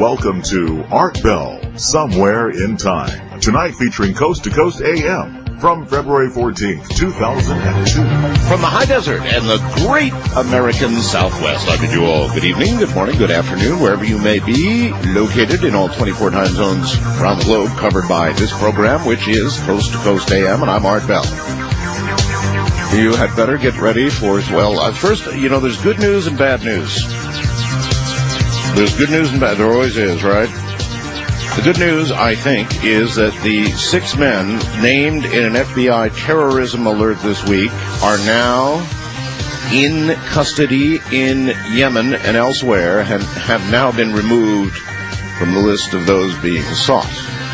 Welcome to Art Bell, Somewhere in Time. Tonight featuring Coast to Coast AM from February 14th, 2002. From the high desert and the great American Southwest, I bid you all good evening, good morning, good afternoon, wherever you may be located in all 24 time zones around the globe covered by this program, which is Coast to Coast AM, and I'm Art Bell. You had better get ready for, well, first, there's good news and bad news. There's good news and bad. There always is, right? The good news, I think, is that the 6 men named in an FBI terrorism alert this week are now in custody in Yemen and elsewhere and have now been removed from the list of those being sought.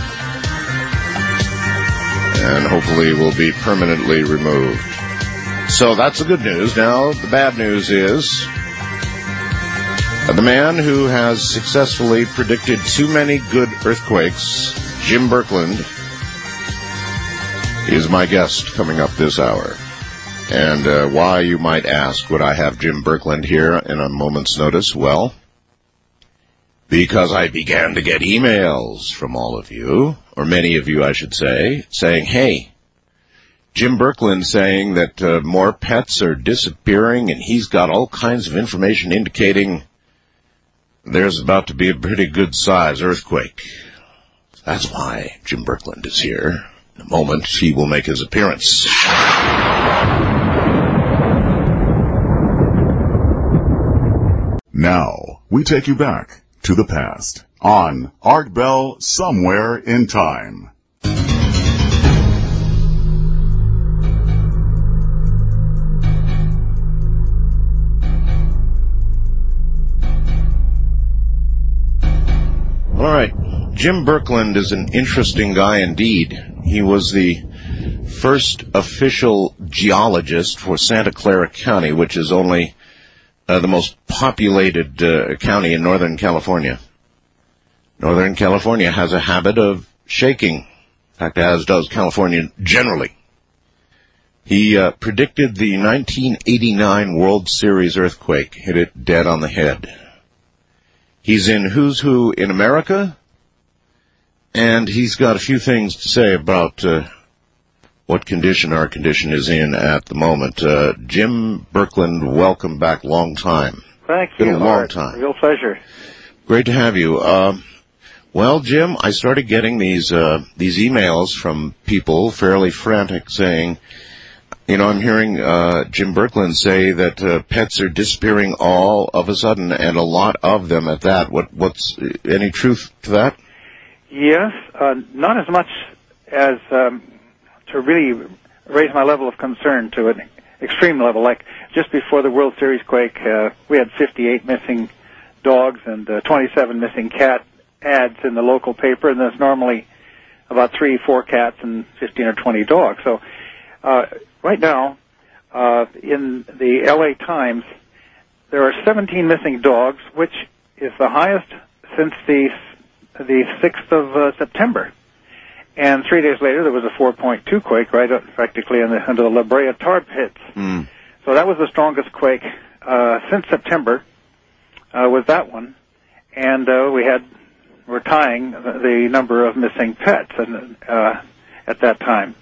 And hopefully will be permanently removed. So that's the good news. Now, the bad news is the man who has successfully predicted too many good earthquakes, Jim Birkeland, is my guest coming up this hour. And why, you might ask, would I have Jim Birkeland here in a moment's notice? Well, because I began to get emails from all of you, or many of you, I should say, saying, hey, Jim Birkeland saying that more pets are disappearing, and he's got all kinds of information indicating there's about to be a pretty good-sized earthquake. That's why Jim Birkeland is here. In a moment, he will make his appearance. Now, we take you back to the past on Art Bell, Somewhere in Time. All right, Jim Birkeland is an interesting guy indeed. He was the first official geologist for Santa Clara County, which is only the most populated county in Northern California. Northern California has a habit of shaking. In fact, as does California generally. He predicted the 1989 World Series earthquake, hit it dead on the head. He's in Who's Who in America, and he's got a few things to say about what condition our condition is in at the moment. Jim Birkeland, welcome back. Long time. Thank you. Been a long time. Real pleasure. Great to have you. Well, Jim, I started getting these emails from people fairly frantic saying, I'm hearing Jim Birkeland say that pets are disappearing all of a sudden, and a lot of them at that. What's any truth to that? Yes, not as much as to really raise my level of concern to an extreme level. Like just before the World Series quake, we had 58 missing dogs and 27 missing cat ads in the local paper, and there's normally about 3-4 cats and 15 or 20 dogs. So right now, in the L.A. Times, there are 17 missing dogs, which is the highest since the 6th of September. And 3 days later, there was a 4.2 quake right practically under the La Brea tar pits. Mm. So that was the strongest quake since September, was that one. And we're tying the number of missing pets at that time.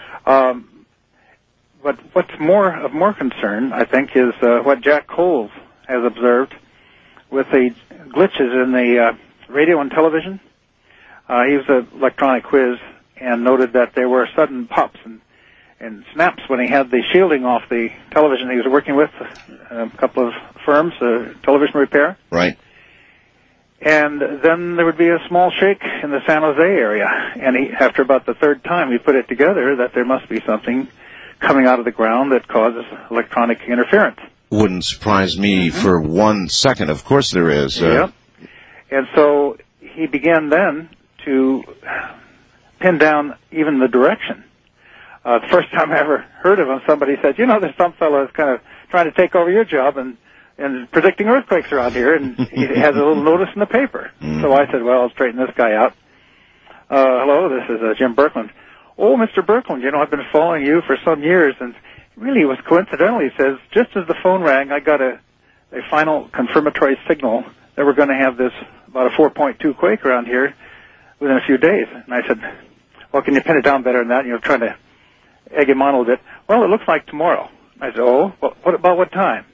But what's of more concern, I think, is what Jack Coles has observed with the glitches in the radio and television. He was an electronic quiz and noted that there were sudden pops and snaps when he had the shielding off the television. He was working with a couple of firms, television repair. Right. And then there would be a small shake in the San Jose area. And after about the third time, he put it together that there must be something coming out of the ground that causes electronic interference. Wouldn't surprise me for 1 second. Of course there is. Yep. And so he began then to pin down even the direction. The first time I ever heard of him, somebody said, there's some fellow that's kind of trying to take over your job and predicting earthquakes around here, and he has a little notice in the paper. Mm. So I said, well, I'll straighten this guy out. Hello, this is Jim Birkeland. Oh, Mr. Birkeland, I've been following you for some years, and really it was coincidental. He says, just as the phone rang, I got a final confirmatory signal that we're going to have this about a 4.2 quake around here within a few days. And I said, well, can you pin it down better than that? Trying to egg him on a little bit. Well, it looks like tomorrow. I said, oh, well, what about what time?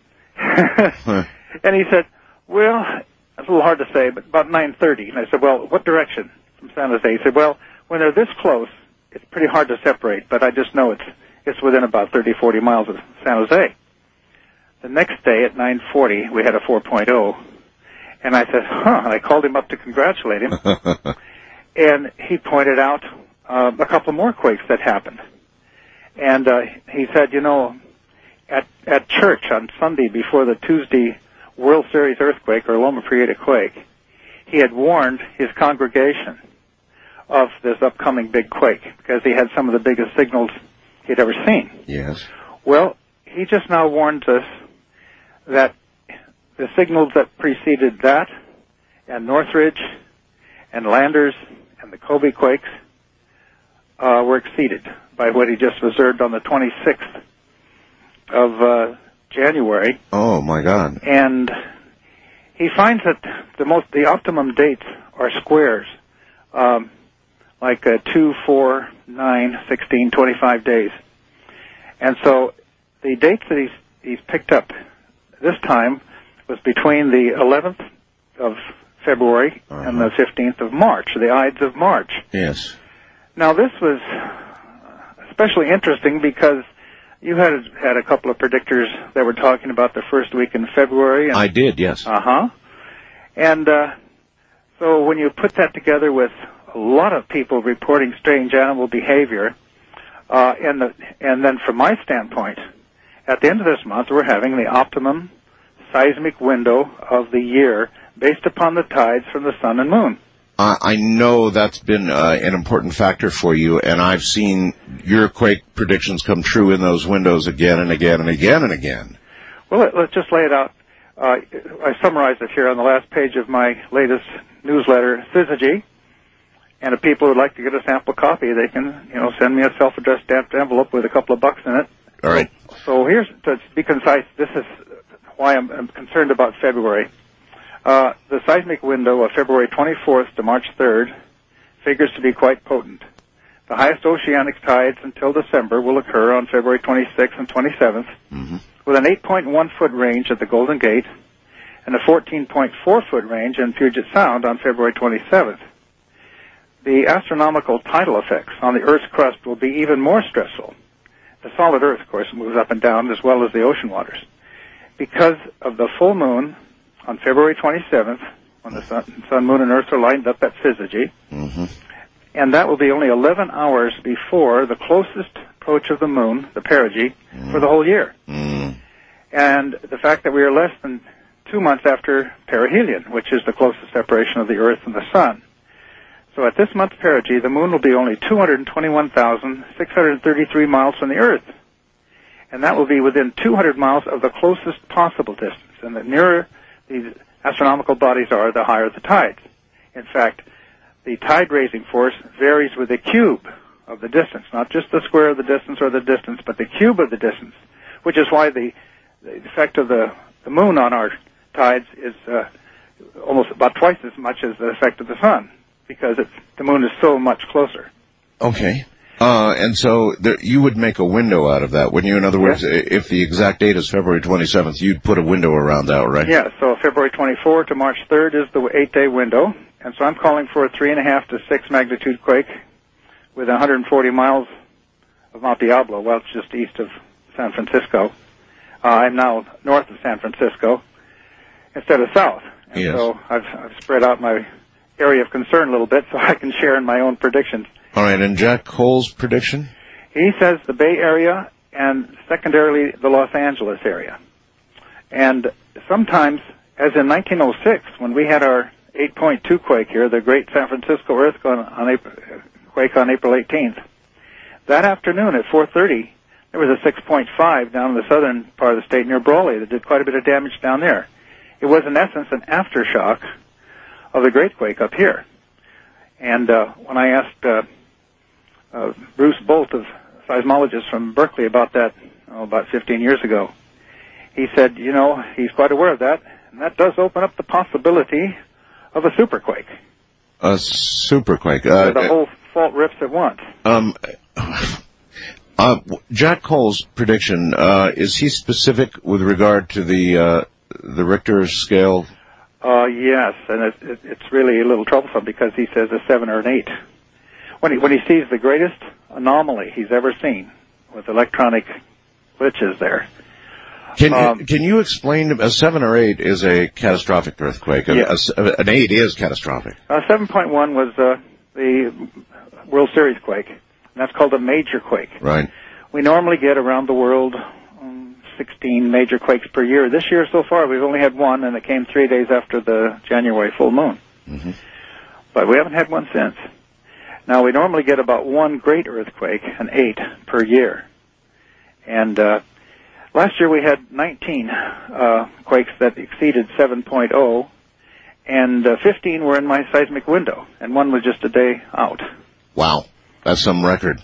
And he said, well, it's a little hard to say, but about 9:30. And I said, well, what direction from San Jose? He said, well, when they're this close, it's pretty hard to separate, but I just know it's within about 30, 40 miles of San Jose. The next day at 9:40, we had a 4.0, and I said, and I called him up to congratulate him, and he pointed out a couple more quakes that happened. And he said, at church on Sunday before the Tuesday World Series earthquake or Loma Prieta quake, he had warned his congregation of this upcoming big quake because he had some of the biggest signals he'd ever seen. Yes. Well, he just now warns us that the signals that preceded that and Northridge and Landers and the Kobe quakes were exceeded by what he just observed on the 26th of January. Oh, my God. And he finds that the optimum dates are squares, like 2, 4, 9, 16, 25 days. And so the dates that he's picked up this time was between the 11th of February and the 15th of March, the Ides of March. Yes. Now, this was especially interesting because you had a couple of predictors that were talking about the first week in February. And, I did, yes. And so when you put that together with a lot of people reporting strange animal behavior, and then from my standpoint, at the end of this month, we're having the optimum seismic window of the year based upon the tides from the sun and moon. I know that's been an important factor for you, and I've seen your quake predictions come true in those windows again and again and again and again. Well, let's just lay it out. I summarized it here on the last page of my latest newsletter, Syzygy. And if people would like to get a sample copy, they can, send me a self-addressed stamped envelope with a couple of bucks in it. All right. So here's, to be concise, this is why I'm concerned about February. The seismic window of February 24th to March 3rd figures to be quite potent. The highest oceanic tides until December will occur on February 26th and 27th, with an 8.1-foot range at the Golden Gate and a 14.4-foot range in Puget Sound on February 27th. The astronomical tidal effects on the Earth's crust will be even more stressful. The solid Earth, of course, moves up and down as well as the ocean waters. Because of the full moon on February 27th, when the sun, moon, and Earth are lined up at Syzygy, and that will be only 11 hours before the closest approach of the moon, the perigee, for the whole year. And the fact that we are less than 2 months after perihelion, which is the closest separation of the Earth and the sun. So at this month's perigee, the moon will be only 221,633 miles from the Earth. And that will be within 200 miles of the closest possible distance. And the nearer these astronomical bodies are, the higher the tides. In fact, the tide-raising force varies with the cube of the distance, not just the square of the distance or the distance, but the cube of the distance, which is why the effect of the moon on our tides is almost about twice as much as the effect of the sun, because the moon is so much closer. Okay. And so you would make a window out of that, wouldn't you? In other words, if the exact date is February 27th, you'd put a window around that, right? Yeah, so February 24 to March 3rd is the 8-day window. And so I'm calling for a 3.5 to 6 magnitude quake with 140 miles of Mount Diablo. Well, it's just east of San Francisco. I'm now north of San Francisco instead of south. And so I've spread out my area of concern a little bit so I can share in my own predictions. All right, and Jack Cole's prediction? He says the Bay Area and secondarily the Los Angeles area. And sometimes, as in 1906, when we had our 8.2 quake here, the great San Francisco quake on April 18th, that afternoon at 4:30, there was a 6.5 down in the southern part of the state near Brawley that did quite a bit of damage down there. It was, in essence, an aftershock of the great quake up here. And when I asked Bruce Bolt, a seismologist from Berkeley, about that about 15 years ago, he said, he's quite aware of that. and that does open up the possibility of a superquake. A superquake. Where the whole fault rips at once. Jack Cole's prediction, is he specific with regard to the Richter scale? Yes, and it's really a little troublesome because he says a 7 or an 8. When he sees the greatest anomaly he's ever seen with electronic glitches there. Can you explain, a 7 or 8 is a catastrophic earthquake. Yes. An 8 is catastrophic. 7.1 was the World Series quake, and that's called a major quake. Right. We normally get around the world 16 major quakes per year. This year so far we've only had one, and it came 3 days after the January full moon. Mm-hmm. But we haven't had one since. Now, we normally get about one great earthquake, an 8 per year. And last year we had 19 quakes that exceeded 7.0, and 15 were in my seismic window, and one was just a day out. Wow. That's some record.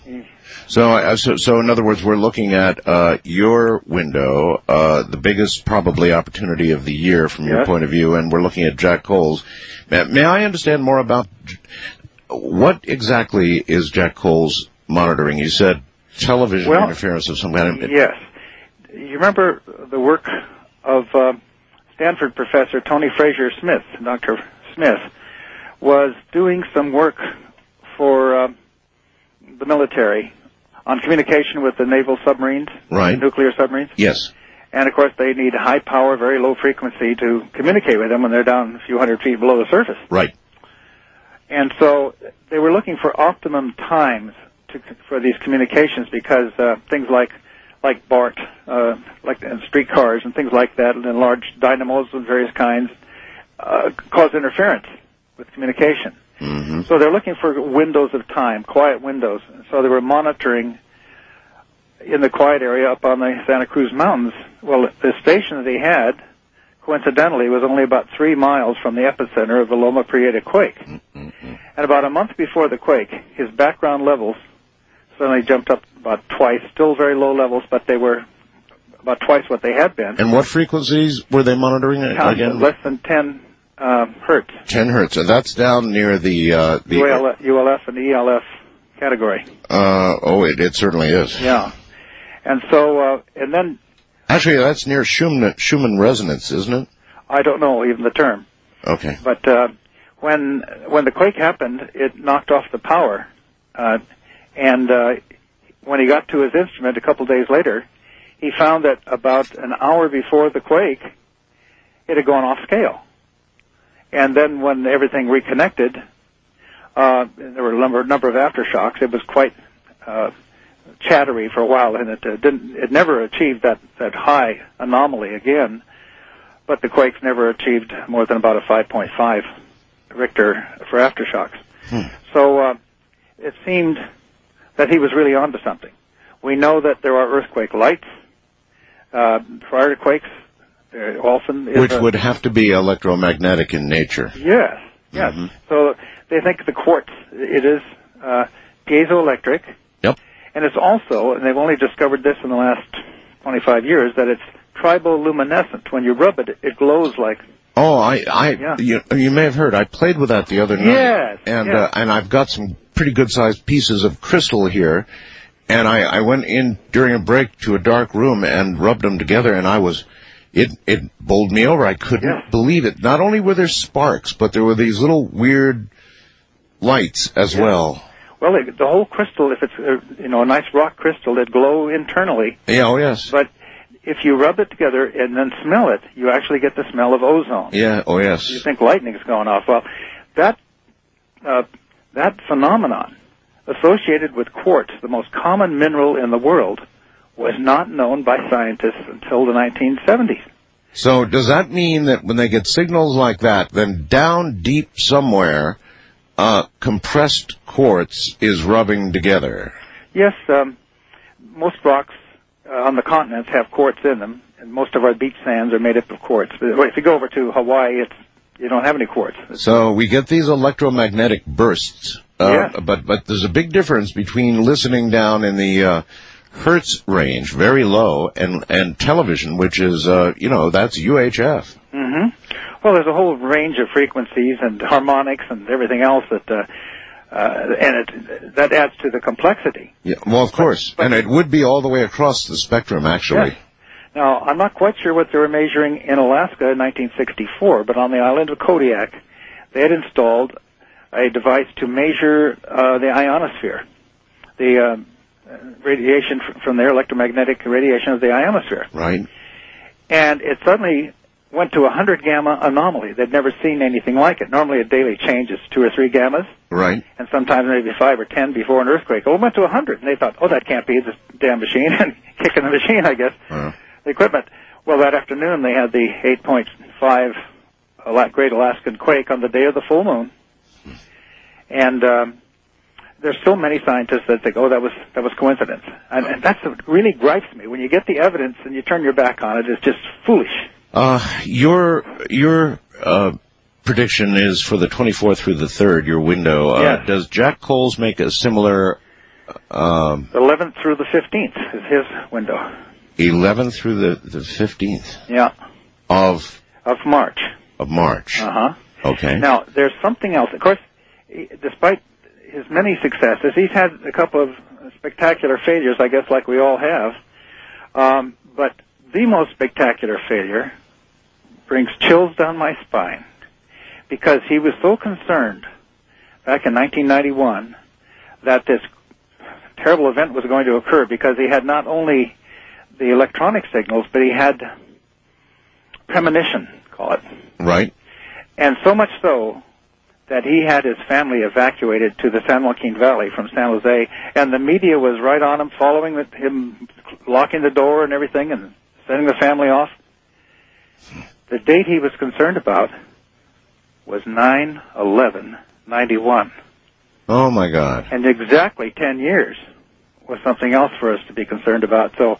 So in other words, we're looking at your window, the biggest probably opportunity of the year from your point of view, and we're looking at Jack Cole's. May I understand more about what exactly is Jack Cole's monitoring? You said television interference of some kind. Yes. You remember the work of Stanford professor Tony Fraser Smith, Dr. Smith, was doing some work for the military on communication with the naval submarines, right? Nuclear submarines. Yes. And, of course, they need high power, very low frequency to communicate with them when they're down a few hundred feet below the surface. Right. And so they were looking for optimum times for these communications because things like BART, like streetcars and things like that, and then large dynamos of various kinds, cause interference with communication. Mm-hmm. So they're looking for windows of time, quiet windows. So they were monitoring in the quiet area up on the Santa Cruz Mountains. Well, the station that he had, coincidentally, was only about 3 miles from the epicenter of the Loma Prieta quake. Mm-hmm. And about a month before the quake, his background levels suddenly jumped up about twice, still very low levels, but they were about twice what they had been. And what frequencies were they monitoring again? Less than 10 hertz. 10 hertz. And that's down near the ULF and ELF category. It certainly is. Yeah. And so, and then... Actually, that's near Schumann resonance, isn't it? I don't know even the term. Okay. But when the quake happened, it knocked off the power. And when he got to his instrument a couple days later, he found that about an hour before the quake, it had gone off scale. And then when everything reconnected, there were a number of aftershocks. It was quite chattery for a while, and it never achieved that high anomaly again. But the quakes never achieved more than about a 5.5 Richter for aftershocks. So it seemed that he was really onto something. We know that there are earthquake lights prior to quakes. Often which would have to be electromagnetic in nature. Yes. Mm-hmm. So they think the quartz, it is piezoelectric. Yep. And it's also, and they've only discovered this in the last 25 years, that it's triboluminescent. When you rub it, it glows like... Oh, you may have heard. I played with that the other night. Yes. And I've got some pretty good-sized pieces of crystal here. And I went in during a break to a dark room and rubbed them together, and it bowled me over. I couldn't believe it. Not only were there sparks, but there were these little weird lights as well. Well, the whole crystal, if it's a nice rock crystal, it'd glow internally. Yeah, oh yes. But if you rub it together and then smell it, you actually get the smell of ozone. Yeah, oh yes. You think lightning's going off. Well, that phenomenon associated with quartz, the most common mineral in the world, was not known by scientists until the 1970s. So does that mean that when they get signals like that, then down deep somewhere, compressed quartz is rubbing together? Yes, most rocks on the continents have quartz in them, and most of our beach sands are made up of quartz. But if you go over to Hawaii, you don't have any quartz. So we get these electromagnetic bursts. Yes. But there's a big difference between listening down in the hertz range, very low, and television, which is, that's UHF. Mm-hmm. Well, there's a whole range of frequencies and harmonics and everything else that adds to the complexity. Yeah, well, of course. And it would be all the way across the spectrum, actually. Yes. Now, I'm not quite sure what they were measuring in Alaska in 1964, but on the island of Kodiak, they had installed a device to measure the ionosphere, the radiation from there, electromagnetic radiation of the ionosphere. Right. And it suddenly went to 100 gamma anomaly. They'd never seen anything like it. Normally a daily change is 2 or 3 gammas. Right. And sometimes maybe 5 or 10 before an earthquake. Well, it went to 100, and they thought, that can't be this damn machine, and kicking the machine, I guess, the equipment. Well, that afternoon they had the 8.5 Great Alaskan Quake on the day of the full moon. And there's so many scientists that think, that was coincidence. And that's what really gripes me. When you get the evidence and you turn your back on it, it's just foolish. Your prediction is for the 24th through the 3rd, your window. Yes. Does Jack Coles make a similar... the 11th through the 15th is his window. 11th through the 15th? Yeah. Of March. Of March. Uh-huh. Okay. Now, there's something else. Of course, despite his many successes, he's had a couple of spectacular failures, I guess, like we all have. But the most spectacular failure brings chills down my spine, because he was so concerned back in 1991 that this terrible event was going to occur, because he had not only the electronic signals, but he had premonition, call it. Right. And so much so that he had his family evacuated to the San Joaquin Valley from San Jose, and the media was right on him, following him, locking the door and everything, and sending the family off. The date he was concerned about was 9/11/91. Oh, my God. And exactly 10 years was something else for us to be concerned about. So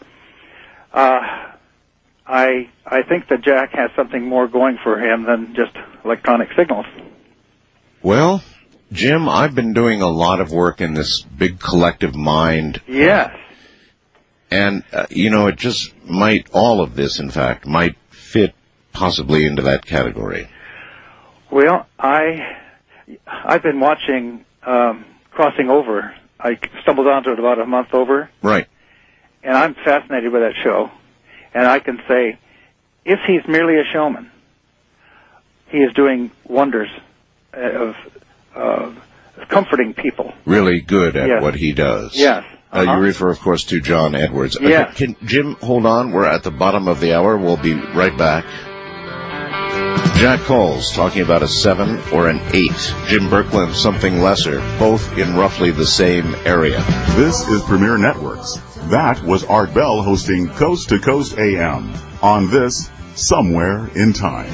I think that Jack has something more going for him than just electronic signals. Well, Jim, I've been doing a lot of work in this big collective mind. Yes. And, it just all of this, in fact, might fit possibly into that category. Well, I've been watching Crossing Over. I stumbled onto it about a month over. Right. And I'm fascinated with that show. And I can say, if he's merely a showman, he is doing wonders of comforting people. Really good at what he does. Yes. You refer, of course, to John Edwards. Yes. Jim, hold on. We're at the bottom of the hour. We'll be right back. Jack Coles talking about a 7 or an 8. Jim Birkeland, something lesser, both in roughly the same area. This is Premier Networks. That was Art Bell hosting Coast to Coast AM on this Somewhere in Time.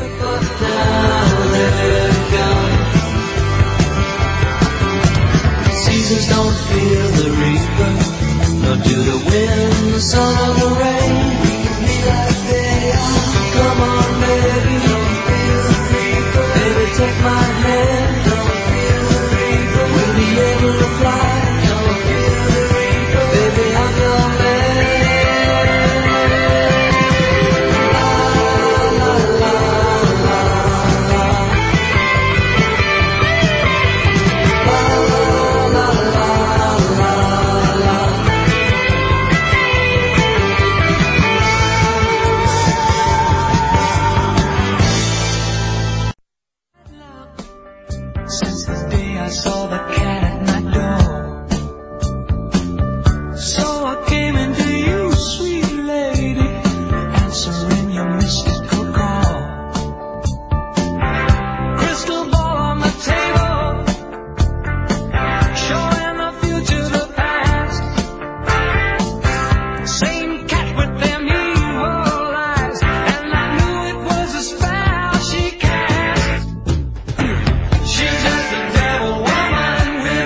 Seasons don't feel the reaper, nor do the wind, the sun, or the rain. We can be like they are. Come on, baby, don't feel the reaper. Baby, take my hand, don't feel the reaper. We'll be able to fly, don't feel the reaper. Baby, I'm your man. La, la, la, la, la. Since the day I saw the cat at my door, so I came into you, sweet lady, answering your mystical call. Crystal ball on the table, showing the future, the past. Same cat with them evil eyes, and I knew it was a spell she cast. She's just a devil woman with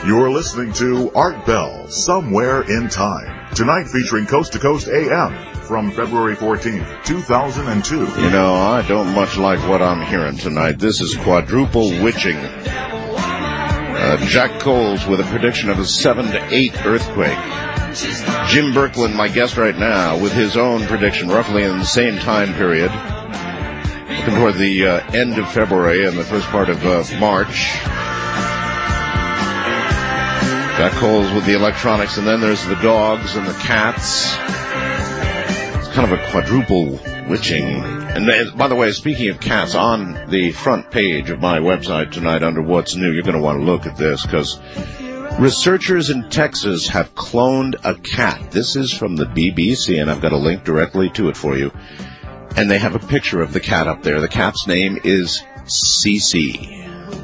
You're listening to Art Bell, Somewhere in Time. Tonight featuring Coast to Coast AM from February 14th, 2002. You know, I don't much like what I'm hearing tonight. This is quadruple witching. Jack Coles with a prediction of a 7 to 8 earthquake. Jim Birkeland, my guest right now, with his own prediction roughly in the same time period. Looking toward the end of February and the first part of March. Jack Coles with the electronics, and then there's the dogs and the cats. It's kind of a quadruple witching. And by the way, speaking of cats, on the front page of my website tonight under What's New, you're going to want to look at this, because researchers in Texas have cloned a cat. This is from the BBC, and I've got a link directly to it for you. And they have a picture of the cat up there. The cat's name is Cece.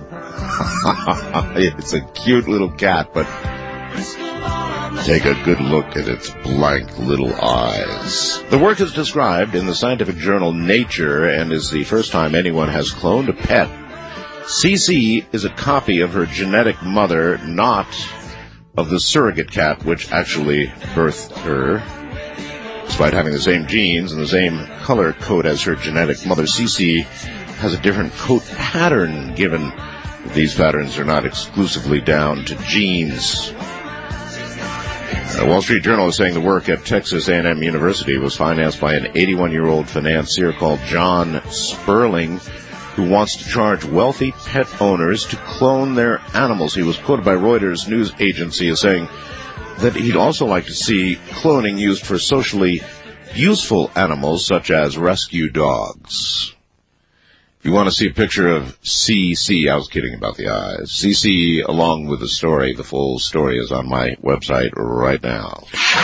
It's a cute little cat, but take a good look at its blank little eyes. The work is described in the scientific journal Nature and is the first time anyone has cloned a pet. Cece is a copy of her genetic mother, not of the surrogate cat which actually birthed her. Despite having the same genes and the same color coat as her genetic mother, Cece has a different coat pattern, given that these patterns are not exclusively down to genes. The Wall Street Journal is saying the work at Texas A&M University was financed by an 81-year-old financier called John Sperling, who wants to charge wealthy pet owners to clone their animals. He was quoted by Reuters news agency as saying that he'd also like to see cloning used for socially useful animals such as rescue dogs. If you want to see a picture of CC, I was kidding about the eyes. CC, along with the story, the full story is on my website right now.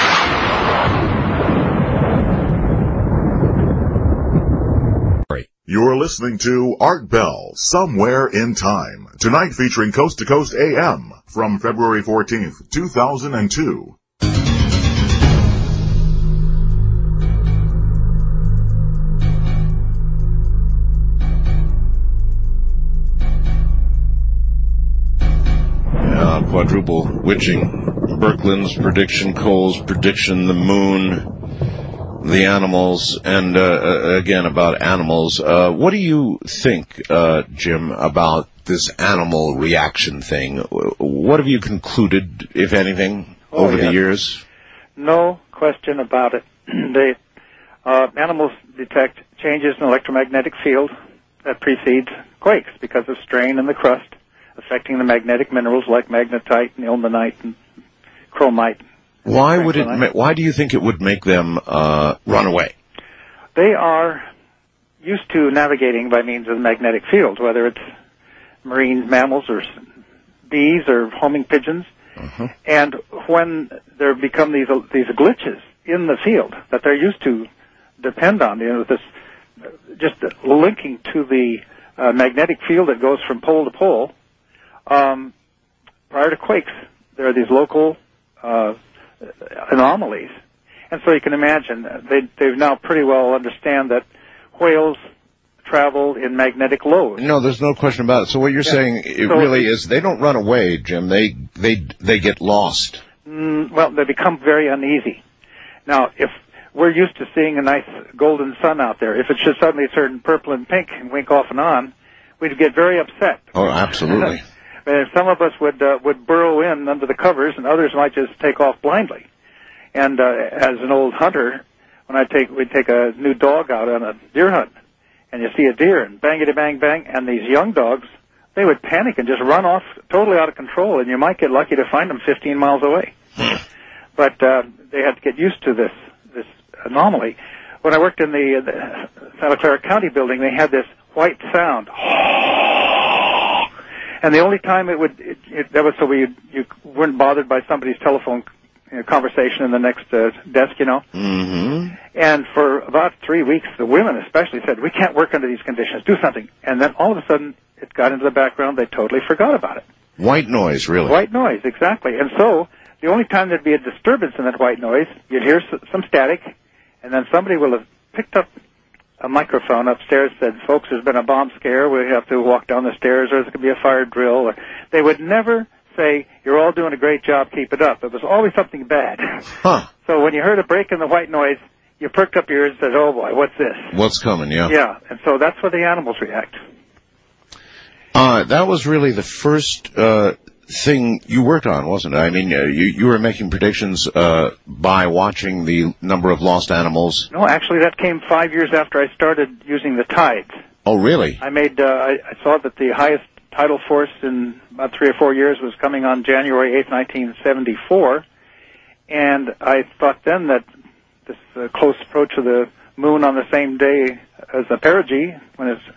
You're listening to Art Bell, Somewhere in Time. Tonight featuring Coast to Coast AM from February 14th, 2002. Quadruple witching. Birkeland's prediction, Cole's prediction, the moon, the animals, and again about animals. What do you think, Jim, about this animal reaction thing? What have you concluded, if anything, over the years? No question about it. Animals detect changes in electromagnetic field that precedes quakes because of strain in the crust, affecting the magnetic minerals like magnetite and ilmenite and chromite. Why do you think it would make them run away? They are used to navigating by means of the magnetic field, whether it's marine mammals or bees or homing pigeons. Uh-huh. And when there become these glitches in the field that they're used to depend on, this just linking to the magnetic field that goes from pole to pole. Prior to quakes, there are these local anomalies, and so you can imagine they've now pretty well understand that whales travel in magnetic loads. No, there's no question about it. So what you're saying, really is they don't run away, Jim. They get lost. Well, they become very uneasy. Now, if we're used to seeing a nice golden sun out there, if it should suddenly turn purple and pink and wink off and on, we'd get very upset. Oh, absolutely. And some of us would burrow in under the covers, and others might just take off blindly. And as an old hunter, when we'd take a new dog out on a deer hunt, and you see a deer, and bangity bang bang, and these young dogs, they would panic and just run off totally out of control, and you might get lucky to find them 15 miles away. But they had to get used to this anomaly. When I worked in the Santa Clara County building, they had this white sound. And the only time you weren't bothered by somebody's telephone conversation in the next desk, Mm-hmm. And for about 3 weeks, the women especially said, "We can't work under these conditions. Do something." And then all of a sudden, it got into the background. They totally forgot about it. White noise, really. White noise, exactly. And so the only time there'd be a disturbance in that white noise, you'd hear some static, and then somebody will have picked up a microphone upstairs, said, "Folks, there's been a bomb scare. We have to walk down the stairs, or there could be a fire drill." Or they would never say, "You're all doing a great job, keep it up." It was always something bad. Huh. So when you heard a break in the white noise, you perked up your ears and said, "Oh boy, what's this?" What's coming, yeah. Yeah, and so that's where the animals react. That was really the first thing you worked on, wasn't it? I mean, you were making predictions by watching the number of lost animals. No, actually, that came 5 years after I started using the tides. Oh, really? I saw that the highest tidal force in about 3 or 4 years was coming on January 8th, 1974, and I thought then that this close approach of the moon on the same day as the perigee, when it's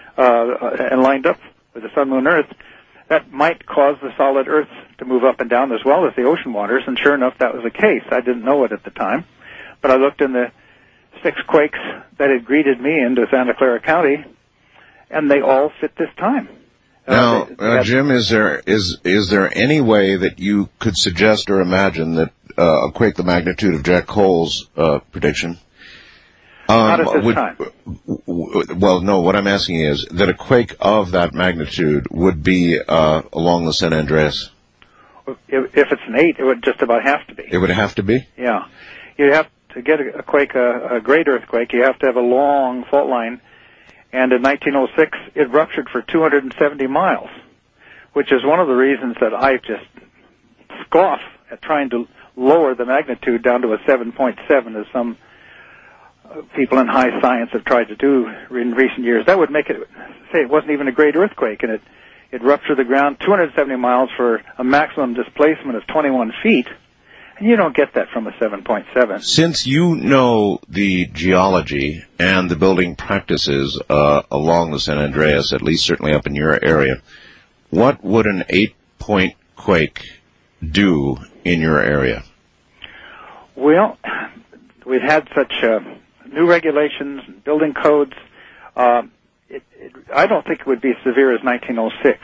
and lined up with the sun, moon, earth, that might cause the solid earth to move up and down as well as the ocean waters, and sure enough, that was the case. I didn't know it at the time, but I looked in the 6 quakes that had greeted me into Santa Clara County, and they all fit this time. Now, Jim, is there any way that you could suggest or imagine that a quake the magnitude of Jack Cole's prediction? Not at this time. Well, no, what I'm asking is that a quake of that magnitude would be along the San Andreas? If it's an 8, it would just about have to be. It would have to be? Yeah. You have to get a quake, a great earthquake, you have to have a long fault line. And in 1906, it ruptured for 270 miles, which is one of the reasons that I just scoff at trying to lower the magnitude down to a 7.7, as some people in high science have tried to do in recent years. That would make it, say, it wasn't even a great earthquake, and it ruptured the ground 270 miles for a maximum displacement of 21 feet. And you don't get that from a 7.7. Since you know the geology and the building practices along the San Andreas, at least certainly up in your area, what would an 8-point quake do in your area? Well, we've had such new regulations, building codes. I don't think it would be as severe as 1906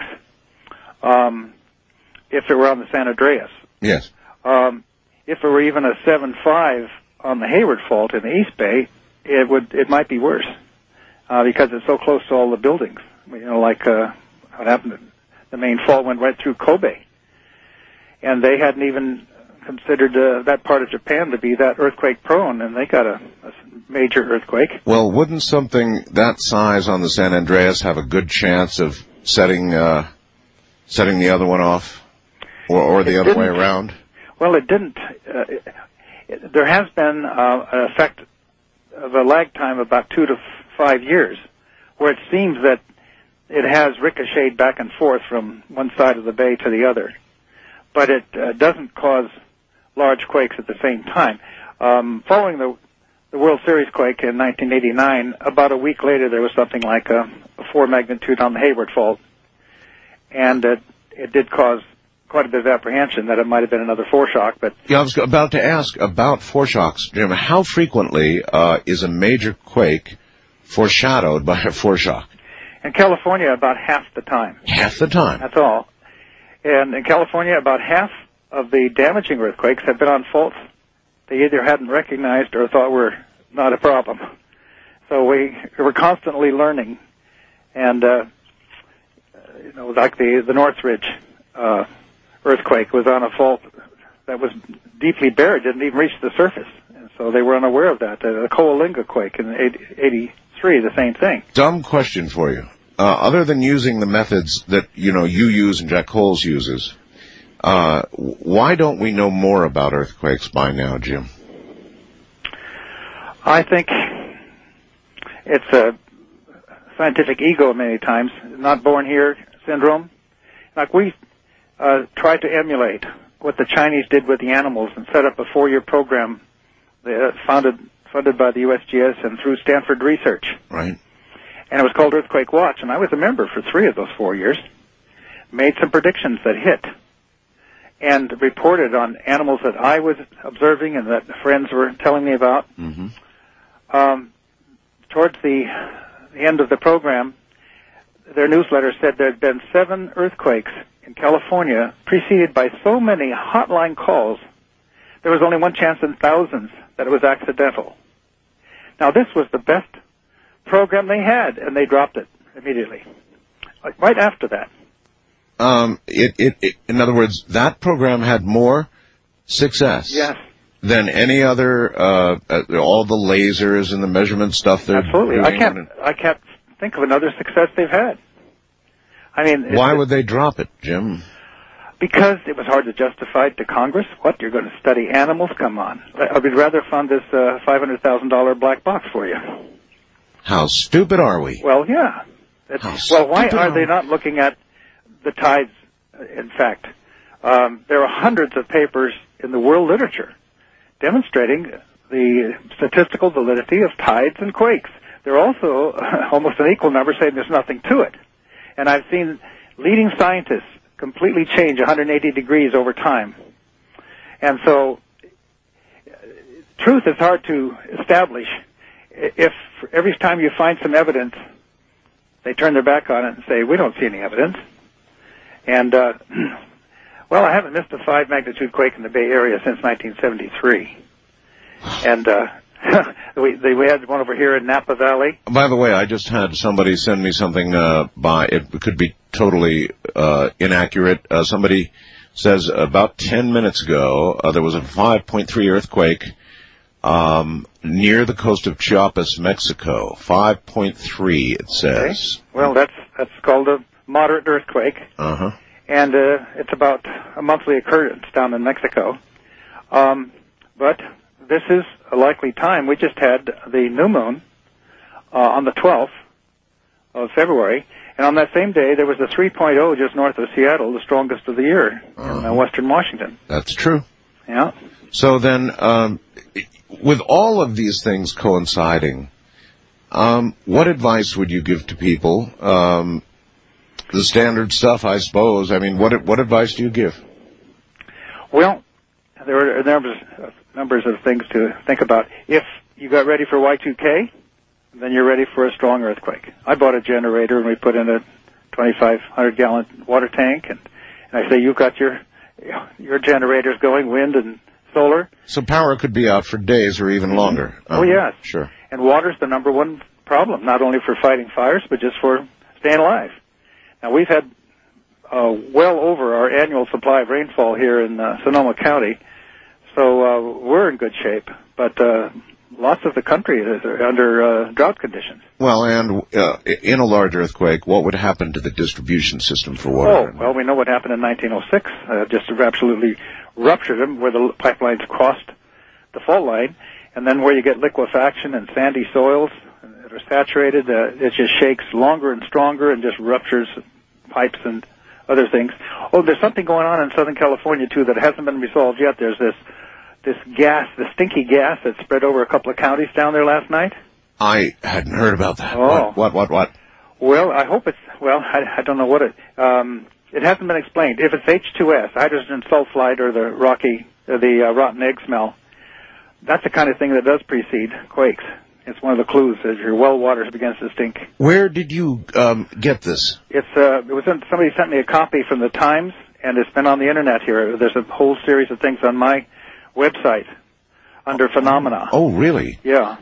if it were on the San Andreas. Yes. If it were even a 7.5 on the Hayward Fault in the East Bay, it might be worse because it's so close to all the buildings. You know, like what happened, the main fault went right through Kobe, and they hadn't even considered that part of Japan to be that earthquake prone, and they got a major earthquake. Well, wouldn't something that size on the San Andreas have a good chance of setting the other one off, or the other way around? Well, it didn't. There has been an effect of a lag time of about 2 to 5 years, where it seems that it has ricocheted back and forth from one side of the bay to the other. But it doesn't cause large quakes at the same time. Following the World Series quake in 1989, about a week later there was something like a 4 magnitude on the Hayward Fault. And it did cause quite a bit of apprehension that it might have been another foreshock. But yeah, I was about to ask about foreshocks, Jim. How frequently is a major quake foreshadowed by a foreshock? In California, about half the time. Half the time? That's all. And in California, about half of the damaging earthquakes have been on faults they either hadn't recognized or thought were not a problem. So we're constantly learning. And, like the Northridge earthquake was on a fault that was deeply buried, didn't even reach the surface. And so they were unaware of that. The Coalinga quake in 83, the same thing. Dumb question for you. Other than using the methods that, you use and Jack Coles uses, why don't we know more about earthquakes by now, Jim? I think it's a scientific ego many times, not born here syndrome. Like we tried to emulate what the Chinese did with the animals and set up a 4-year program funded by the USGS and through Stanford Research. Right. And it was called Earthquake Watch, and I was a member for 3 of those 4 years. Made some predictions that hit, and reported on animals that I was observing and that friends were telling me about. Mm-hmm. Towards the end of the program, their newsletter said there had been 7 earthquakes in California, preceded by so many hotline calls, there was only one chance in thousands that it was accidental. Now, this was the best program they had, and they dropped it immediately, right after that. In other words, that program had more success. Yes. Than any other, all the lasers and the measurement stuff they're Absolutely. doing. I can't think of another success they've had. I mean, why would they drop it, Jim? Because it was hard to justify to Congress. What, you're going to study animals? Come on. I would rather fund this $500,000 black box for you. How stupid are we? Well, yeah. Well, why are they not looking at the tides, in fact? There are hundreds of papers in the world literature demonstrating the statistical validity of tides and quakes. There are also almost an equal number saying there's nothing to it. And I've seen leading scientists completely change 180 degrees over time. And so truth is hard to establish. If every time you find some evidence, they turn their back on it and say, we don't see any evidence. And, well, I haven't missed a 5 magnitude quake in the Bay Area since 1973. And we had one over here in Napa Valley. By the way, I just had somebody send me something it could be totally inaccurate. Somebody says about 10 minutes ago there was a 5.3 earthquake near the coast of Chiapas, Mexico. 5.3, it says. Okay. Well, that's called a moderate earthquake. Uh-huh. And it's about a monthly occurrence down in Mexico. But this is a likely time. We just had the new moon on the 12th of February, and on that same day there was a 3.0 just north of Seattle, the strongest of the year in western Washington. That's true. Yeah. So then, with all of these things coinciding, what advice would you give to people? The standard stuff, I suppose. I mean, what advice do you give? Well, there are numbers of things to think about. If you got ready for Y2K, then you're ready for a strong earthquake. I bought a generator and we put in a 2,500-gallon water tank, and I say, you've got your generators going, wind and solar. So power could be out for days or even longer. Oh, yes. Sure. And water's the number one problem, not only for fighting fires, but just for staying alive. Now, we've had well over our annual supply of rainfall here in Sonoma County, so we're in good shape. But lots of the country is under drought conditions. Well, and in a large earthquake, what would happen to the distribution system for water? Oh, well, we know what happened in 1906. Just absolutely ruptured them where the pipelines crossed the fault line, and then where you get liquefaction and sandy soils that are saturated, it just shakes longer and stronger and just ruptures pipes and other things. Oh, there's something going on in Southern California, too, that hasn't been resolved yet. There's this gas, the stinky gas that spread over a couple of counties down there last night. I hadn't heard about that. Oh. What? Well, I hope it's, I don't know what it hasn't been explained. If it's H2S, hydrogen sulfide, or the rotten egg smell, that's the kind of thing that does precede quakes. It's one of the clues as your well water begins to stink. Where did you get this? Somebody sent me a copy from the Times, and it's been on the internet here. There's a whole series of things on my website under phenomena. Oh, really? Yeah.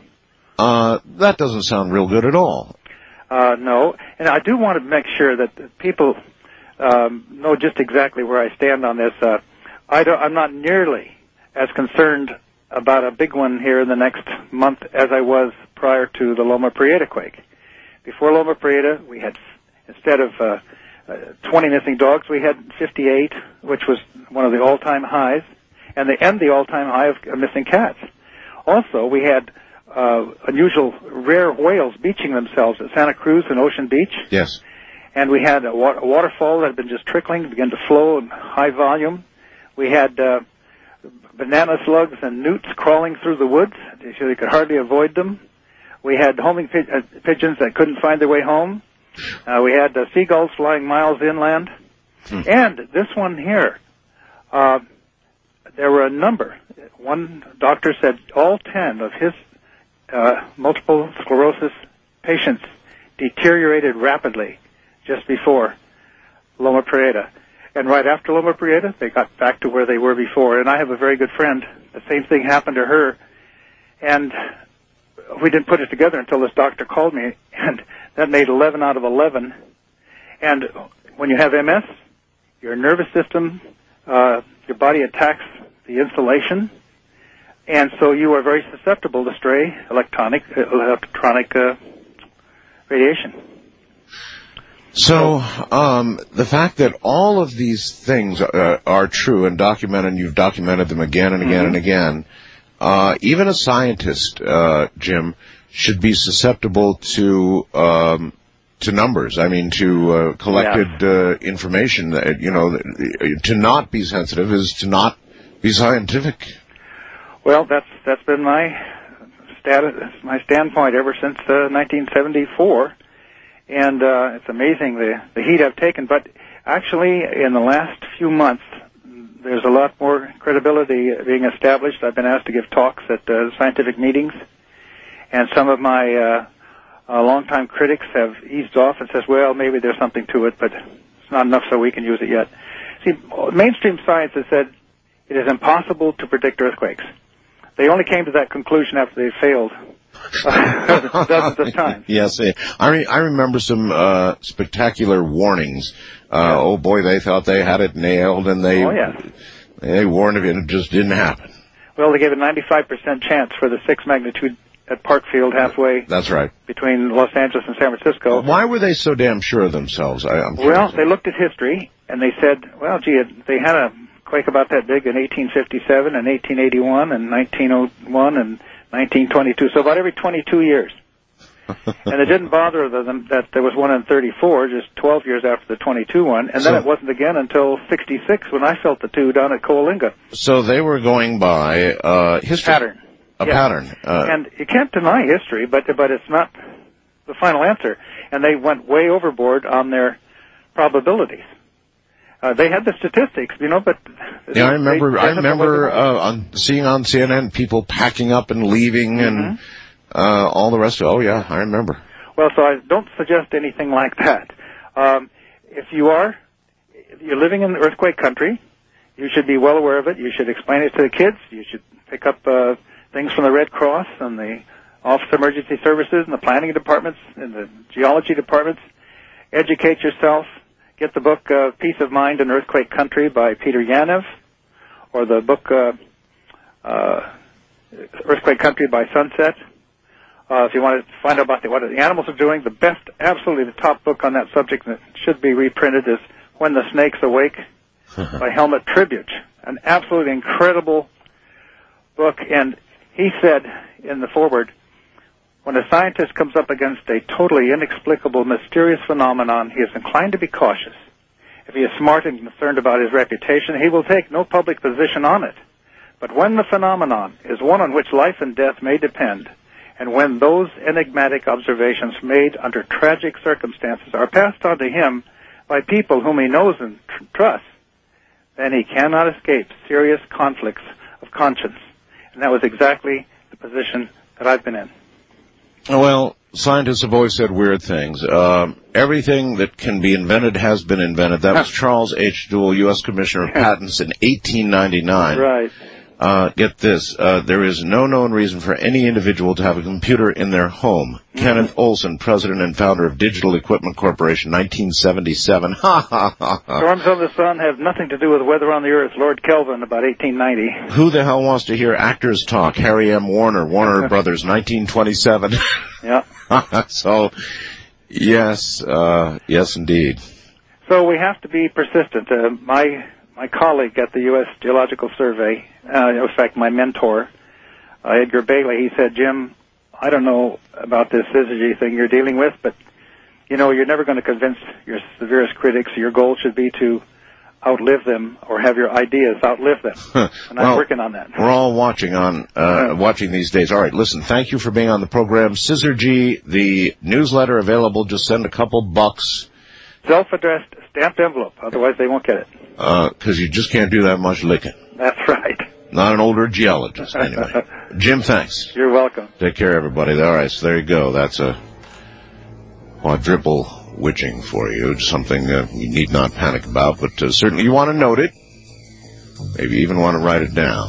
That doesn't sound real good at all. No, and I do want to make sure that people know just exactly where I stand on this. I'm not nearly as concerned about a big one here in the next month as I was prior to the Loma Prieta quake. Before Loma Prieta, we had, instead of 20 missing dogs, we had 58, which was one of the all-time highs, and the all-time high of missing cats. Also, we had unusual rare whales beaching themselves at Santa Cruz and Ocean Beach. Yes. And we had a waterfall that had been just trickling, began to flow in high volume. We had banana slugs and newts crawling through the woods, so you could hardly avoid them. We had homing pigeons that couldn't find their way home. We had seagulls flying miles inland. And this one here, there were a number. One doctor said all 10 of his multiple sclerosis patients deteriorated rapidly just before Loma Prieta. And right after Loma Prieta, they got back to where they were before. And I have a very good friend. The same thing happened to her. And we didn't put it together until this doctor called me. And that made 11 out of 11. And when you have MS, your nervous system, your body attacks the insulation, and so you are very susceptible to stray electronic radiation. So, the fact that all of these things are true and documented, and you've documented them again and again and again, even a scientist, Jim, should be susceptible to numbers. I mean, to collected information. To not be sensitive is to not be scientific. Well, that's been my standpoint ever since 1974. And it's amazing the heat I've taken. But actually, in the last few months, there's a lot more credibility being established. I've been asked to give talks at scientific meetings, and some of my longtime critics have eased off and says, well, maybe there's something to it, but it's not enough so we can use it yet. See, mainstream science has said it is impossible to predict earthquakes. They only came to that conclusion after they failed dozens of times. Yes, I remember some spectacular warnings. Oh boy, they thought they had it nailed, and they warned of it, and it just didn't happen. Well, they gave a 95% chance for the 6 magnitude at Parkfield, halfway. That's right. Between Los Angeles and San Francisco. Why were they so damn sure of themselves? Well, they looked at history and they said, well, gee, they had a quake about that big in 1857 and 1881 and 1901 and 1922, so about every 22 years. And it didn't bother them that there was one in 34, just 12 years after the 22 one, and then it wasn't again until 66 when I felt the two down at Coalinga. So they were going by history. Pattern. Pattern. And you can't deny history, but it's not the final answer. And they went way overboard on their probabilities. They had the statistics, but... Yeah, I remember seeing on CNN people packing up and leaving and all the rest of it. Oh, yeah, I remember. Well, so I don't suggest anything like that. If you're living in earthquake country, you should be well aware of it. You should explain it to the kids. You should pick up things from the Red Cross and the Office of Emergency Services and the planning departments and the geology departments. Educate yourself. Get the book Peace of Mind in Earthquake Country by Peter Yanev, or the book Earthquake Country by Sunset. If you want to find out about what the animals are doing, the best, absolutely the top book on that subject that should be reprinted is When the Snakes Awake by Helmut Tribute. An absolutely incredible book. And he said in the foreword, when a scientist comes up against a totally inexplicable, mysterious phenomenon, he is inclined to be cautious. If he is smart and concerned about his reputation, he will take no public position on it. But when the phenomenon is one on which life and death may depend, and when those enigmatic observations made under tragic circumstances are passed on to him by people whom he knows and trusts, then he cannot escape serious conflicts of conscience. And that was exactly the position that I've been in. Well, scientists have always said weird things. Everything that can be invented has been invented. That was Charles H. Duell, U.S. Commissioner of Patents in 1899. Right. Get this. There is no known reason for any individual to have a computer in their home. Kenneth Olson, president and founder of Digital Equipment Corporation, 1977. Ha, ha, ha, ha. Storms of the sun have nothing to do with weather on the earth. Lord Kelvin, about 1890. Who the hell wants to hear actors talk? Harry M. Warner, Warner Brothers, 1927. Yeah. So, yes, yes, indeed. So we have to be persistent. My colleague at the U.S. Geological Survey, in fact, my mentor, Edgar Bailey, he said, Jim, I don't know about this syzygy thing you're dealing with, but, you're never going to convince your severest critics. Your goal should be to outlive them or have your ideas outlive them. And I'm working on that. We're all watching these days. All right, listen, thank you for being on the program. Syzygy, the newsletter available, just send a couple bucks. Self-addressed, stamped envelope, otherwise they won't get it. Because you just can't do that much licking. That's right. Not an older geologist, anyway. Jim, thanks. You're welcome. Take care, everybody. All right, so there you go. That's a quadruple witching for you. Something you need not panic about, but certainly you want to note it. Maybe you even want to write it down.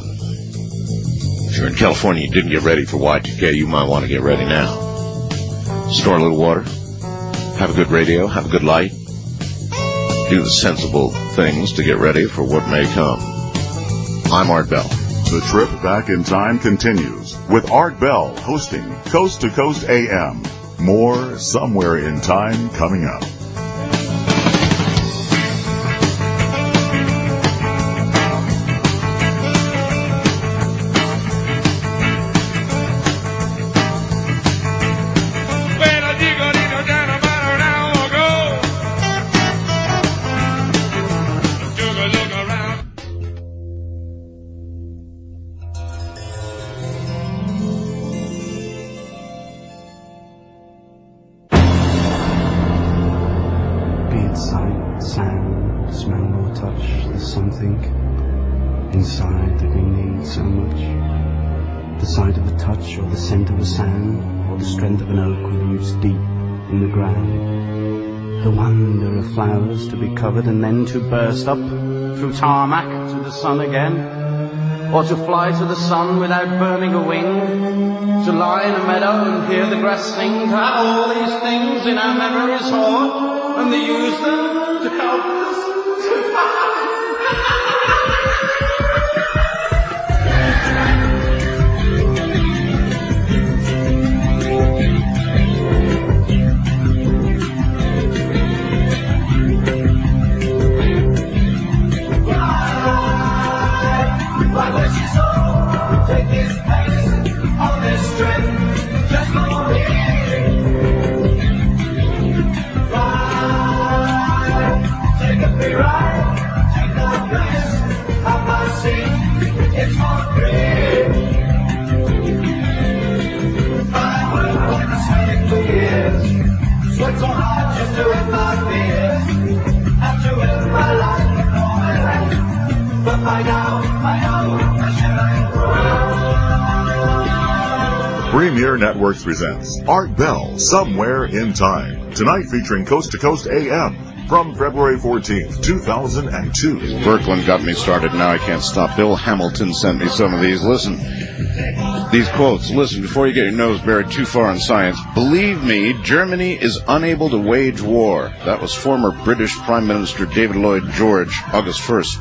If you're in California and you didn't get ready for Y2K, you might want to get ready now. Store a little water. Have a good radio. Have a good light. do the sensible things to get ready for what may come. I'm Art Bell. The trip back in time continues with Art Bell hosting Coast to Coast AM. More Somewhere in Time coming up. Inside that we need so much. The sight of a touch, or the scent of a sound, or the strength of an oak roots deep in the ground. The wonder of flowers to be covered and then to burst up through tarmac to the sun again, or to fly to the sun without burning a wing, to lie in a meadow and hear the grass sing, to have all these things in our memories stored, and to use them to help us to find. Premier Networks presents Art Bell, Somewhere in Time. Tonight featuring Coast to Coast AM from February 14th, 2002. Birkeland got me started. Now I can't stop. Bill Hamilton sent me some of these. Listen. These quotes. Listen, before you get your nose buried too far in science. Believe me, Germany is unable to wage war. That was former British Prime Minister David Lloyd George, August 1st,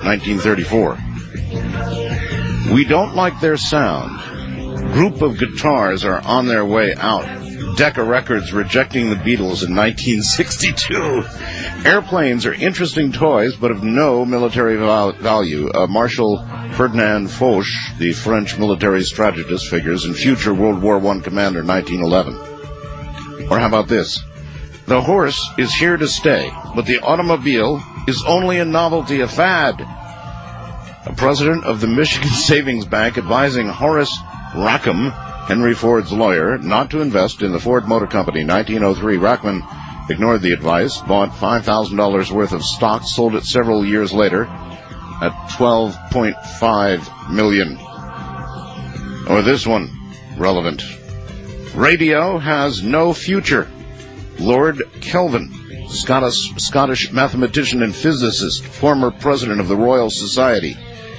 1934. We don't like their sound. Group of guitars are on their way out. Decca Records rejecting the Beatles in 1962. Airplanes are interesting toys, but of no military value. Marshal Ferdinand Foch, the French military strategist, figures in future World War I commander, 1911. Or how about this? The horse is here to stay, but the automobile is only a novelty, a fad. A president of the Michigan Savings Bank advising Horace Rackham, Henry Ford's lawyer, not to invest in the Ford Motor Company. 1903, Rackham ignored the advice, bought $5,000 worth of stock, sold it several years later at $12.5 million. Or this one, relevant. Radio has no future. Lord Kelvin, Scottish mathematician and physicist, former president of the Royal Society,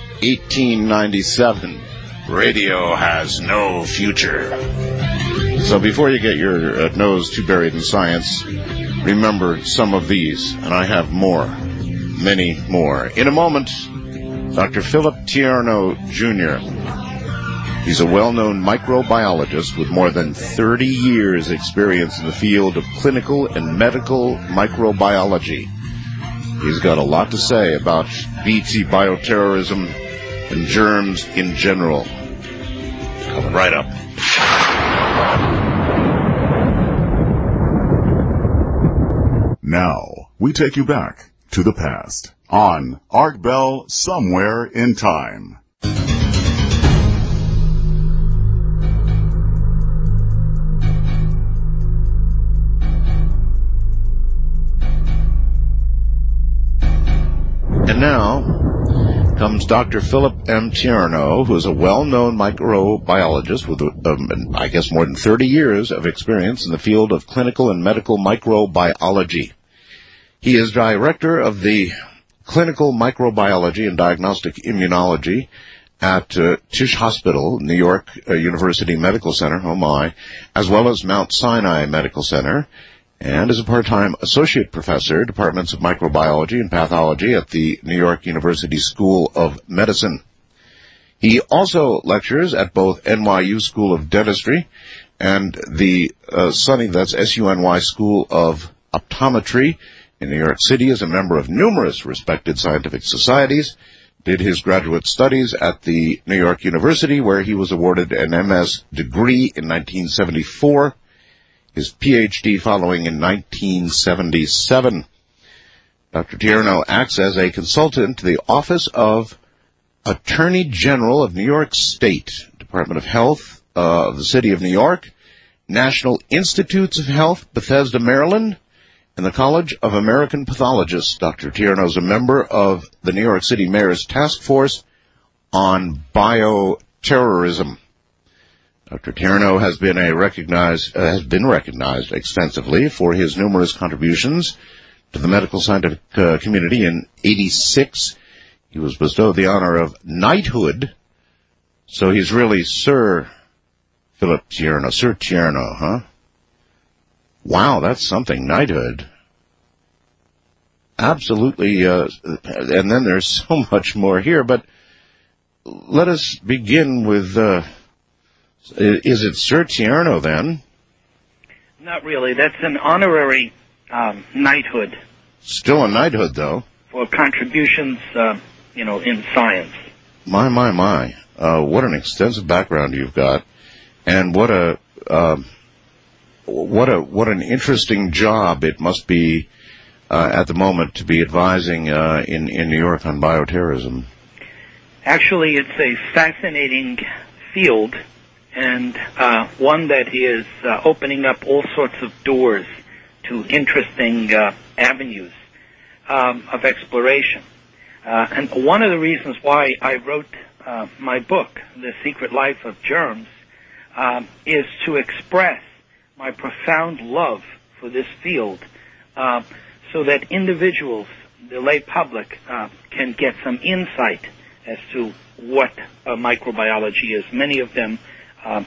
1897. Radio has no future. So before you get your nose too buried in science, remember some of these, and I have more, many more. In a moment, Dr. Philip Tierno, Jr. He's a well-known microbiologist with more than 30 years' experience in the field of clinical and medical microbiology. He's got a lot to say about BT bioterrorism and germs in general. Coming right up. Now, we take you back to the past on Art Bell, Somewhere in Time. And now comes Dr. Philip M. Tierno, who is a well-known microbiologist with, I guess, more than 30 years of experience in the field of clinical and medical microbiology. He is director of the Clinical Microbiology and Diagnostic Immunology at Tisch Hospital, New York University Medical Center, oh my, as well as Mount Sinai Medical Center, and is a part-time associate professor, departments of microbiology and pathology at the New York University School of Medicine. He also lectures at both NYU School of Dentistry and the SUNY School of Optometry in New York City. Is a member of numerous respected scientific societies. Did his graduate studies at the New York University, where he was awarded an MS degree in 1974. His PhD following in 1977. Dr. Tierno acts as a consultant to the Office of Attorney General of New York State, Department of Health of the City of New York, National Institutes of Health, Bethesda, Maryland, and the College of American Pathologists. Dr. Tierno is a member of the New York City Mayor's Task Force on Bioterrorism. Dr. Tierno has been recognized extensively for his numerous contributions to the medical scientific community. In 1986, he was bestowed the honor of knighthood. So he's really Sir Philip Tierno, Sir Tierno, huh? Wow, that's something, knighthood. Absolutely, and then there's so much more here, but let us begin with, is it Sir Tierno then? Not really. That's an honorary knighthood. Still a knighthood, though. For contributions, in science. My. What an extensive background you've got. And what an interesting job it must be at the moment to be advising in New York on bioterrorism. Actually, it's a fascinating field, and one that is opening up all sorts of doors to interesting avenues of exploration. And one of the reasons why I wrote my book, The Secret Life of Germs, is to express my profound love for this field, so that individuals, the lay public, can get some insight as to what microbiology is. Many of them, have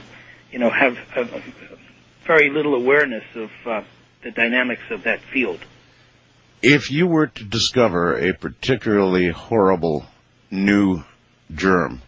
very little awareness of the dynamics of that field. If you were to discover a particularly horrible new germ,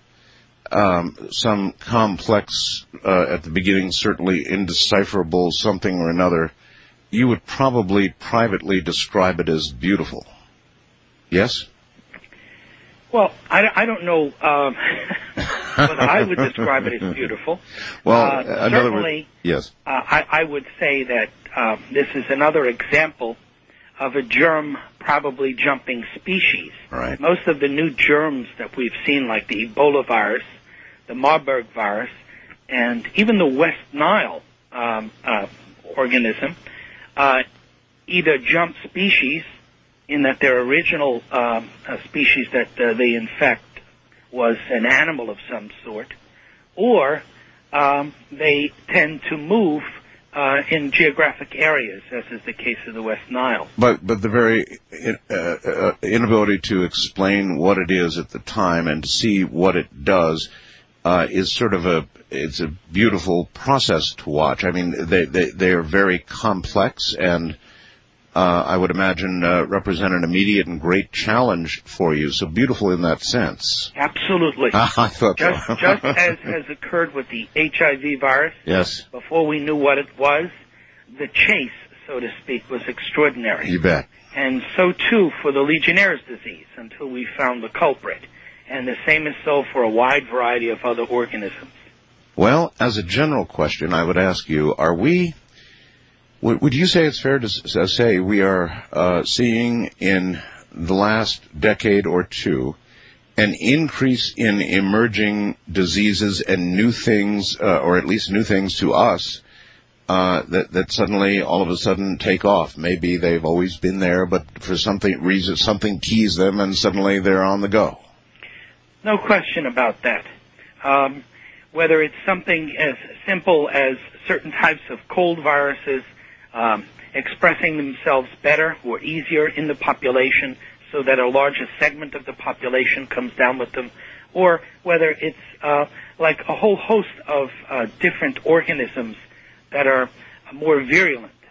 some complex, at the beginning, certainly indecipherable something or another, you would probably privately describe it as beautiful. Yes? Well, I don't know whether I would describe it as beautiful. Well, certainly, yes. I would say that this is another example of a germ probably jumping species. Right. Most of the new germs that we've seen, like the Ebola virus, the Marburg virus, and even the West Nile organism, either jump species in that their original species that they infect was an animal of some sort, or they tend to move in geographic areas, as is the case of the West Nile. But the very inability to explain what it is at the time and to see what it does is sort of it's a beautiful process to watch. I mean, they are very complex and I would imagine represent an immediate and great challenge for you. So beautiful in that sense. Absolutely. I thought just as has occurred with the HIV virus. Yes. Before we knew what it was, the chase, so to speak, was extraordinary. You bet. And so too for the Legionnaire's disease until we found the culprit. And the same is so for a wide variety of other organisms. Well, as a general question, I would ask you, would you say it's fair to say we are seeing in the last decade or two an increase in emerging diseases and new things, or at least new things to us, that suddenly, all of a sudden, take off? Maybe they've always been there, but for reason, something keys them, and suddenly they're on the go. No question about that. Whether it's something as simple as certain types of cold viruses expressing themselves better or easier in the population so that a larger segment of the population comes down with them, or whether it's like a whole host of different organisms that are more virulent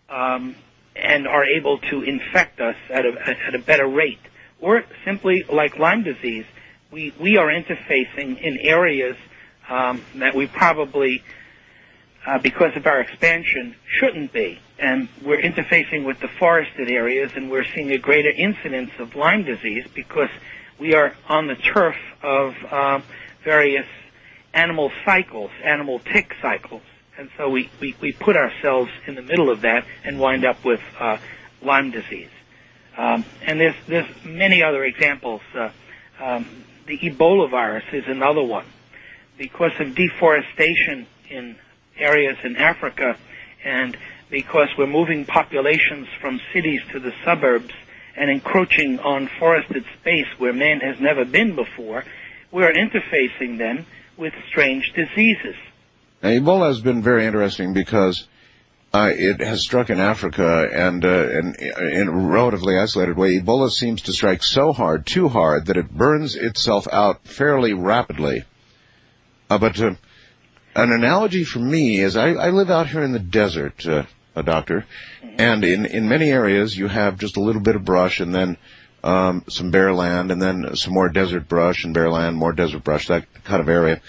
and are able to infect us at a better rate. Or simply like Lyme disease, we are interfacing in areas that we probably, because of our expansion, shouldn't be. And we're interfacing with the forested areas, and we're seeing a greater incidence of Lyme disease because we are on the turf of various animal cycles, animal tick cycles. And so we put ourselves in the middle of that and wind up with Lyme disease. And there's many other examples. The Ebola virus is another one. Because of deforestation in areas in Africa, and because we're moving populations from cities to the suburbs and encroaching on forested space where man has never been before, we're interfacing then with strange diseases. Now, Ebola has been very interesting because it has struck in Africa, and in a relatively isolated way. Ebola seems to strike so hard, too hard, that it burns itself out fairly rapidly. But an analogy for me is I live out here in the desert, Doctor, and in many areas you have just a little bit of brush and then some bare land and then some more desert brush and bare land, more desert brush, that kind of area.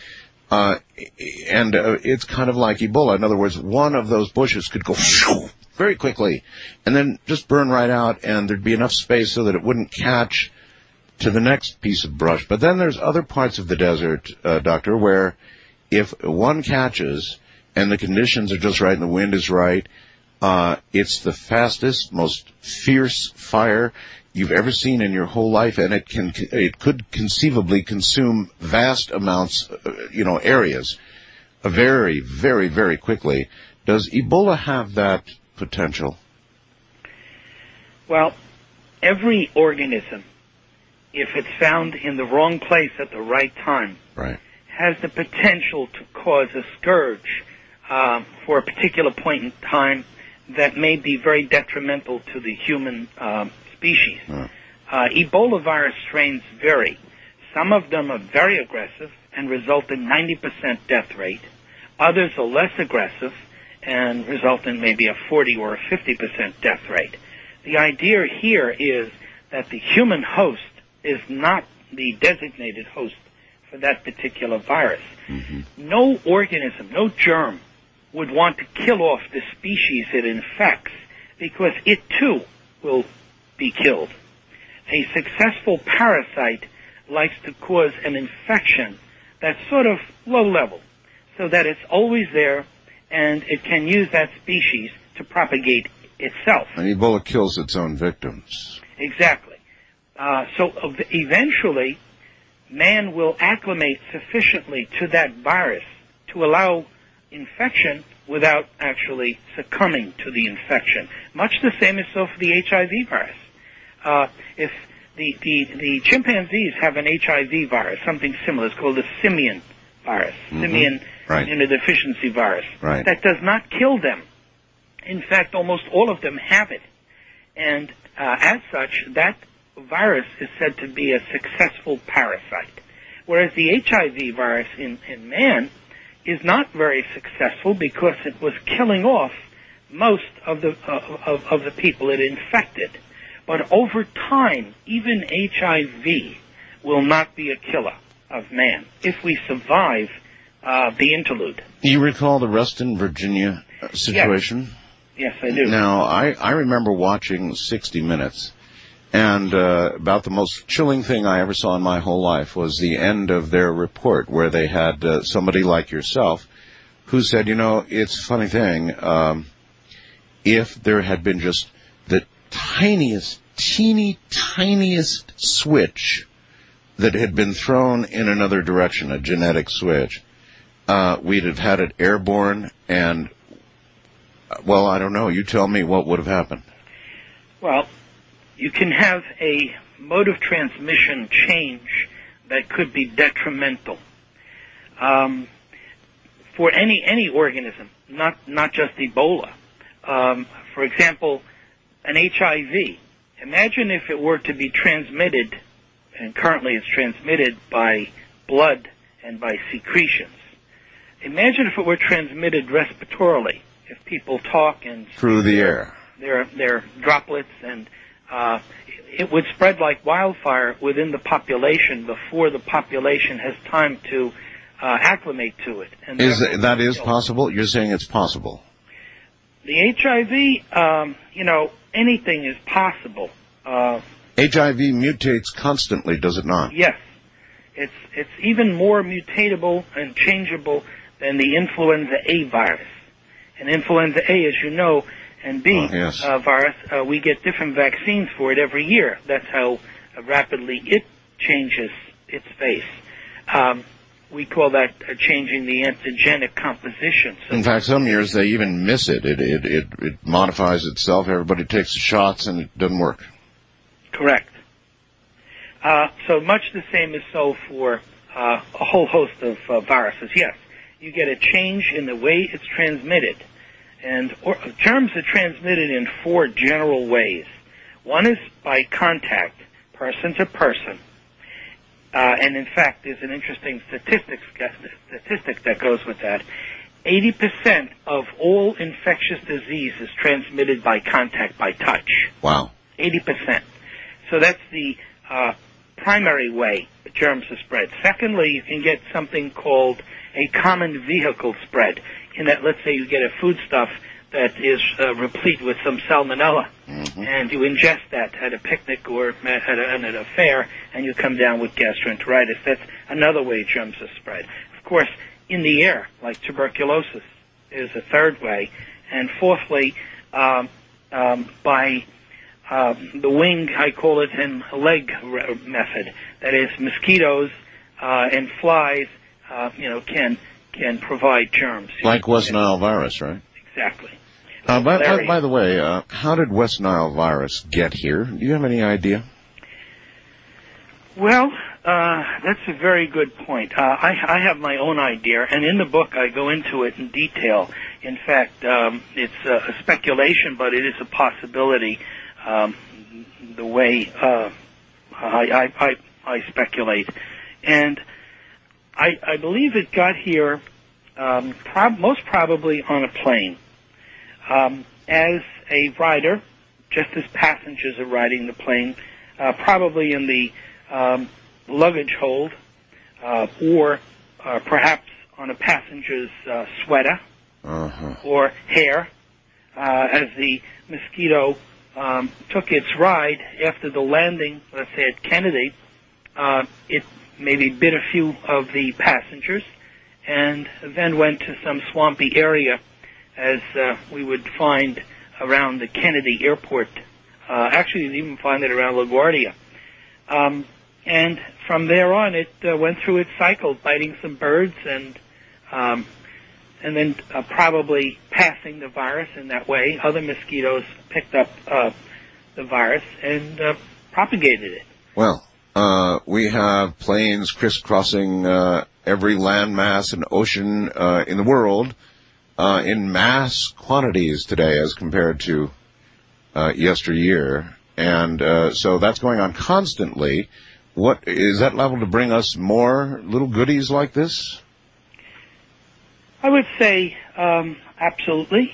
And it's kind of like Ebola. In other words, one of those bushes could go very quickly and then just burn right out, and there'd be enough space so that it wouldn't catch to the next piece of brush. But then there's other parts of the desert, Doctor, where if one catches and the conditions are just right and the wind is right, it's the fastest, most fierce fire you've ever seen in your whole life, and it could conceivably consume vast amounts, areas, very, very, very quickly. Does Ebola have that potential? Well, every organism, if it's found in the wrong place at the right time, right, has the potential to cause a scourge for a particular point in time that may be very detrimental to the human species. Ebola virus strains vary. Some of them are very aggressive and result in 90% death rate. Others are less aggressive and result in maybe a 40 or a 50% death rate. The idea here is that the human host is not the designated host for that particular virus. Mm-hmm. No organism, no germ would want to kill off the species it infects because it too will be killed. A successful parasite likes to cause an infection that's sort of low level so that it's always there and it can use that species to propagate itself. And Ebola kills its own victims. Exactly. So eventually, man will acclimate sufficiently to that virus to allow infection without actually succumbing to the infection. Much the same is so for the HIV virus. If the chimpanzees have an HIV virus, something similar, it's called the simian virus, simian immunodeficiency virus. Right. That does not kill them. In fact, almost all of them have it. And as such, that virus is said to be a successful parasite. Whereas the HIV virus in man is not very successful because it was killing off most of the people it infected. But over time, even HIV will not be a killer of man if we survive the interlude. Do you recall the Reston, Virginia situation? Yes, I do. Now, I remember watching 60 Minutes, and about the most chilling thing I ever saw in my whole life was the end of their report, where they had somebody like yourself who said, it's a funny thing, if there had been just the tiniest switch that had been thrown in another direction, a genetic switch, we'd have had it airborne and, well, I don't know. You tell me what would have happened. Well, you can have a mode of transmission change that could be detrimental for any organism, not just Ebola. For example, an HIV. Imagine if it were to be transmitted, and currently it's transmitted by blood and by secretions. Imagine if it were transmitted respiratorily. if people talk and Through the air. their droplets, and it would spread like wildfire within the population before the population has time to acclimate to it. And That is possible? You're saying it's possible? The HIV, anything is possible. HIV mutates constantly, does it not? Yes. It's even more mutatable and changeable than the influenza A virus. And influenza A, as you know, and B virus, we get different vaccines for it every year. That's how rapidly it changes its face. We call that changing the antigenic composition. So in fact, some years they even miss it. It modifies itself. Everybody takes the shots and it doesn't work. Correct. So much the same is so for a whole host of viruses. Yes, you get a change in the way it's transmitted. And germs are transmitted in 4 general ways. One is by contact, person to person. And in fact, there's an interesting statistic that goes with that. 80% of all infectious disease is transmitted by contact, by touch. Wow. 80%. So that's the primary way germs are spread. Secondly, you can get something called a common vehicle spread, in that, let's say you get a foodstuff that is replete with some salmonella, and you ingest that at a picnic or at a fair, and you come down with gastroenteritis. That's another way germs are spread. Of course, in the air, like tuberculosis, is a third way. And fourthly, by the wing, I call it, and leg method. That is, mosquitoes and flies, can provide germs. Like West Nile virus, right? Exactly. By the way, how did West Nile virus get here? Do you have any idea? Well, that's a very good point. I have my own idea, and in the book I go into it in detail. In fact, it's a speculation, but it is a possibility. The way I speculate, and I believe it got here most probably on a plane. As a rider, just as passengers are riding the plane, probably in the luggage hold, or perhaps on a passenger's sweater or hair, as the mosquito took its ride after the landing, let's say at Kennedy, it maybe bit a few of the passengers and then went to some swampy area, as we would find around the Kennedy airport. Actually, you'd even find it around LaGuardia. And from there on, it went through its cycle, biting some birds and then probably passing the virus in that way. Other mosquitoes picked up the virus and propagated it. Well, we have planes crisscrossing every landmass and ocean in the world in mass quantities today as compared to yesteryear. And so that's going on constantly. What is that level to bring us more little goodies like this? I would say absolutely.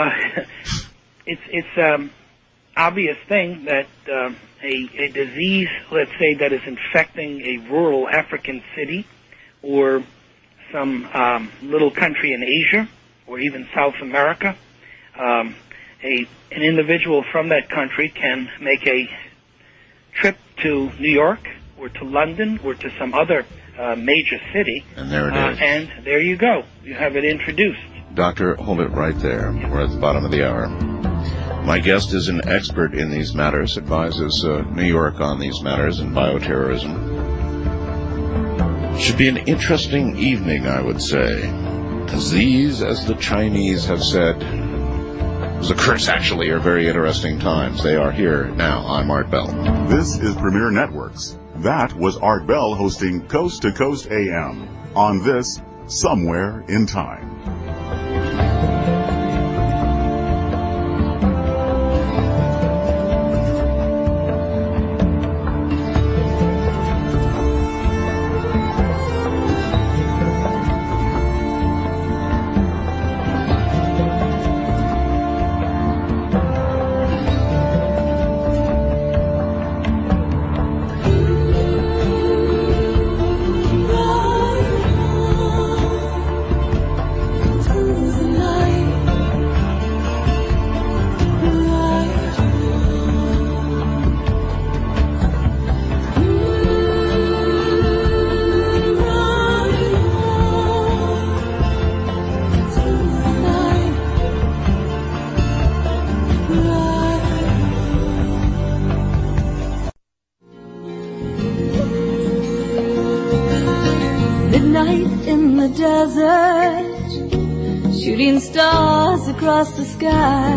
It's obvious thing that a disease, let's say, that is infecting a rural African city or some little country in Asia or even South America, an individual from that country can make a trip to New York or to London or to some other major city. And there it is. And there you go. You have it introduced. Doctor, hold it right there. We're at the bottom of the hour. My guest is an expert in these matters, advises New York on these matters and bioterrorism. Should be an interesting evening, I would say. Because these, as the Chinese have said, the curse actually are very interesting times. They are here now. I'm Art Bell. This is Premier Networks. That was Art Bell hosting Coast to Coast AM on this Somewhere in Time. Midnight in the desert, shooting stars across the sky.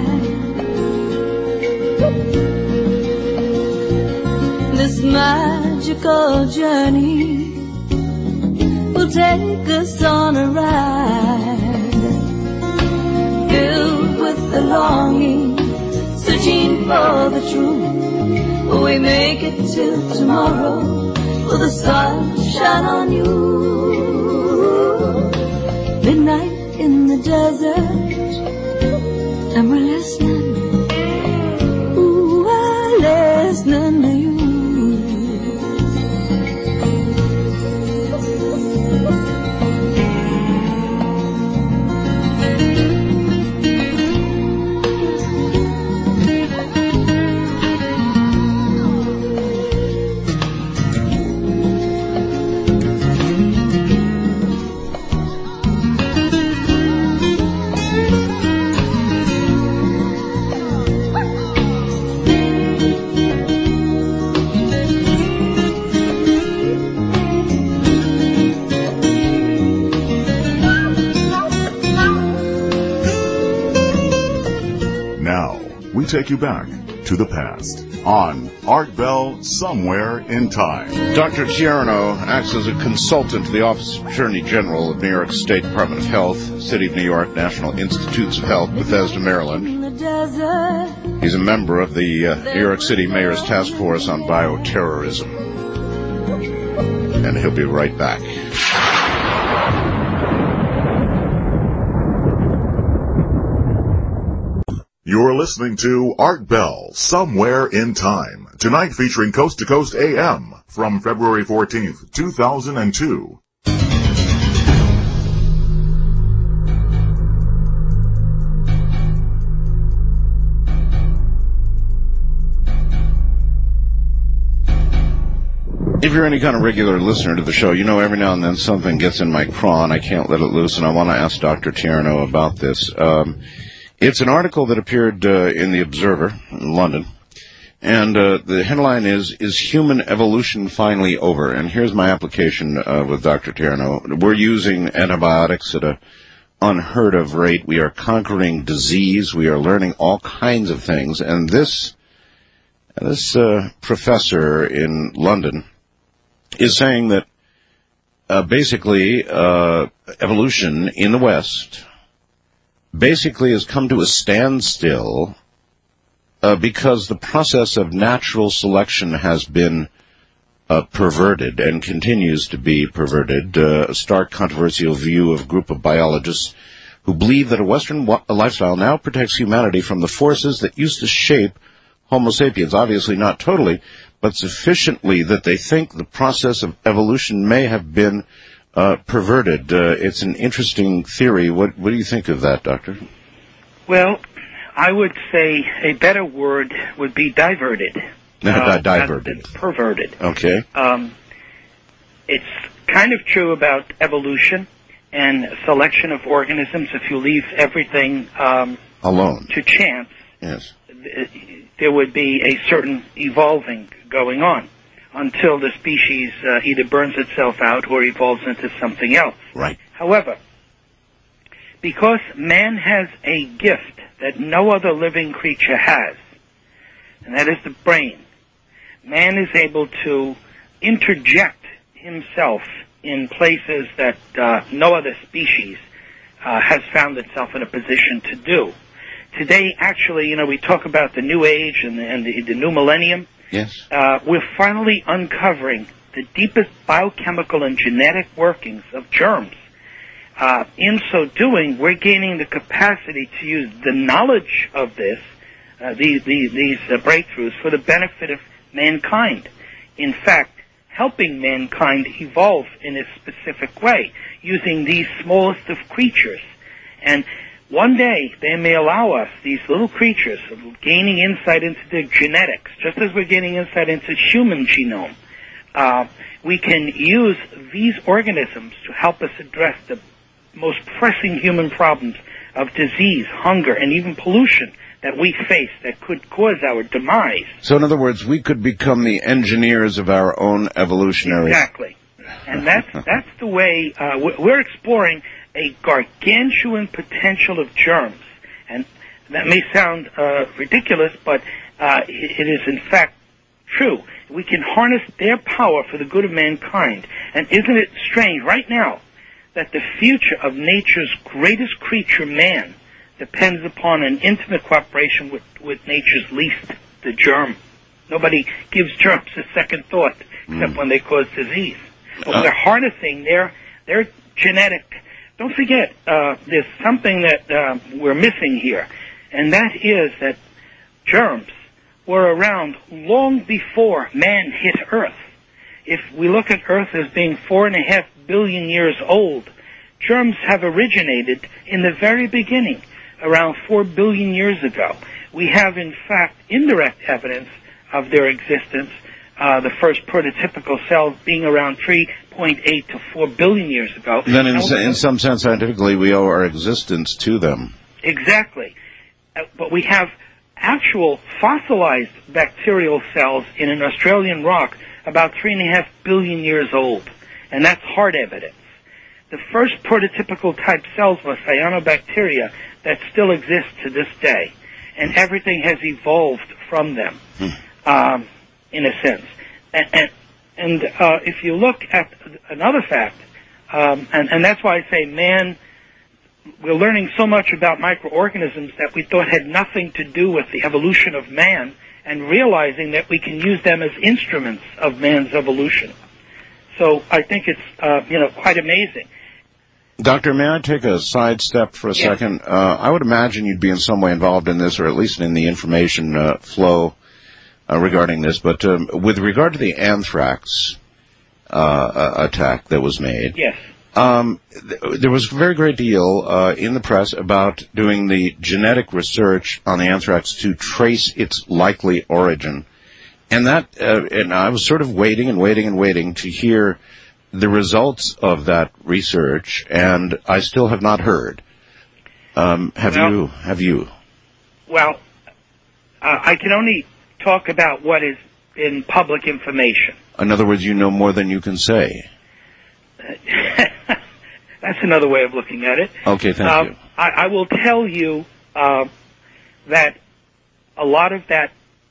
This magical journey will take us on a ride, filled with the longing, searching for the truth. Will we make it till tomorrow? Will the sun shine on you? Midnight in the desert, and we're listening. Ooh, we're listening to you. We take you back to the past on Art Bell Somewhere in Time. Dr. Tierno acts as a consultant to the Office of Attorney General of New York State Department of Health, City of New York, National Institutes of Health, Bethesda, Maryland. He's a member of the New York City Mayor's Task Force on Bioterrorism. And he'll be right back. You're listening to Art Bell, Somewhere in Time. Tonight featuring Coast to Coast AM from February 14th, 2002. If you're any kind of regular listener to the show, you know every now and then something gets in my craw and I can't let it loose, and I want to ask Dr. Tierno about this. It's an article that appeared in The Observer in London, and the headline is Human Evolution Finally Over? And here's my application with Dr. Tierno. We're using antibiotics at an unheard of rate. We are conquering disease. We are learning all kinds of things. And this professor in London is saying that basically evolution in the West basically has come to a standstill because the process of natural selection has been perverted and continues to be perverted. A stark controversial view of a group of biologists who believe that a Western lifestyle now protects humanity from the forces that used to shape Homo sapiens. Obviously not totally, but sufficiently that they think the process of evolution may have been perverted. It's an interesting theory. What do you think of that, Doctor? Well, I would say a better word would be diverted. Diverted. Perverted. Okay. It's kind of true about evolution and selection of organisms. If you leave everything alone to chance, yes, there would be a certain evolving going on until the species either burns itself out or evolves into something else. Right. However, because man has a gift that no other living creature has, and that is the brain, man is able to interject himself in places that no other species has found itself in a position to do. Today, actually, we talk about the new age and the new millennium. Yes. We're finally uncovering the deepest biochemical and genetic workings of germs. In so doing, we're gaining the capacity to use the knowledge of this, these breakthroughs, for the benefit of mankind. In fact, helping mankind evolve in a specific way, using these smallest of creatures. And one day, they may allow us, these little creatures, gaining insight into their genetics, just as we're gaining insight into human genome. We can use these organisms to help us address the most pressing human problems of disease, hunger, and even pollution that we face that could cause our demise. So in other words, we could become the engineers of our own evolutionary... Exactly. And that's the way we're exploring a gargantuan potential of germs. And that may sound ridiculous, but it is in fact true. We can harness their power for the good of mankind. And isn't it strange right now that the future of nature's greatest creature, man, depends upon an intimate cooperation with nature's least, the germ. Nobody gives germs a second thought, except when they cause disease. But we're harnessing their genetic. Don't forget, there's something that we're missing here, and that is that germs were around long before man hit Earth. If we look at Earth as being 4.5 billion years old, germs have originated in the very beginning, around 4 billion years ago. We have, in fact, indirect evidence of their existence, the first prototypical cells being around 3.8 to 4 billion years ago. Then in some sense, scientifically, we owe our existence to them. Exactly. But we have actual fossilized bacterial cells in an Australian rock about 3.5 billion years old, and that's hard evidence. The first prototypical type cells were cyanobacteria that still exist to this day, and everything has evolved from them, in a sense. And if you look at another fact, and that's why I say man, we're learning so much about microorganisms that we thought had nothing to do with the evolution of man, and realizing that we can use them as instruments of man's evolution. So I think it's quite amazing. Doctor, may I take a sidestep for a second? I would imagine you'd be in some way involved in this, or at least in the information flow regarding this. But with regard to the anthrax attack that was made, yes, there was a very great deal in the press about doing the genetic research on the anthrax to trace its likely origin, and I was sort of waiting to hear the results of that research, and I still have not heard. Have you? Well, I can only talk about what is in public information. In other words, you know more than you can say. That's another way of looking at it. Okay, thank you. I will tell you that a lot of that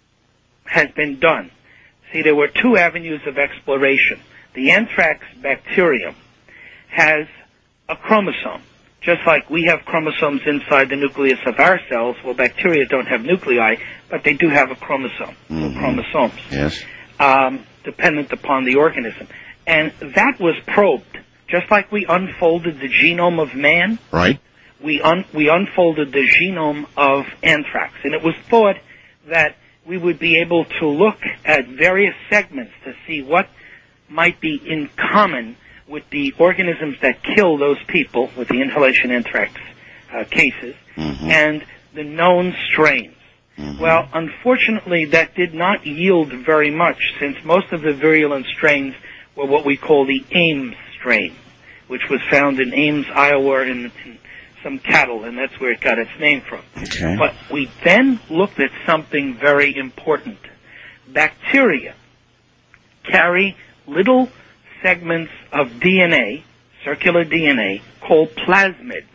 has been done. See, there were two avenues of exploration. The anthrax bacterium has a chromosome. Just like we have chromosomes inside the nucleus of our cells, well, bacteria don't have nuclei, but they do have a chromosome, chromosomes, yes, dependent upon the organism. And that was probed. Just like we unfolded the genome of man, right? We unfolded the genome of anthrax. And it was thought that we would be able to look at various segments to see what might be in common with the organisms that kill those people with the inhalation anthrax cases and the known strains. Well, unfortunately, that did not yield very much, since most of the virulent strains were what we call the Ames strain, which was found in Ames, Iowa, in some cattle, and that's where it got its name from. Okay. But we then looked at something very important. Bacteria carry little segments of DNA, circular DNA, called plasmids.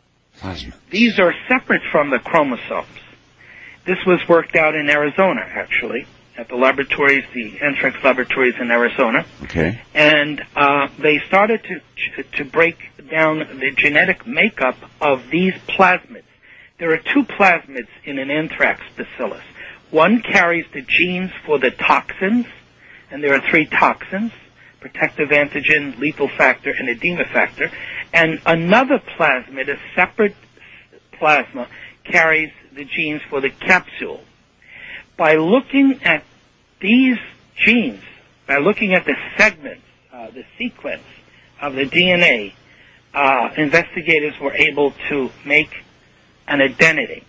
These are separate from the chromosomes. This was worked out in Arizona, actually, at the laboratories, the anthrax laboratories in Arizona. Okay. And they started to break down the genetic makeup of these plasmids. There are two plasmids in an anthrax bacillus. One carries the genes for the toxins, and there are three toxins: protective antigen, lethal factor, and edema factor. And another plasmid, a separate plasma, carries the genes for the capsule. By looking at these genes, by looking at the segments, the sequence of the DNA, investigators were able to make an identity.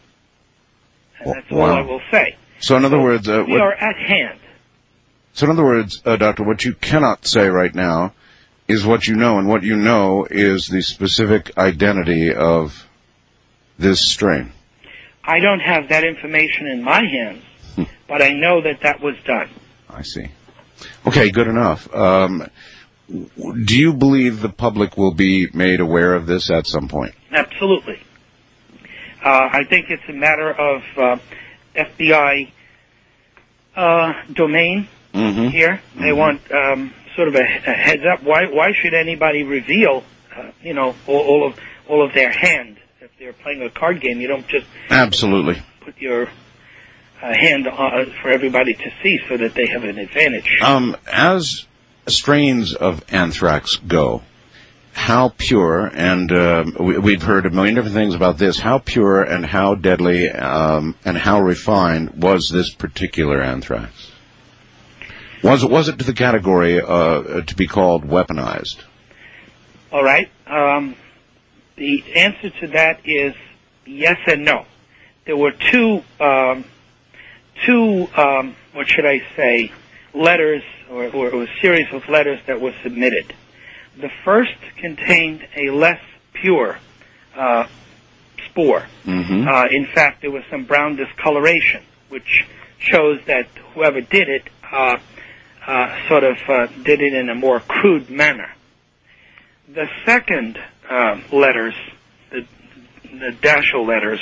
And that's all I will say. So in other words, we are at hand. So in other words, Doctor, what you cannot say right now is what you know, and what you know is the specific identity of this strain. I don't have that information in my hands, but I know that was done. I see. Okay, good enough. Do you believe the public will be made aware of this at some point? Absolutely. I think it's a matter of FBI domain here. They want sort of a heads up. Why should anybody reveal, all of their hand? If they're playing a card game, you don't just absolutely put your hand on for everybody to see so that they have an advantage. As strains of anthrax go, how pure, and we've heard a million different things about this, how pure and how deadly and how refined was this particular anthrax? Was it to the category to be called weaponized? All right. The answer to that is yes and no. There were two what should I say, letters or a series of letters that were submitted. The first contained a less pure spore. In fact, there was some brown discoloration, which shows that whoever did it did it in a more crude manner. The second letters, the Dachau letters,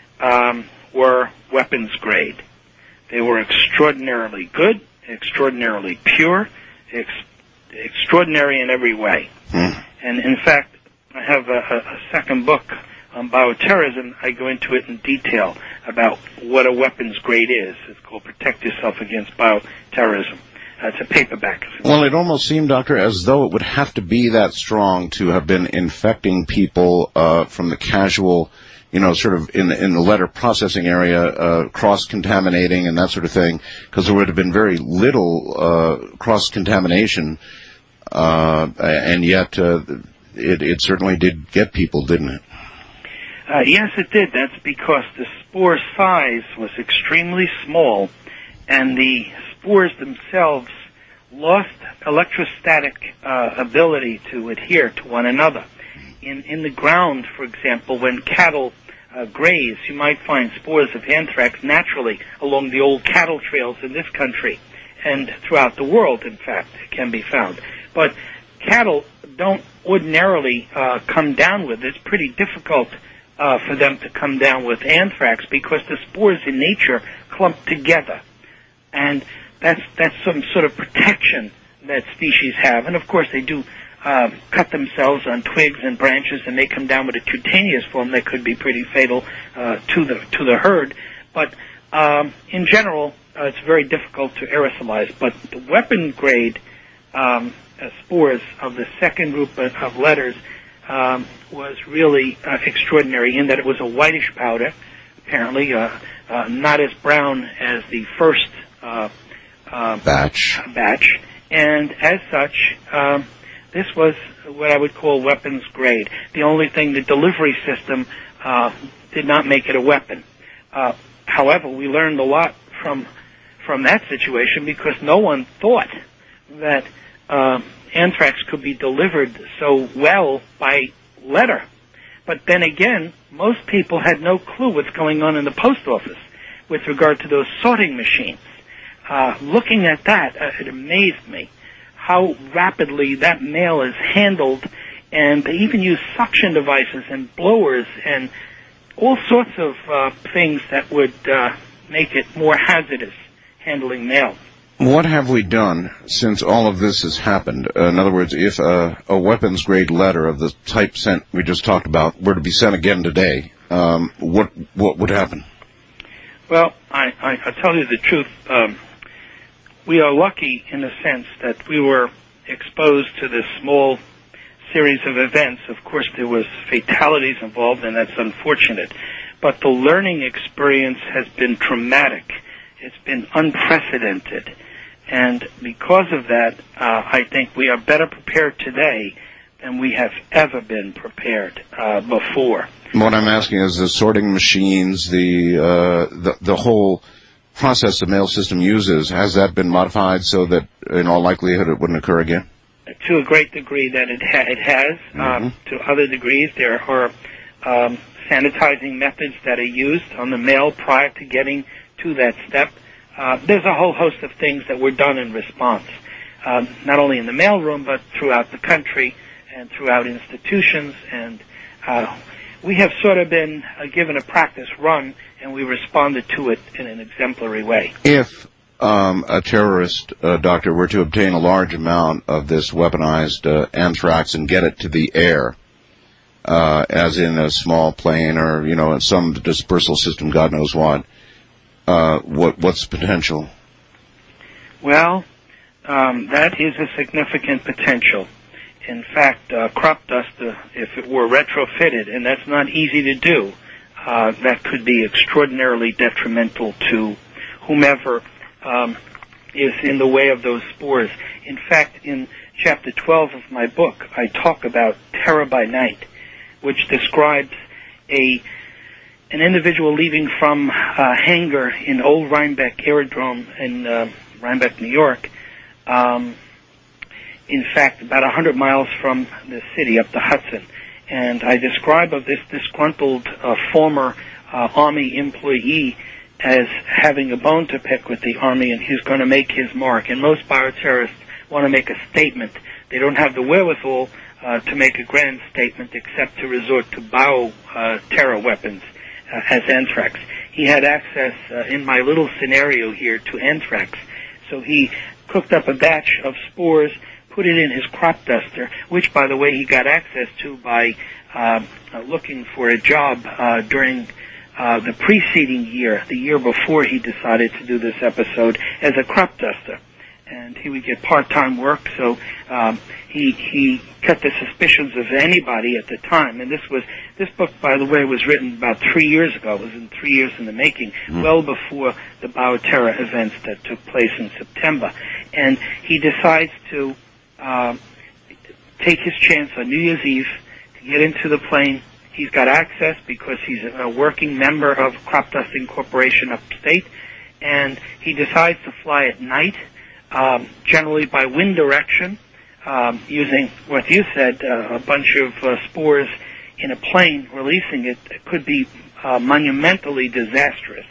were weapons grade. They were extraordinarily good, extraordinarily pure, extraordinary in every way. And in fact, I have a second book on bioterrorism. I go into it in detail about what a weapons grade is. It's called Protect Yourself Against Bioterrorism. It's a paperback. Well, it almost seemed, Doctor, as though it would have to be that strong to have been infecting people from the casual, sort of in the letter processing area, cross-contaminating and that sort of thing, because there would have been very little cross-contamination, and yet it certainly did get people, didn't it? Yes, it did. That's because the spore size was extremely small, and the spores themselves lost electrostatic ability to adhere to one another. In the ground, for example, when cattle graze, you might find spores of anthrax naturally along the old cattle trails in this country and throughout the world, in fact, can be found. But cattle don't ordinarily come down with it. It's pretty difficult for them to come down with anthrax because the spores in nature clump together. And that's some sort of protection that species have. And of course they do cut themselves on twigs and branches, and they come down with a cutaneous form that could be pretty fatal to the herd. But in general, it's very difficult to aerosolize. But the weapon grade spores of the second group of letters was really extraordinary in that it was a whitish powder, apparently not as brown as the first batch, and as such, this was what I would call weapons grade. The only thing, the delivery system did not make it a weapon. However, we learned a lot from that situation because no one thought that anthrax could be delivered so well by letter. But then again, most people had no clue what's going on in the post office with regard to those sorting machines. Looking at that, it amazed me how rapidly that mail is handled, and they even use suction devices and blowers and all sorts of things that would make it more hazardous handling mail. What have we done since all of this has happened? In other words, if a weapons-grade letter of the type sent we just talked about were to be sent again today, what would happen? Well, I'll tell you the truth. We are lucky in the sense that we were exposed to this small series of events. Of course, there was fatalities involved, and that's unfortunate. But the learning experience has been traumatic. It's been unprecedented. And because of that, I think we are better prepared today than we have ever been prepared before. What I'm asking is the sorting machines, the whole process the mail system uses, has that been modified so that in all likelihood it wouldn't occur again? To a great degree that it has. To other degrees, there are sanitizing methods that are used on the mail prior to getting to that step. There's a whole host of things that were done in response. not only in the mailroom, but throughout the country and throughout institutions. And we have sort of been given a practice run, and we responded to it in an exemplary way. If a terrorist, doctor, were to obtain a large amount of this weaponized anthrax and get it to the air, as in a small plane or, some dispersal system, God knows what, what's the potential? Well, that is a significant potential. In fact, crop dust, if it were retrofitted, and that's not easy to do, that could be extraordinarily detrimental to whomever is in the way of those spores. In fact, in chapter 12 of my book, I talk about terror by night, which describes an individual leaving from a hangar in Old Rhinebeck Aerodrome in Rhinebeck, New York, in fact, about 100 miles from the city up the Hudson. And I describe of this disgruntled former Army employee as having a bone to pick with the Army, and he's going to make his mark. And most bioterrorists want to make a statement. They don't have the wherewithal to make a grand statement except to resort to bioterror weapons as anthrax. He had access, in my little scenario here, to anthrax. So he cooked up a batch of spores, put it in his crop duster, which, by the way, he got access to by looking for a job during the preceding year, the year before he decided to do this episode, as a crop duster. And he would get part-time work, so he cut the suspicions of anybody at the time. And this book, by the way, was written about 3 years ago. It was 3 years in the making, well before the bioterror events that took place in September. And he decides to take his chance on New Year's Eve to get into the plane. He's got access because he's a working member of Crop Dusting Corporation upstate, and he decides to fly at night, generally by wind direction, using what you said, a bunch of spores in a plane, releasing it could be monumentally disastrous.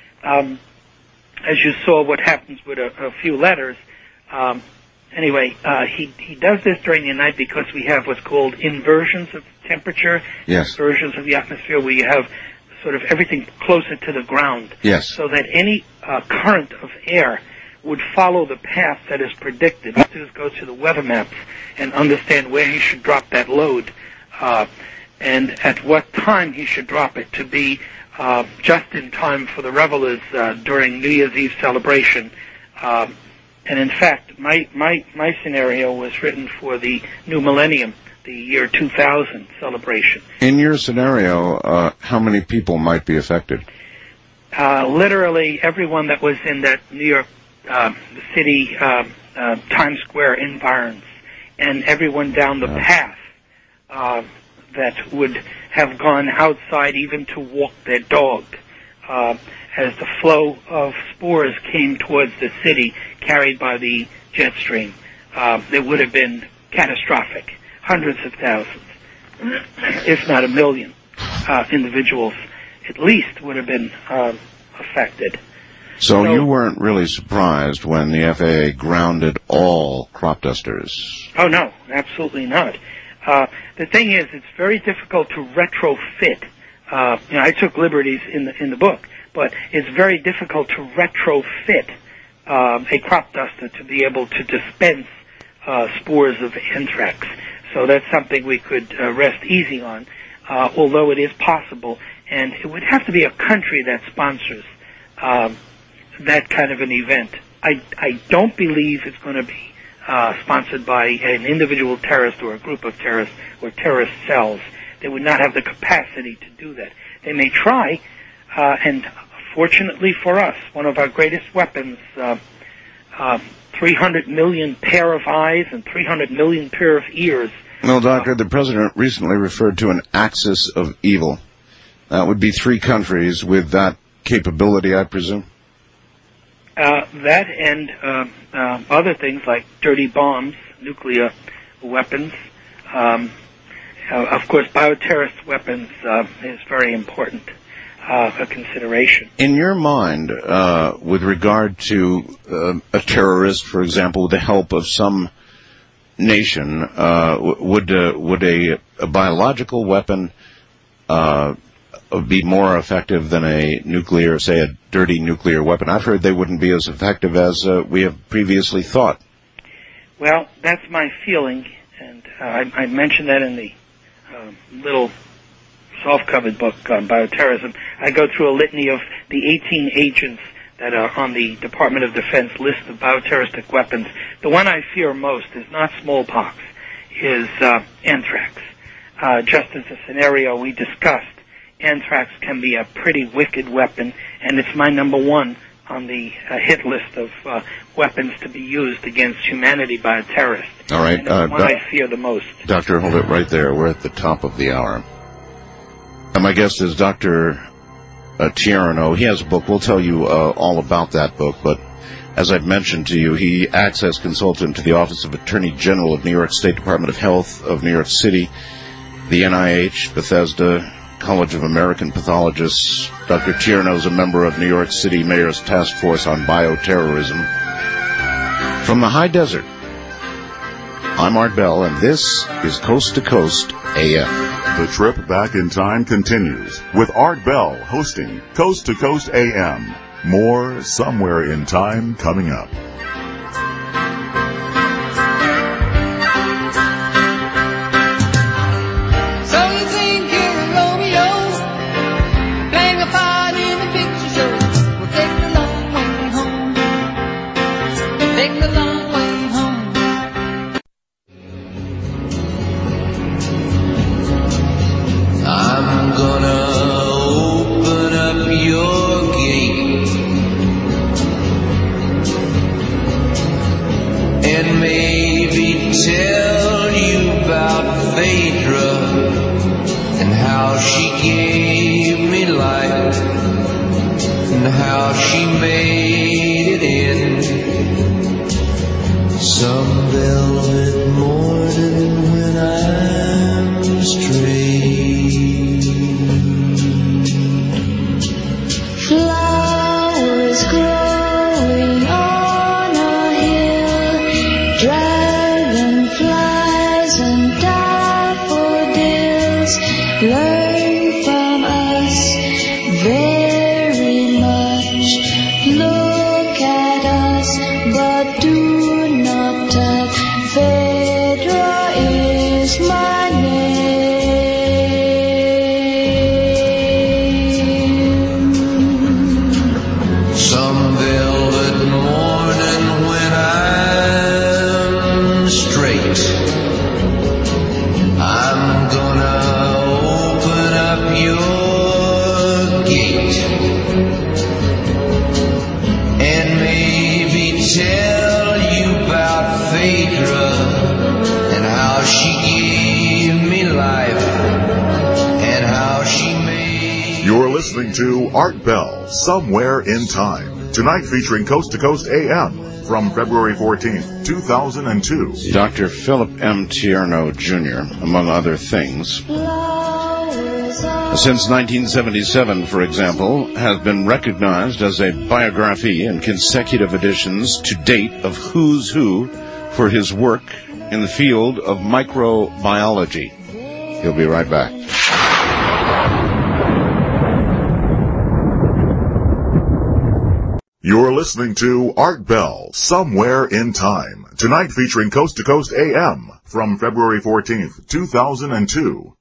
As you saw what happens with a few letters, anyway, he does this during the night because we have what's called inversions of temperature, inversions of the atmosphere, where you have sort of everything closer to the ground, so that any current of air would follow the path that is predicted. He just go to the weather maps and understand where he should drop that load, and at what time he should drop it to be just in time for the revelers during New Year's Eve celebration. And in fact, my scenario was written for the new millennium, the year 2000 celebration. In your scenario, how many people might be affected? Literally everyone that was in that New York City Times Square environs, and everyone down the path that would have gone outside even to walk their dog. As the flow of spores came towards the city, carried by the jet stream, it would have been catastrophic. Hundreds of thousands, if not 1 million, individuals at least would have been affected. So you weren't really surprised when the FAA grounded all crop dusters? Oh, no, absolutely not. The thing is, it's very difficult to retrofit. I took liberties in the book, but it's very difficult to retrofit a crop duster to be able to dispense spores of anthrax. So that's something we could rest easy on, although it is possible. And it would have to be a country that sponsors that kind of an event. I don't believe it's going to be sponsored by an individual terrorist or a group of terrorists or terrorist cells. They would not have the capacity to do that. They may try, and fortunately for us, one of our greatest weapons, 300 million pair of eyes and 300 million pair of ears. Well, Doctor, the President recently referred to an axis of evil. That would be 3 countries with that capability, I presume? That and other things like dirty bombs, nuclear weapons. Of course, bioterrorist weapons is very important. a consideration. In your mind, with regard to a terrorist, for example, with the help of some nation, would a biological weapon be more effective than a nuclear, say a dirty nuclear weapon? I've heard they wouldn't be as effective as we have previously thought. Well, that's my feeling, and I mentioned that in the little soft-covered book on bioterrorism. I go through a litany of the 18 agents that are on the Department of Defense list of bioterroristic weapons. The one I fear most is not smallpox, is anthrax. Just as a scenario we discussed, anthrax can be a pretty wicked weapon, and it's my number one on the hit list of weapons to be used against humanity by a terrorist. All right. And it's the one I fear the most. Doctor, hold it right there. We're at the top of the hour. And my guest is Dr. Tierno. He has a book. We'll tell you all about that book, but as I've mentioned to you, he acts as consultant to the Office of Attorney General of New York State Department of Health of New York City, the NIH, Bethesda, College of American Pathologists. Dr. Tierno is a member of New York City Mayor's Task Force on Bioterrorism. From the high desert, I'm Art Bell, and this is Coast to Coast AM. The trip back in time continues with Art Bell hosting Coast to Coast AM. More Somewhere in Time coming up. So you think you're a Romeo, playing a part in a picture show. We'll take the long way home. Take the long way home. I'm gonna open up your gate and maybe tell you about Phaedra and how she gave me life and how she made it in some velvet morning when I'm straight. Flowers growing on a hill, dragonflies and daffodils learn from us very much. Look at us, but do not touch. Phaedra is my name. Some velvet morning when I'm straight, I'm gonna open up your gate and maybe tell you about Phaedra and how she gave me life and how she made. You're listening to Art Bell, Somewhere in Time. Tonight featuring Coast to Coast AM from February 14th, 2002. Dr. Philip M. Tierno, Jr., among other things, since 1977, for example, has been recognized as a biography in consecutive editions to date of Who's Who for his work in the field of microbiology. He'll be right back. You're listening to Art Bell, Somewhere in Time. Tonight featuring Coast to Coast AM from February 14th, 2002.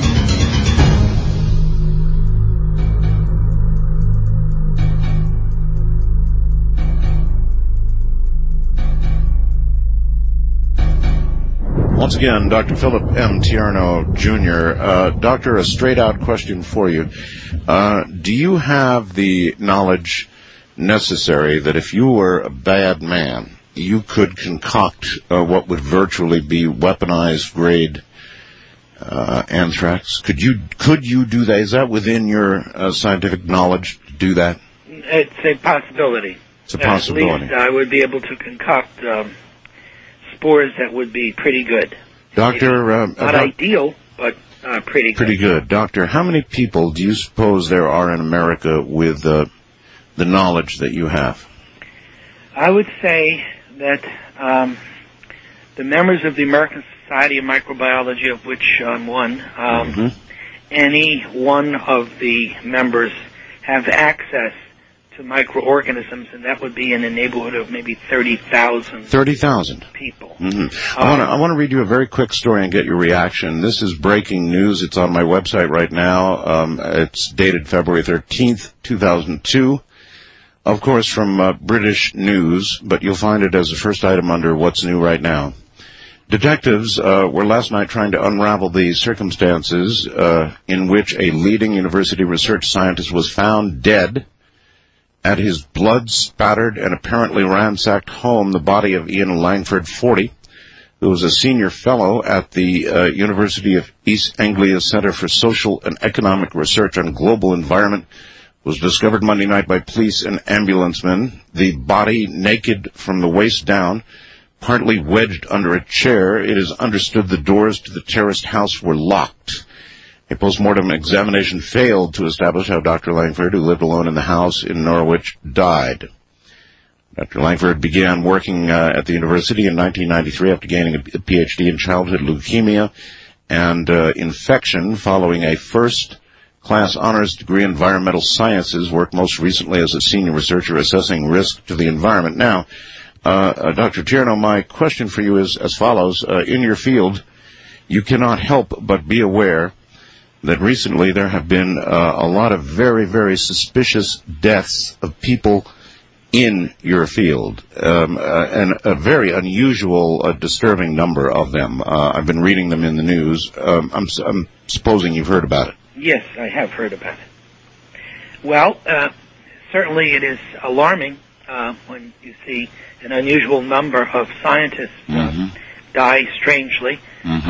Once again, Dr. Philip M. Tierno, Jr. Doctor, a straight-out question for you. Do you have the knowledge necessary that if you were a bad man, you could concoct what would virtually be weaponized grade anthrax? Could you do that? Is that within your scientific knowledge to do that? It's a possibility. It's a possibility. At least I would be able to concoct spores that would be pretty good. Doctor, not ideal, but pretty good. Pretty good. Doctor, how many people do you suppose there are in America with the knowledge that you have? I would say that the members of the American Society of Microbiology, of which I'm one, any one of the members have access to microorganisms, and that would be in the neighborhood of maybe 30,000. 30,000 people. I want to read you a very quick story and get your reaction. This is breaking news. It's on my website right now. It's dated February 13th, 2002. Of course, from British News, but you'll find it as the first item under What's New right now. Detectives were last night trying to unravel the circumstances in which a leading university research scientist was found dead at his blood-spattered and apparently ransacked home, the body of Ian Langford, 40, who was a senior fellow at the University of East Anglia Center for Social and Economic Research on Global Environment, was discovered Monday night by police and ambulance men. The body, naked from the waist down, partly wedged under a chair. It is understood the doors to the terraced house were locked. A postmortem examination failed to establish how Dr. Langford, who lived alone in the house in Norwich, died. Dr. Langford began working at the university in 1993 after gaining a PhD in childhood leukemia and infection following a first-class honors degree in environmental sciences, worked most recently as a senior researcher assessing risk to the environment. Now, Dr. Tierno, my question for you is as follows. In your field, you cannot help but be aware that recently there have been a lot of very, very suspicious deaths of people in your field, and a very unusual, disturbing number of them. I've been reading them in the news. I'm supposing you've heard about it. Yes, I have heard about it. Well, certainly it is alarming when you see an unusual number of scientists die strangely.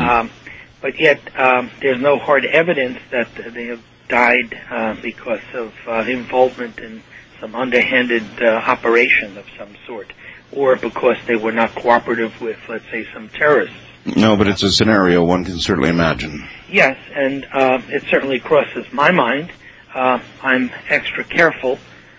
But yet, there's no hard evidence that they have died because of involvement in some underhanded operation of some sort, or because they were not cooperative with, let's say, some terrorists. No, but it's a scenario one can certainly imagine. Yes, and it certainly crosses my mind. I'm extra careful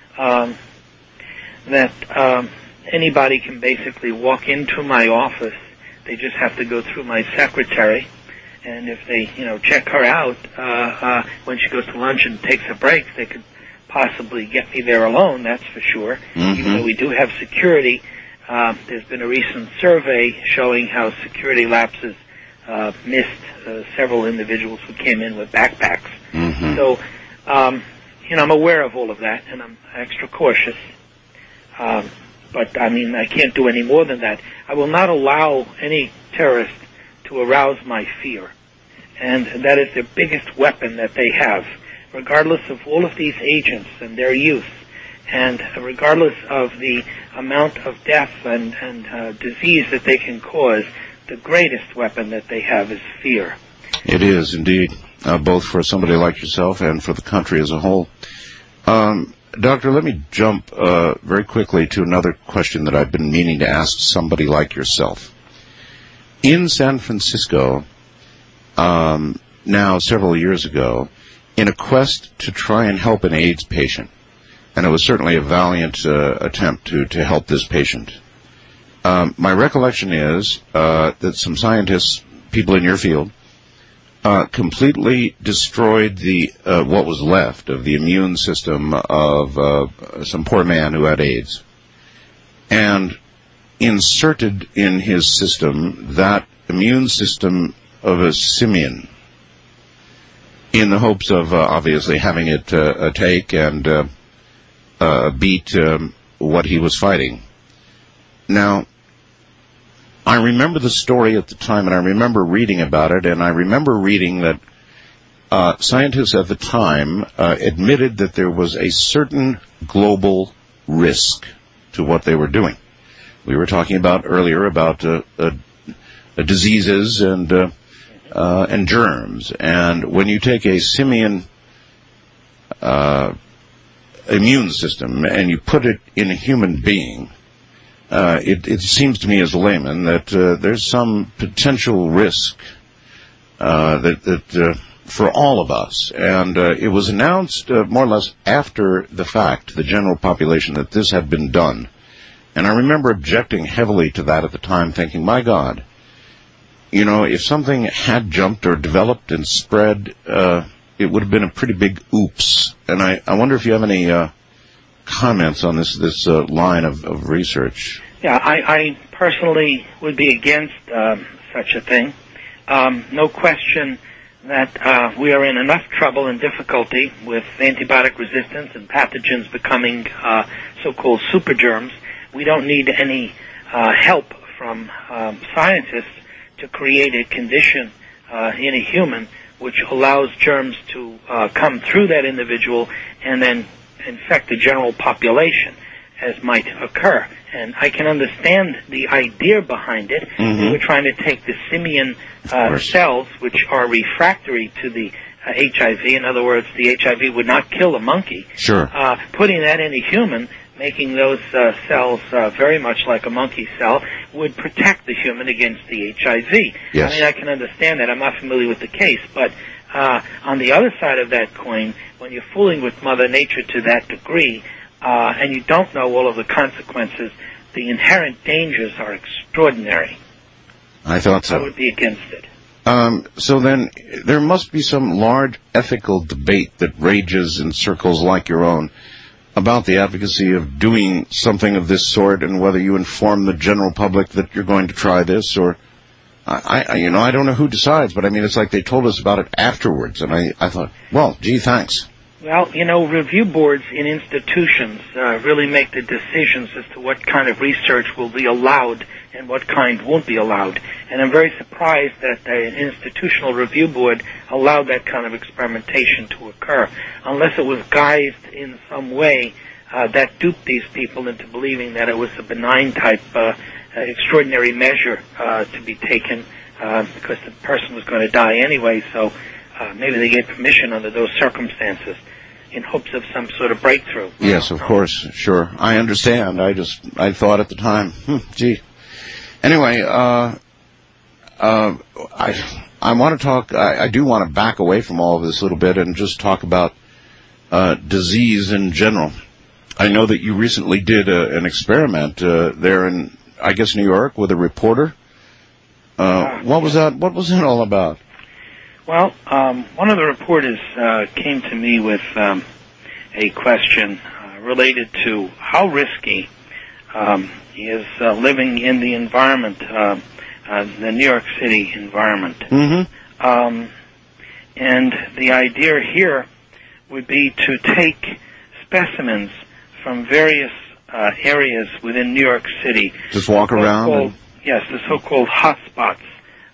that anybody can basically walk into my office. They just have to go through my secretary. And if they, check her out when she goes to lunch and takes a break, they could possibly get me there alone, that's for sure. Even though we do have security, there's been a recent survey showing how security lapses missed several individuals who came in with backpacks. So, I'm aware of all of that, and I'm extra cautious. But, I can't do any more than that. I will not allow any terrorist to arouse my fear. And that is the biggest weapon that they have, regardless of all of these agents and their use, and regardless of the amount of death and disease that they can cause. The greatest weapon that they have is fear. It is, indeed, both for somebody like yourself and for the country as a whole. Doctor, let me jump very quickly to another question that I've been meaning to ask somebody like yourself. In San Francisco, now several years ago, in a quest to try and help an AIDS patient, and it was certainly a valiant attempt to help this patient, my recollection is that some scientists, people in your field, completely destroyed the what was left of the immune system of some poor man who had AIDS, and inserted in his system that immune system of a simian, in the hopes of obviously having it take and beat what he was fighting. Now, I remember the story at the time, and I remember reading about it, and I remember reading that scientists at the time admitted that there was a certain global risk to what they were doing. We were talking about earlier about diseases and germs, and when you take a simian immune system and you put it in a human being, it seems to me as a layman that there's some potential risk for all of us. And it was announced more or less after the fact to the general population that this had been done. And I remember objecting heavily to that at the time, thinking, my God, you know, if something had jumped or developed and spread, it would have been a pretty big oops. And I wonder if you have any comments on this line of research. Yeah, I personally would be against such a thing. No question that we are in enough trouble and difficulty with antibiotic resistance and pathogens becoming so-called super germs. We don't need any help from scientists to create a condition in a human which allows germs to come through that individual and then infect the general population, as might occur. And I can understand the idea behind it. Mm-hmm. We were trying to take the simian cells, which are refractory to the HIV. In other words, the HIV would not kill a monkey. Sure. Putting that in a human, making those cells very much like a monkey cell, would protect the human against the HIV. Yes. I mean, I can understand that. I'm not familiar with the case, but on the other side of that coin, when you're fooling with Mother Nature to that degree, and you don't know all of the consequences, the inherent dangers are extraordinary. I thought so. I would be against it. So then, there must be some large ethical debate that rages in circles like your own about the advocacy of doing something of this sort, and whether you inform the general public that you're going to try this, or I don't know who decides, but I mean, it's like they told us about it afterwards, and I thought, well, gee, thanks. Well, you know, review boards in institutions really make the decisions as to what kind of research will be allowed and what kind won't be allowed. And I'm very surprised that an institutional review board allowed that kind of experimentation to occur, unless it was guised in some way that duped these people into believing that it was a benign type extraordinary measure to be taken because the person was going to die anyway, so maybe they gave permission under those circumstances in hopes of some sort of breakthrough. Yes, of course, sure. I understand. I thought at the time, gee. Anyway, I want to talk, I do want to back away from all of this a little bit and just talk about disease in general. I know that you recently did an experiment there in, I guess, New York with a reporter. What was that all about? Well, one of the reporters came to me with a question related to how risky he is living in the environment, the New York City environment. Mm-hmm. And the idea here would be to take specimens from various areas within New York City. Just walk around? Yes, the so-called hotspots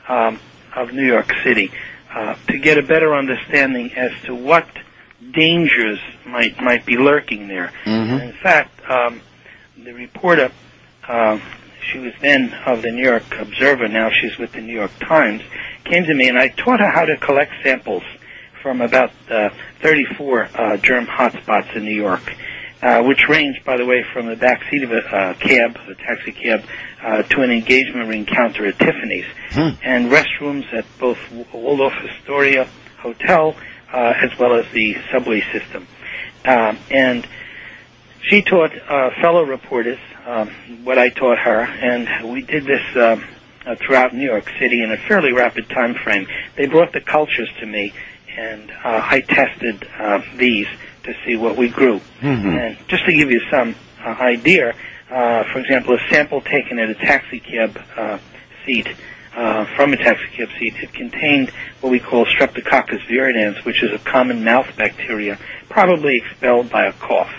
of New York City. To get a better understanding as to what dangers might be lurking there. Mm-hmm. And in fact, the reporter, she was then of the New York Observer, now she's with the New York Times, came to me and I taught her how to collect samples from about 34 germ hotspots in New York, which ranged, by the way, from the back seat of a taxi cab, to an engagement ring counter at Tiffany's, and restrooms at both Waldorf Astoria Hotel, as well as the subway system. And she taught fellow reporters what I taught her, and we did this throughout New York City in a fairly rapid time frame. They brought the cultures to me, and I tested these to see what we grew. Mm-hmm. And just to give you some idea, for example, a sample taken at a taxi cab seat, from a taxi cab seat, it contained what we call Streptococcus viridans, which is a common mouth bacteria, probably expelled by a cough.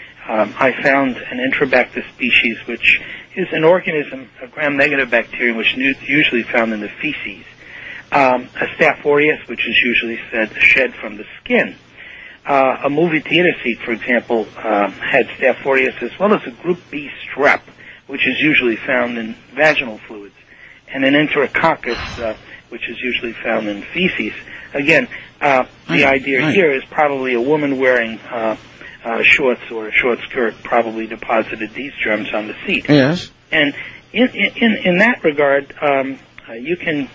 I found an Enterobacter species, which is an organism, a gram-negative bacterium, which is usually found in the feces. A Staph aureus, which is usually shed from the skin. A movie theater seat, for example, had Staph aureus, as well as a group B strep, which is usually found in vaginal fluids, and an Enterococcus, which is usually found in feces. Again, the idea here is probably a woman wearing shorts or a short skirt probably deposited these germs on the seat. Yes. And in that regard, you can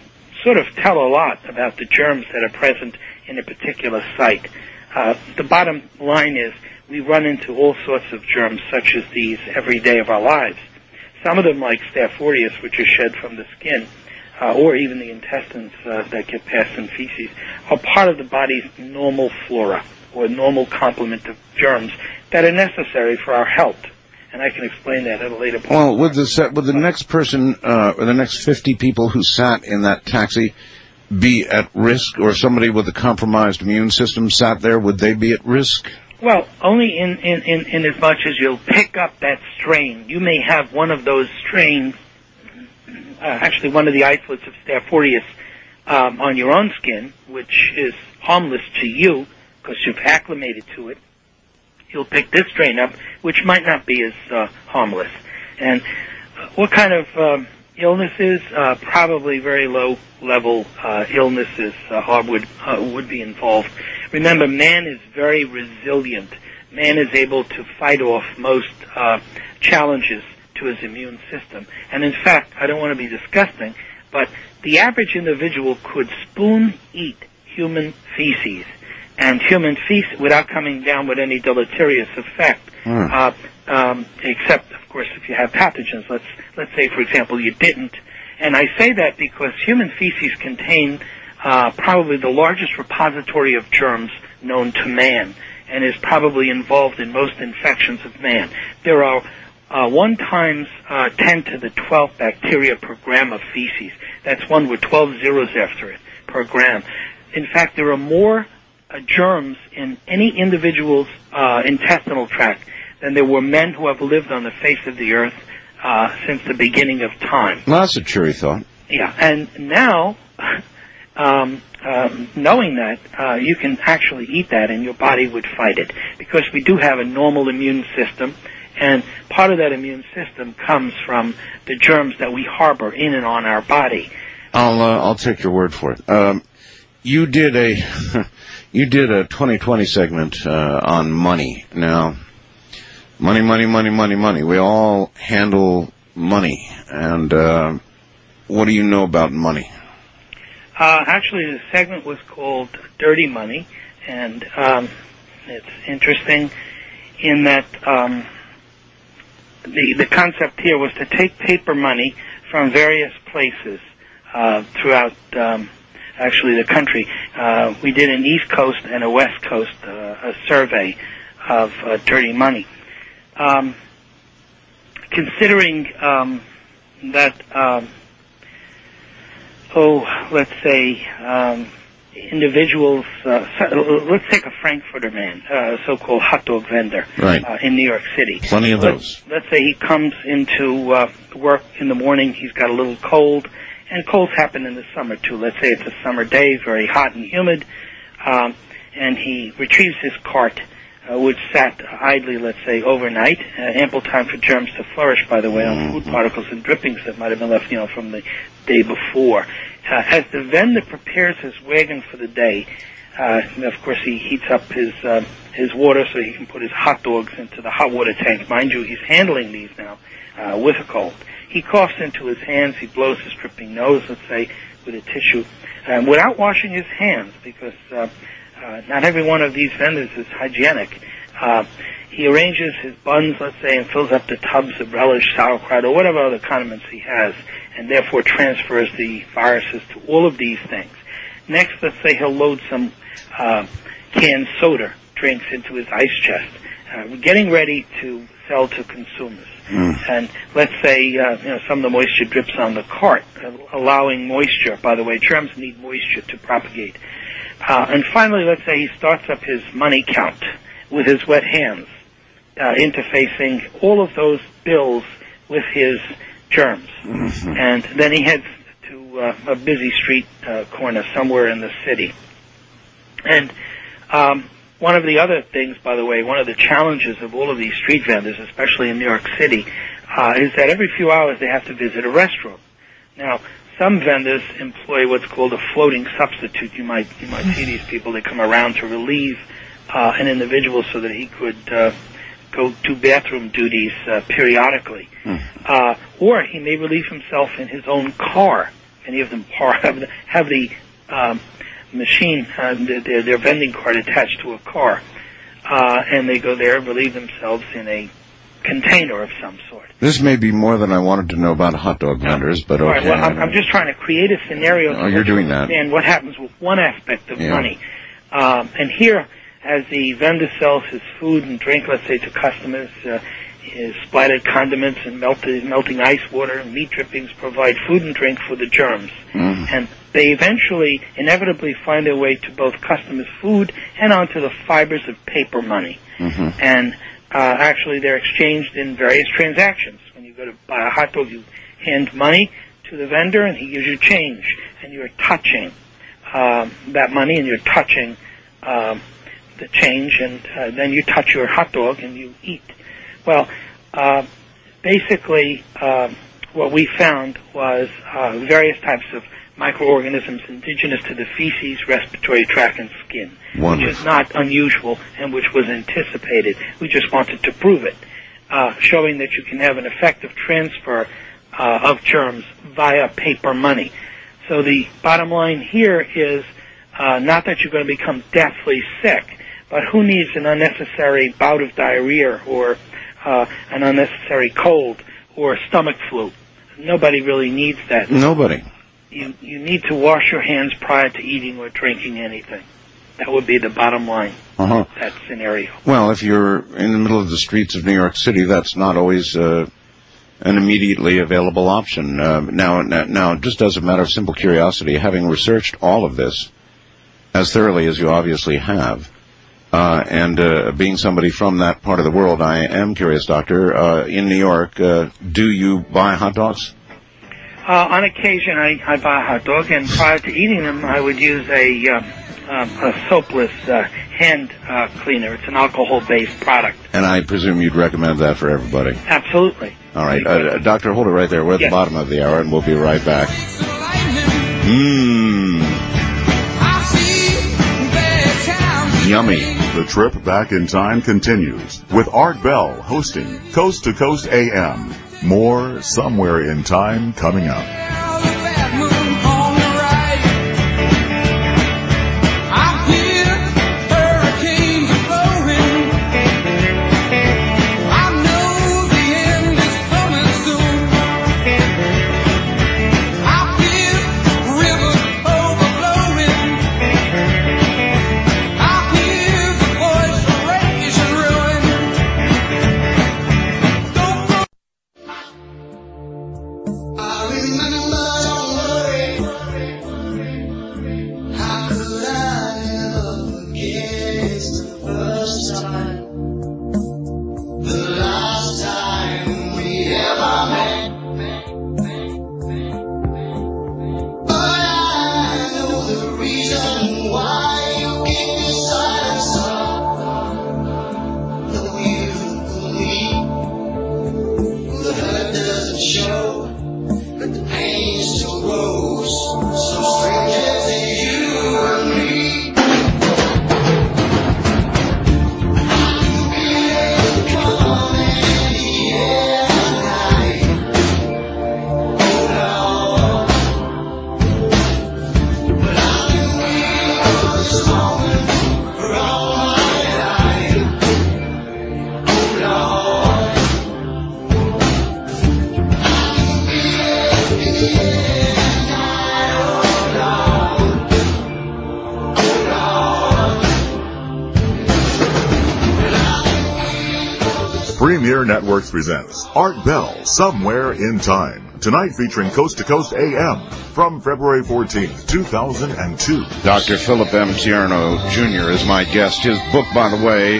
sort of tell a lot about the germs that are present in a particular site. The bottom line is we run into all sorts of germs such as these every day of our lives. Some of them, like Staph aureus, which are shed from the skin, or even the intestines that get passed in feces, are part of the body's normal flora, or normal complement of germs that are necessary for our health. And I can explain that at a later point. Well, would the next person, or the next 50 people who sat in that taxi be at risk, or somebody with a compromised immune system sat there, would they be at risk? Well, only in as much as you'll pick up that strain. You may have one of those strains, actually one of the isolates of Staph aureus, on your own skin, which is harmless to you because you've acclimated to it. You'll pick this strain up, which might not be as harmless. And what kind of illnesses? Probably very low-level illnesses would be involved. Remember, man is very resilient. Man is able to fight off most challenges to his immune system. And in fact, I don't want to be disgusting, but the average individual could spoon-eat human feces, and human feces without coming down with any deleterious effect, except, of course, if you have pathogens. Let's say, for example, you didn't. And I say that because human feces contain probably the largest repository of germs known to man, and is probably involved in most infections of man. There are 1 times 10 to the 12th bacteria per gram of feces. That's one with 12 zeros after it per gram. In fact, there are more germs in any individual's intestinal tract than there were men who have lived on the face of the earth since the beginning of time. Well, that's a cheery thought. Yeah, and now, knowing that, you can actually eat that and your body would fight it, because we do have a normal immune system, and part of that immune system comes from the germs that we harbor in and on our body. I'll take your word for it. You did a 2020 segment on money. Now, money. We all handle money. And what do you know about money? Actually, the segment was called Dirty Money, and it's interesting in that the concept here was to take paper money from various places throughout actually the country. We did an East Coast and a West Coast a survey of dirty money. Considering that, let's say individuals, let's take a Frankfurter man, a so-called hot dog vendor in New York City. Plenty of those. Let's say he comes into work in the morning, he's got a little cold, and colds happen in the summer too. Let's say it's a summer day, very hot and humid, and he retrieves his cart, which sat idly, let's say, overnight, ample time for germs to flourish, by the way, on food particles and drippings that might have been left, from the day before. As the vendor prepares his wagon for the day, of course he heats up his water so he can put his hot dogs into the hot water tank. Mind you, he's handling these now with a cold. He coughs into his hands, he blows his dripping nose, let's say, with a tissue, without washing his hands, because not every one of these vendors is hygienic. He arranges his buns, let's say, and fills up the tubs of relish, sauerkraut, or whatever other condiments he has, and therefore transfers the viruses to all of these things. Next, let's say he'll load some canned soda drinks into his ice chest, getting ready to sell to consumers. And let's say some of the moisture drips on the cart, allowing moisture. By the way, germs need moisture to propagate. And finally, let's say he starts up his money count with his wet hands, interfacing all of those bills with his germs. And then he heads to a busy street corner somewhere in the city. And one of the other things, by the way, one of the challenges of all of these street vendors, especially in New York City, is that every few hours they have to visit a restroom. Now, some vendors employ what's called a floating substitute. You might see these people. They come around to relieve an individual so that he could go do bathroom duties periodically. Or he may relieve himself in his own car. Many of them have the machine, their vending card attached to a car, and they go there and relieve themselves in a container of some sort. This may be more than I wanted to know about hot dog vendors, but okay. All right, well, I'm just trying to create a scenario to you're doing that. understand what happens with one aspect of money. And here, as the vendor sells his food and drink, let's say to customers, his splattered condiments and melting ice water and meat drippings provide food and drink for the germs. And they eventually, inevitably find their way to both customers' food and onto the fibers of paper money. And actually, they're exchanged in various transactions. When you go to buy a hot dog, you hand money to the vendor, and he gives you change. And you're touching that money, and you're touching the change, and then you touch your hot dog, and you eat. Well, basically, what we found was various types of microorganisms indigenous to the feces, respiratory tract, and skin, which is not unusual and which was anticipated. We just wanted to prove it, showing that you can have an effective transfer of germs via paper money. So the bottom line here is not that you're going to become deathly sick, but who needs an unnecessary bout of diarrhea or an unnecessary cold or stomach flu? Nobody really needs that. Nobody. You need to wash your hands prior to eating or drinking anything. That would be the bottom line of that scenario. Well, if you're in the middle of the streets of New York City, that's not always an immediately available option. Now, just as a matter of simple curiosity, having researched all of this as thoroughly as you obviously have, and being somebody from that part of the world, I am curious, Doctor, in New York, do you buy hot dogs? On occasion, I buy a hot dog, and prior to eating them, I would use a soapless hand cleaner. It's an alcohol-based product. And I presume you'd recommend that for everybody? Absolutely. All right. Doctor, hold it right there. We're at the bottom of the hour, and we'll be right back. Yummy. The trip back in time continues with Art Bell hosting Coast to Coast AM. More Somewhere in Time coming up. Premier Networks presents Art Bell, Somewhere in Time. Tonight featuring Coast to Coast AM from February 14th, 2002. Dr. Philip M. Tierno, Jr. is my guest. His book, by the way,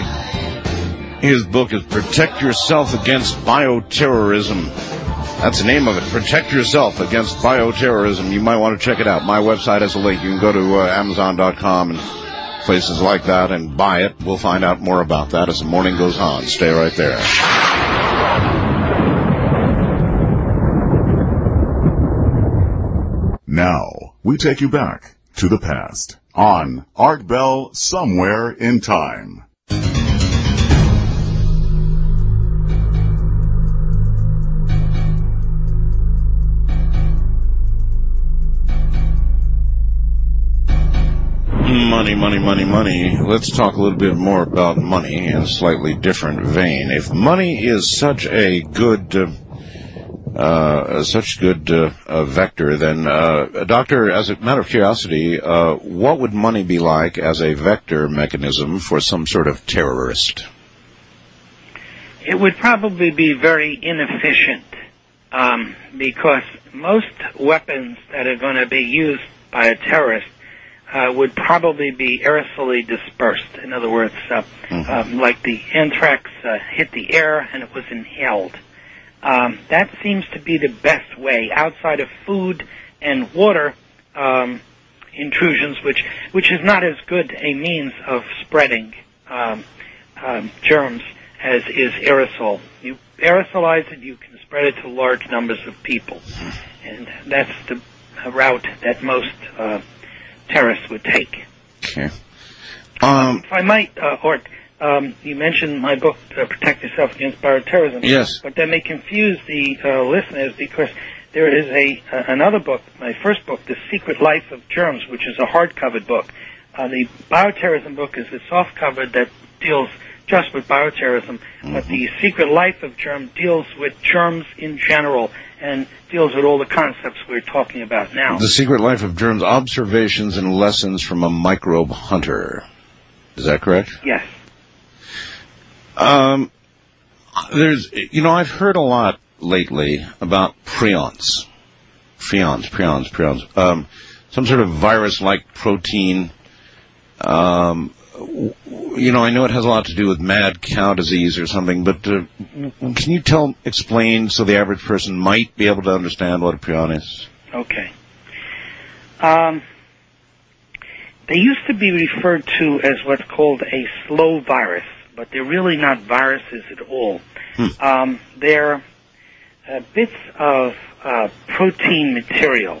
his book is Protect Yourself Against Bioterrorism. That's the name of it, Protect Yourself Against Bioterrorism. You might want to check it out. My website has a link. You can go to Amazon.com and places like that and buy it. We'll find out more about that as the morning goes on. Stay right there. Now, we take you back to the past on Art Bell, Somewhere in Time. money. Let's talk a little bit more about money in a slightly different vein. If money is such a good vector, then, Doctor, as a matter of curiosity, what would money be like as a vector mechanism for some sort of terrorist? It would probably be very inefficient, because most weapons that are going to be used by a terrorist would probably be aerosolly dispersed. In other words, like the anthrax hit the air and it was inhaled. That seems to be the best way, outside of food and water intrusions, which is not as good a means of spreading germs as is aerosol. You aerosolize it, you can spread it to large numbers of people. And that's the route that most terrorists would take. Okay. If I might, Ort, you mentioned my book, Protect Yourself Against Bioterrorism. Yes. But that may confuse the listeners, because there is another book, my first book, The Secret Life of Germs, which is a hardcover book. The bioterrorism book is a softcover that deals just with bioterrorism, but The Secret Life of Germ deals with germs in general and deals with all the concepts we're talking about now. The Secret Life of Germs, Observations and Lessons from a Microbe Hunter. Is that correct? Yes. I've heard a lot lately about prions. Prions. Some sort of virus-like protein. I know it has a lot to do with mad cow disease or something, but can you explain so the average person might be able to understand what a prion is? Okay. They used to be referred to as what's called a slow virus, but they're really not viruses at all. They're bits of protein material.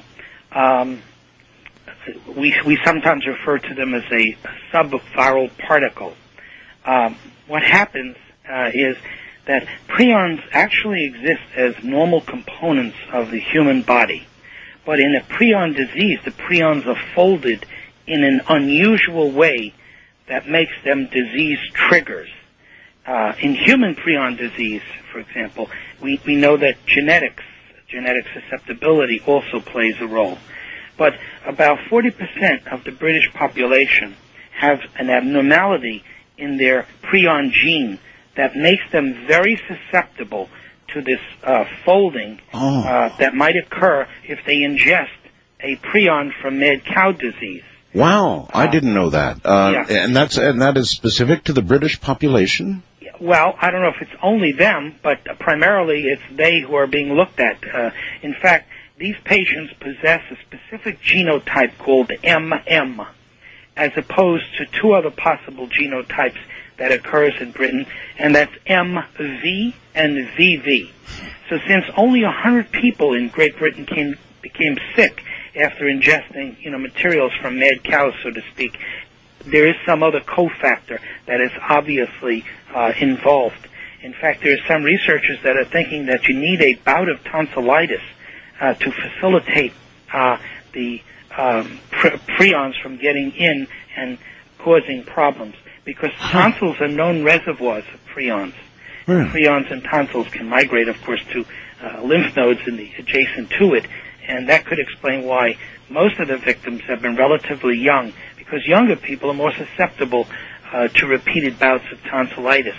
We sometimes refer to them as a subviral particle. What happens is that prions actually exist as normal components of the human body. But in a prion disease, the prions are folded in an unusual way that makes them disease triggers. In human prion disease, for example, we know that genetic susceptibility also plays a role. But about 40% of the British population have an abnormality in their prion gene that makes them very susceptible to this folding that might occur if they ingest a prion from mad cow disease. Wow, I didn't know that. And that is specific to the British population? Well, I don't know if it's only them, but primarily it's they who are being looked at. In fact, these patients possess a specific genotype called MM, as opposed to two other possible genotypes that occurs in Britain, and that's MV and VV. So since only 100 people in Great Britain became sick after ingesting, materials from mad cows, so to speak, there is some other cofactor that is obviously involved. In fact, there are some researchers that are thinking that you need a bout of tonsillitis to facilitate the prions from getting in and causing problems, because tonsils are known reservoirs of prions. Prions and tonsils can migrate, of course, to lymph nodes adjacent to it, and that could explain why most of the victims have been relatively young, because younger people are more susceptible to repeated bouts of tonsillitis.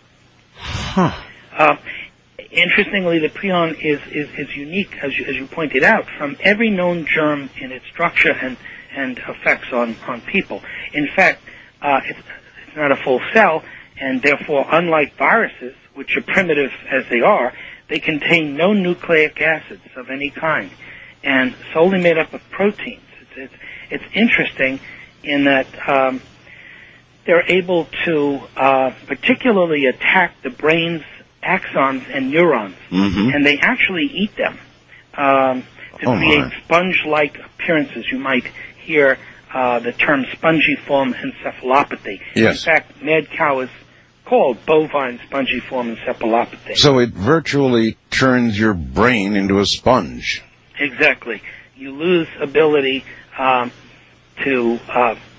Interestingly, the prion is unique, as you pointed out, from every known germ in its structure and effects on people. In fact, it's not a full cell, and therefore, unlike viruses, which are primitive as they are, they contain no nucleic acids of any kind, and solely made up of proteins. It's interesting in that they're able to particularly attack the brain's axons and neurons, and they actually eat them to create sponge-like appearances. You might hear the term spongiform encephalopathy. Yes. In fact, mad cow is called bovine spongiform encephalopathy. So it virtually turns your brain into a sponge. Exactly. You lose ability to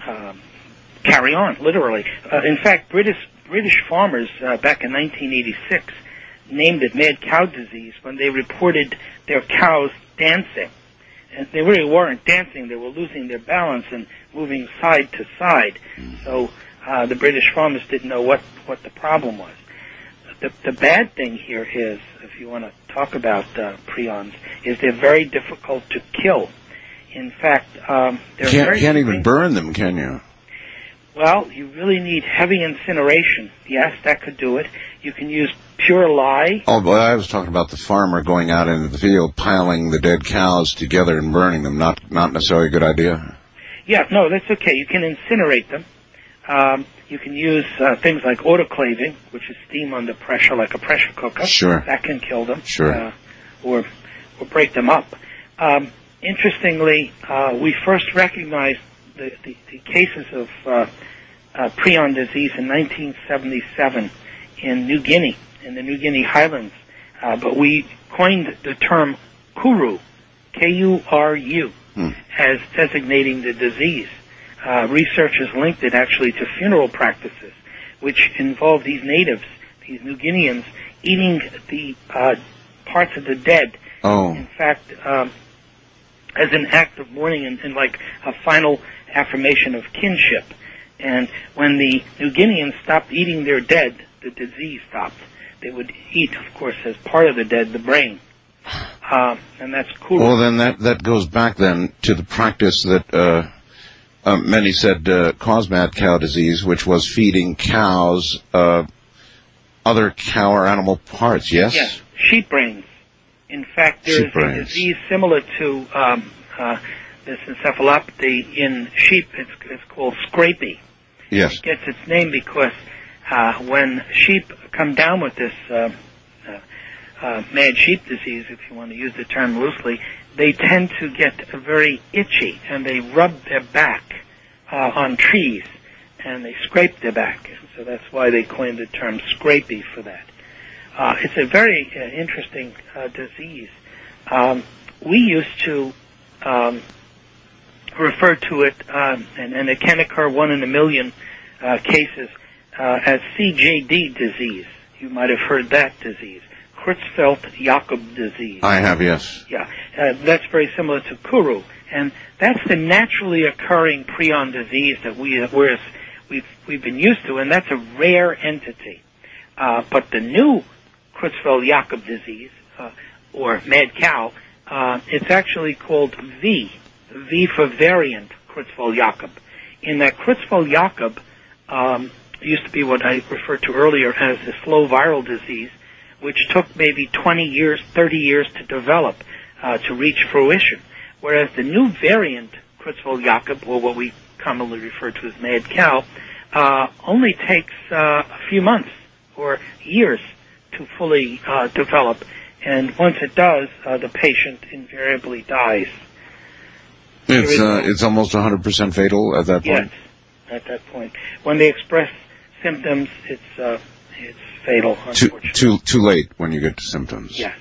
carry on, literally. In fact, British farmers back in 1986 named it mad cow disease when they reported their cows dancing. And they really weren't dancing, they were losing their balance and moving side to side. So the British farmers didn't know what the problem was. The bad thing here is, if you want to talk about prions, is they're very difficult to kill. In fact, they're can't even burn them, can you? Well, you really need heavy incineration. Yes, that could do it. You can use pure lye. Oh, but I was talking about the farmer going out into the field, piling the dead cows together and burning them. Not necessarily a good idea. Yeah, no, that's okay. You can incinerate them. You can use things like autoclaving, which is steam under pressure, like a pressure cooker. Sure. That can kill them. Sure. Or break them up. Interestingly, we first recognized the cases of prion disease in 1977 in New Guinea, in the New Guinea highlands. But we coined the term Kuru, K-U-R-U, as designating the disease. Researchers linked it actually to funeral practices, which involve these natives, these New Guineans, eating the parts of the dead. Oh. In fact, as an act of mourning and like a final affirmation of kinship. And when the New Guineans stopped eating their dead, the disease stopped. They would eat, of course, as part of the dead, the brain. And that's cool. Well, then that goes back then to the practice that many said caused mad cow disease, which was feeding cows other cow or animal parts, yes? Yes, sheep brains. In fact, there is a disease similar to this encephalopathy in sheep. It's called scrapie. Yes. It gets its name because when sheep come down with this mad sheep disease, if you want to use the term loosely, they tend to get very itchy, and they rub their back on trees, and they scrape their back. So that's why they coined the term scrapie for that. It's a very interesting disease. We used to refer to it, and it can occur 1 in a million cases, as CJD disease. You might have heard that disease. Creutzfeldt-Jakob disease. I have, yes. Yeah, that's very similar to Kuru, and that's the naturally occurring prion disease that we've been used to, and that's a rare entity. But the new Creutzfeldt-Jakob disease, or mad cow, it's actually called V for variant Creutzfeldt-Jakob. In that Creutzfeldt-Jakob used to be what I referred to earlier as a slow viral disease, which took maybe 20 years, 30 years to develop, to reach fruition. Whereas the new variant Creutzfeldt-Jakob, or what we commonly refer to as mad cow, only takes a few months or years to fully develop. And once it does, the patient invariably dies. It's almost 100% fatal at that point? Yes, at that point. When they express symptoms, it's fatal, unfortunately. Too late when you get to symptoms. Yes.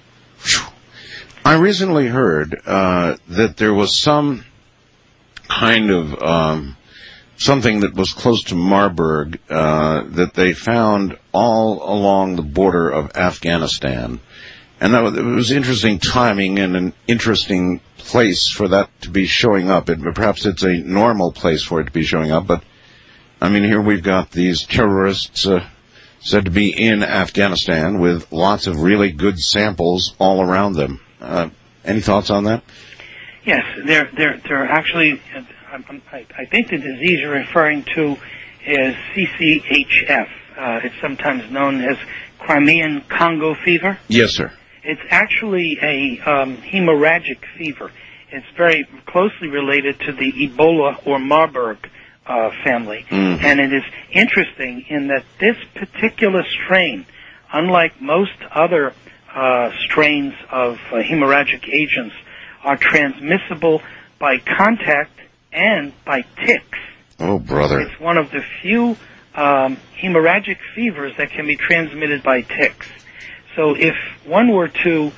I recently heard that there was some kind of something that was close to Marburg that they found all along the border of Afghanistan. And it was interesting timing and an interesting place for that to be showing up. Perhaps it's a normal place for it to be showing up, but, I mean, here we've got these terrorists said to be in Afghanistan with lots of really good samples all around them. Any thoughts on that? Yes, they're actually, I think the disease you're referring to is CCHF. It's sometimes known as Crimean Congo fever. Yes, sir. It's actually a hemorrhagic fever. It's very closely related to the Ebola or Marburg family. And it is interesting in that this particular strain, unlike most other strains of hemorrhagic agents, are transmissible by contact and by ticks. Oh, brother. It's one of the few hemorrhagic fevers that can be transmitted by ticks. So if one were to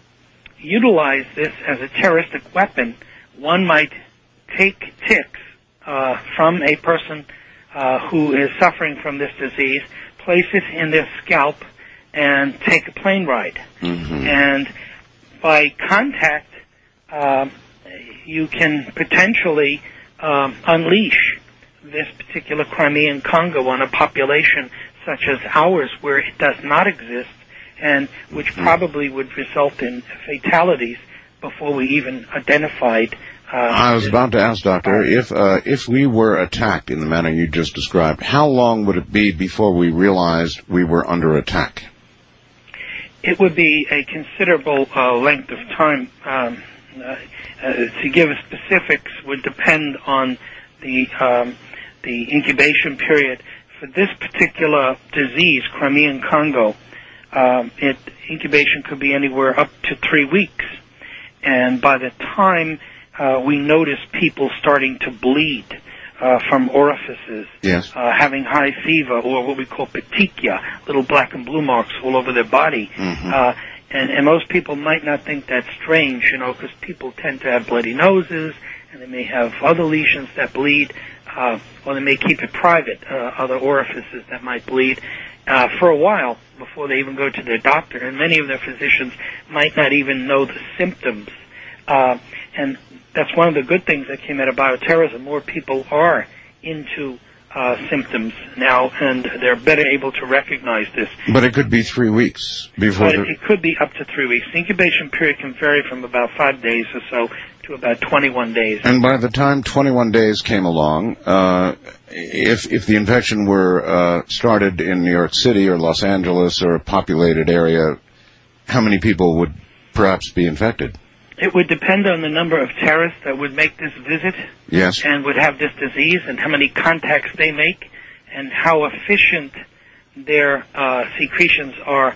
utilize this as a terroristic weapon, one might take ticks from a person who is suffering from this disease, place it in their scalp, and take a plane ride. Mm-hmm. And by contact, you can potentially unleash this particular Crimean Congo on a population such as ours, where it does not exist, and which probably would result in fatalities before we even identified. I was about to ask, Doctor, if we were attacked in the manner you just described, how long would it be before we realized we were under attack? It would be a considerable length of time. To give specifics would depend on the incubation period. For this particular disease, Crimean Congo, incubation could be anywhere up to 3 weeks. And by the time we notice people starting to bleed from orifices, yes, having high fever, or what we call petechia, little black and blue marks all over their body. Mm-hmm. And most people might not think that's strange, because people tend to have bloody noses, and they may have other lesions that bleed, or they may keep it private, other orifices that might bleed, for a while before they even go to their doctor. And many of their physicians might not even know the symptoms. And that's one of the good things that came out of bioterrorism. More people are into symptoms now, and they're better able to recognize this. But it could be 3 weeks before. But it could be up to 3 weeks. The incubation period can vary from about 5 days or so to about 21 days. And by the time 21 days came along, if the infection were started in New York City or Los Angeles or a populated area, how many people would perhaps be infected? It would depend on the number of terrorists that would make this visit, yes, and would have this disease, and how many contacts they make, and how efficient their secretions are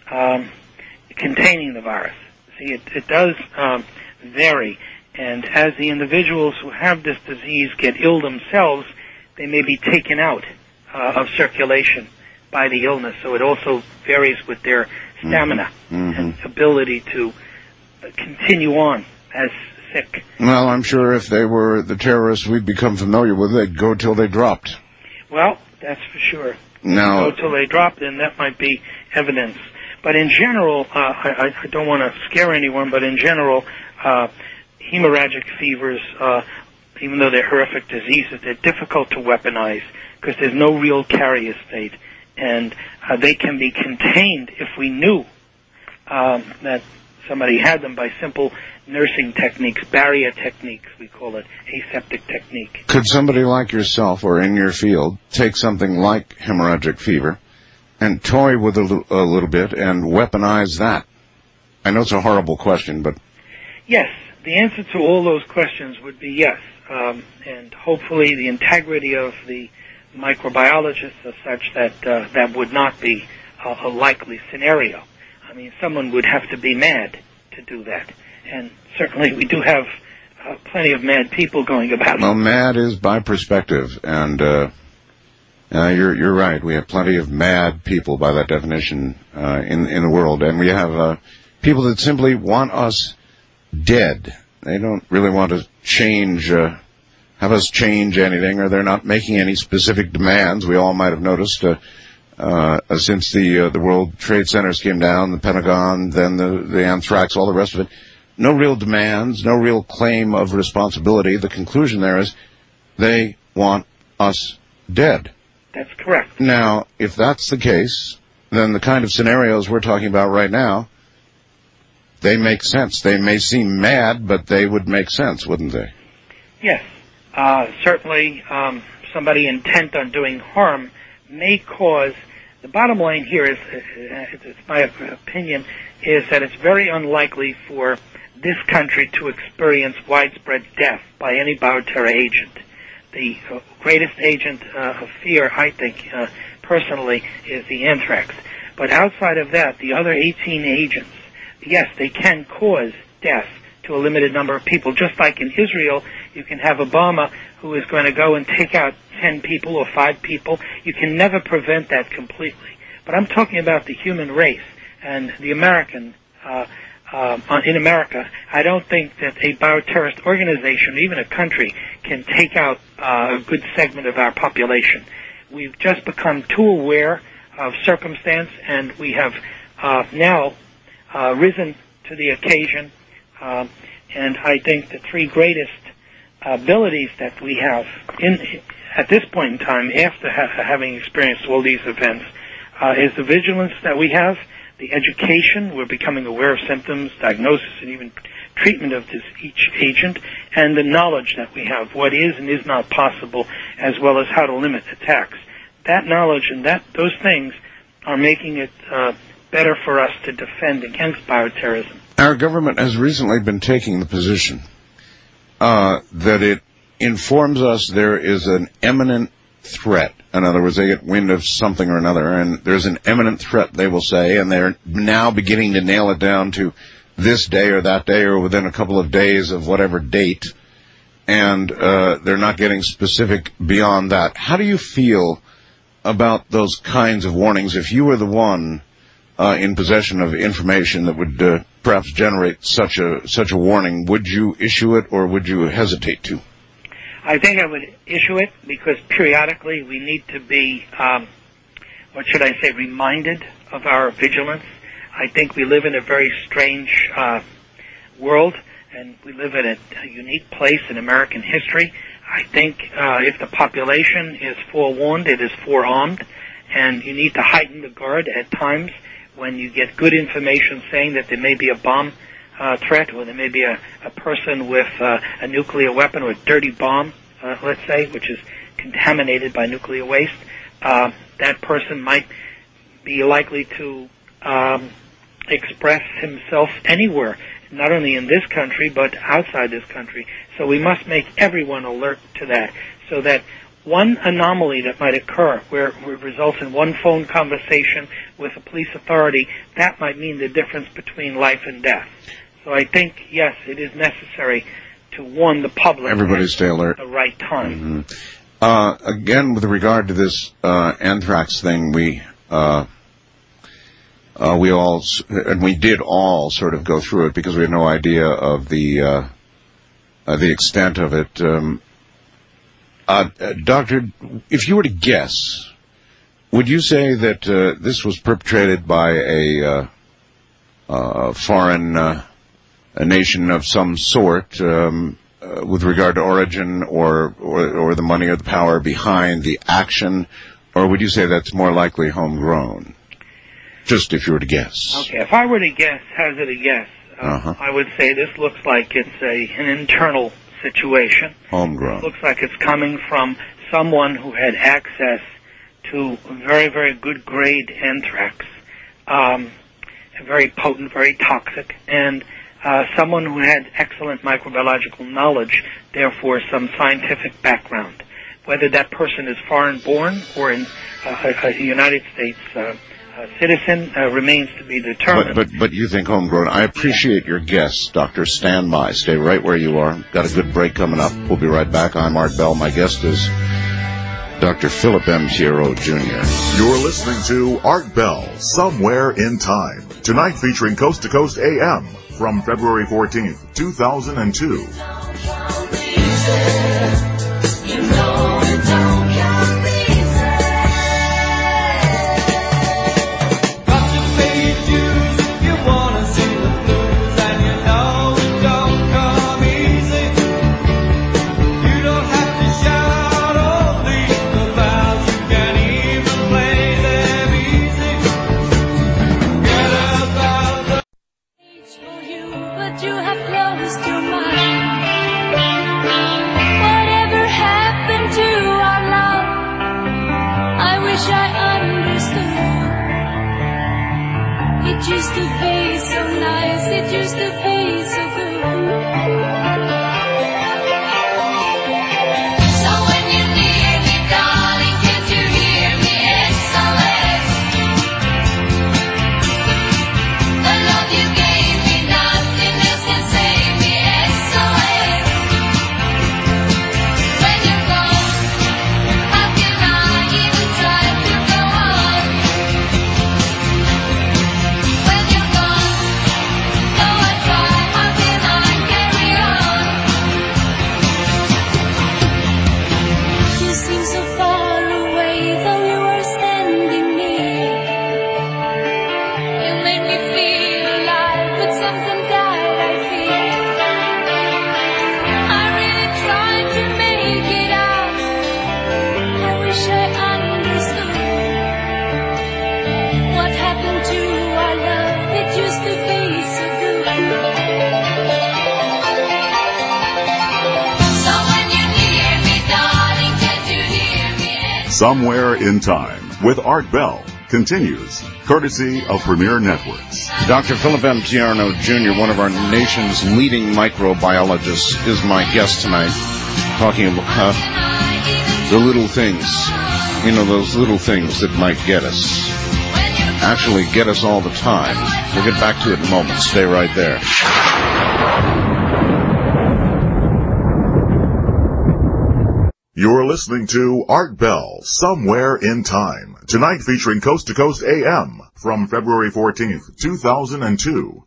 containing the virus. See, it does vary, and as the individuals who have this disease get ill themselves, they may be taken out of circulation by the illness. So it also varies with their stamina and ability to continue on as sick. Well, I'm sure if they were the terrorists we'd become familiar with, they'd go till they dropped. Well, that's for sure. Now, go till they dropped, and that might be evidence. But in general, I don't want to scare anyone, but in general, hemorrhagic fevers, even though they're horrific diseases, they're difficult to weaponize because there's no real carrier state. And they can be contained if we knew that somebody had them by simple nursing techniques, barrier techniques, we call it, aseptic technique. Could somebody like yourself or in your field take something like hemorrhagic fever and toy with a little bit and weaponize that? I know it's a horrible question, but... Yes, the answer to all those questions would be yes. And hopefully the integrity of the microbiologists are such that that would not be a likely scenario. I mean, someone would have to be mad to do that. And certainly we do have plenty of mad people going about. Well, mad is by perspective, and you're right. We have plenty of mad people by that definition in the world, and we have people that simply want us dead. They don't really want to change, have us change anything, or they're not making any specific demands. We all might have noticed since the World Trade Centers came down, the Pentagon, then the anthrax, all the rest of it. No real demands, no real claim of responsibility. The conclusion there is they want us dead. That's correct. Now, if that's the case, then the kind of scenarios we're talking about right now, they make sense. They may seem mad, but they would make sense, wouldn't they? Yes. Certainly, somebody intent on doing harm may cause... The bottom line here is, it's my opinion, is that it's very unlikely for this country to experience widespread death by any bioterror agent. The greatest agent of fear, I think, personally, is the anthrax. But outside of that, the other 18 agents, yes, they can cause death to a limited number of people. Just like in Israel, you can have Obama who is going to go and take out 10 people or 5 people. You can never prevent that completely. But I'm talking about the human race and the American in America, I don't think that a bioterrorist organization, or even a country, can take out a good segment of our population. We've just become too aware of circumstance, and we have now risen to the occasion. And I think the three greatest abilities that we have at this point in time, after having experienced all these events, is the vigilance that we have, the education, we're becoming aware of symptoms, diagnosis, and even treatment of each agent, and the knowledge that we have, what is and is not possible, as well as how to limit attacks. That knowledge and those things are making it better for us to defend against bioterrorism. Our government has recently been taking the position that it informs us there is an imminent threat. In other words, they get wind of something or another, and there's an imminent threat, they will say, and they're now beginning to nail it down to this day or that day or within a couple of days of whatever date, and they're not getting specific beyond that. How do you feel about those kinds of warnings? If you were the one in possession of information that would perhaps generate such a warning, would you issue it or would you hesitate to? I think I would issue it because periodically we need to be, reminded of our vigilance. I think we live in a very strange world, and we live in a unique place in American history. I think if the population is forewarned, it is forearmed, and you need to heighten the guard at times when you get good information saying that there may be a bomb threat, or there may be a person with a nuclear weapon or a dirty bomb, let's say, which is contaminated by nuclear waste. That person might be likely to express himself anywhere, not only in this country, but outside this country. So we must make everyone alert to that, so that one anomaly that might occur where it results in one phone conversation with a police authority, that might mean the difference between life and death. So I think, yes, it is necessary to warn the public. Everybody stay alert at the right time. Mm-hmm. Again, with regard to this anthrax thing, we all, and we did all sort of go through it because we had no idea of the extent of it. Doctor, if you were to guess, would you say that this was perpetrated by a foreign a nation of some sort with regard to origin or the money or the power behind the action, or would you say that's more likely homegrown? Just if you were to guess. Okay, if I were to guess, hazard a guess, I would say this looks like it's an internal situation. Homegrown. It looks like it's coming from someone who had access to very, very good grade anthrax, very potent, very toxic, and someone who had excellent microbiological knowledge, therefore some scientific background. Whether that person is foreign-born or in a United States citizen remains to be determined. But you think homegrown. I appreciate your guess, Doctor. Stand by. Stay right where you are. Got a good break coming up. We'll be right back. I'm Art Bell. My guest is Dr. Philip M. Tiero, Jr. You're listening to Art Bell, Somewhere in Time. Tonight featuring Coast to Coast AM from February 14th, 2002. It used to be so nice, it used to be so good. So when you're near me, darling, can't you hear me? SOS. The love you gave me, nothing else can save me. SOS. When you're gone, how can I even try to go on? When you're gone, no Somewhere in Time with Art Bell continues, courtesy of Premier Networks. Dr. Philip M. Tierno, Jr., one of our nation's leading microbiologists, is my guest tonight, talking about the little things, those little things that might get us. Actually get us all the time. We'll get back to it in a moment. Stay right there. You're listening to Art Bell, Somewhere in Time. Tonight featuring Coast to Coast AM from February 14th, 2002.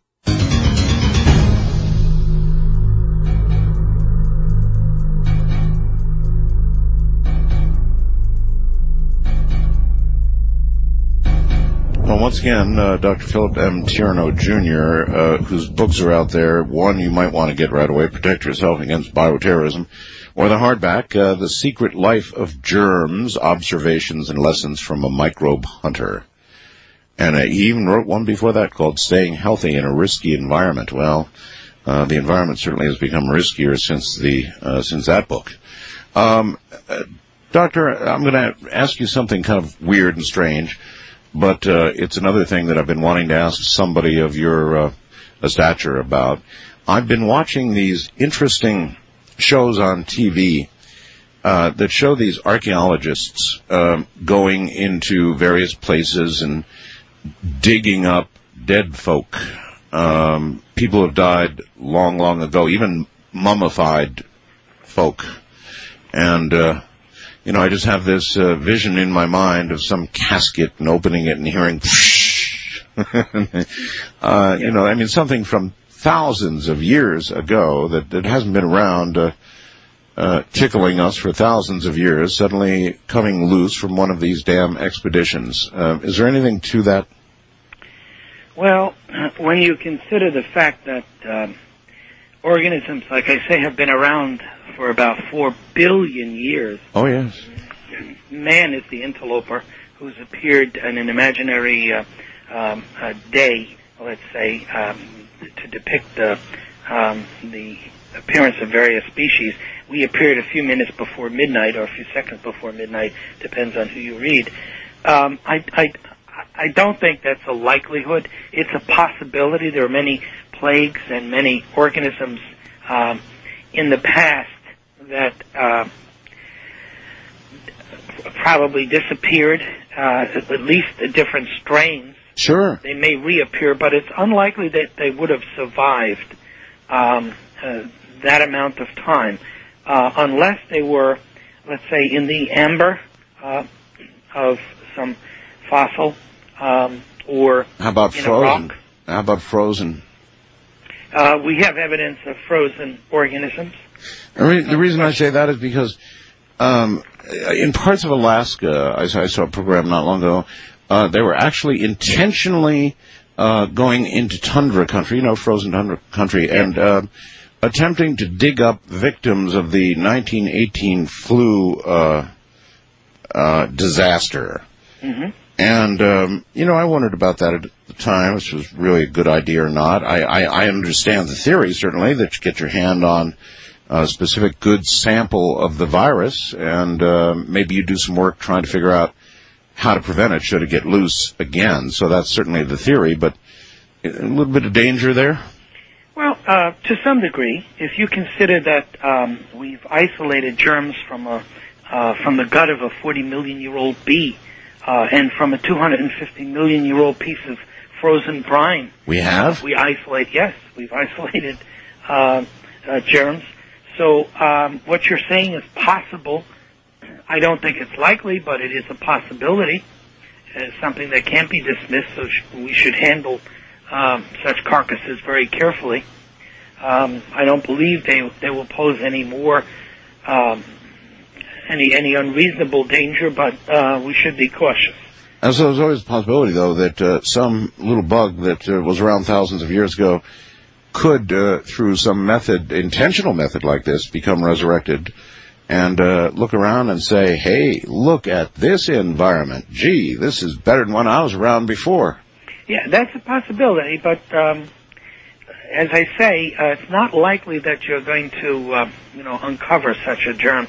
Well, once again, Dr. Philip M. Tierno, Jr., whose books are out there. One you might want to get right away, Protect Yourself Against Bioterrorism, or the hardback, The Secret Life of Germs, Observations and Lessons from a Microbe Hunter. And he even wrote one before that called Staying Healthy in a Risky Environment. Well, the environment certainly has become riskier since that book. Doctor, I'm going to ask you something kind of weird and strange. But it's another thing that I've been wanting to ask somebody of your stature about. I've been watching these interesting shows on TV that show these archaeologists going into various places and digging up dead folk. People have died long, long ago, even mummified folk. And I just have this vision in my mind of some casket and opening it and hearing, something from thousands of years ago that hasn't been around, tickling us for thousands of years, suddenly coming loose from one of these damn expeditions. Is there anything to that? Well, when you consider the fact that organisms, like I say, have been around for about 4 billion years. Oh, yes. Man is the interloper who's appeared in an imaginary day, let's say, to depict the appearance of various species. We appeared a few minutes before midnight or a few seconds before midnight, depends on who you read. I don't think that's a likelihood. It's a possibility. There are many plagues and many organisms in the past that probably disappeared, at least different strains. Sure. They may reappear, but it's unlikely that they would have survived that amount of time, unless they were, let's say, in the amber of some fossil, or how about in frozen? A rock. How about frozen? We have evidence of frozen organisms. The reason I say that is because in parts of Alaska, I saw a program not long ago, they were actually intentionally going into tundra country, frozen tundra country, and attempting to dig up victims of the 1918 flu disaster. Mm-hmm. And, I wondered about that at the time, which was really a good idea or not. I understand the theory, certainly, that you get your hand on a specific good sample of the virus, and maybe you do some work trying to figure out how to prevent it should it get loose again. So that's certainly the theory, but a little bit of danger there? Well, to some degree, if you consider that we've isolated germs from the gut of a 40-million-year-old bee, and from a 250-million-year-old piece of frozen brine. We have? We've isolated germs. So what you're saying is possible. I don't think it's likely, but it is a possibility. It's something that can't be dismissed, so we should handle such carcasses very carefully. I don't believe they will pose any more any unreasonable danger, but we should be cautious. And so there's always a possibility, though, that some little bug that was around thousands of years ago could, through some intentional method like this, become resurrected and look around and say, hey, look at this environment. Gee, this is better than when I was around before. Yeah, that's a possibility, but as I say, it's not likely that you're going to, uncover such a germ.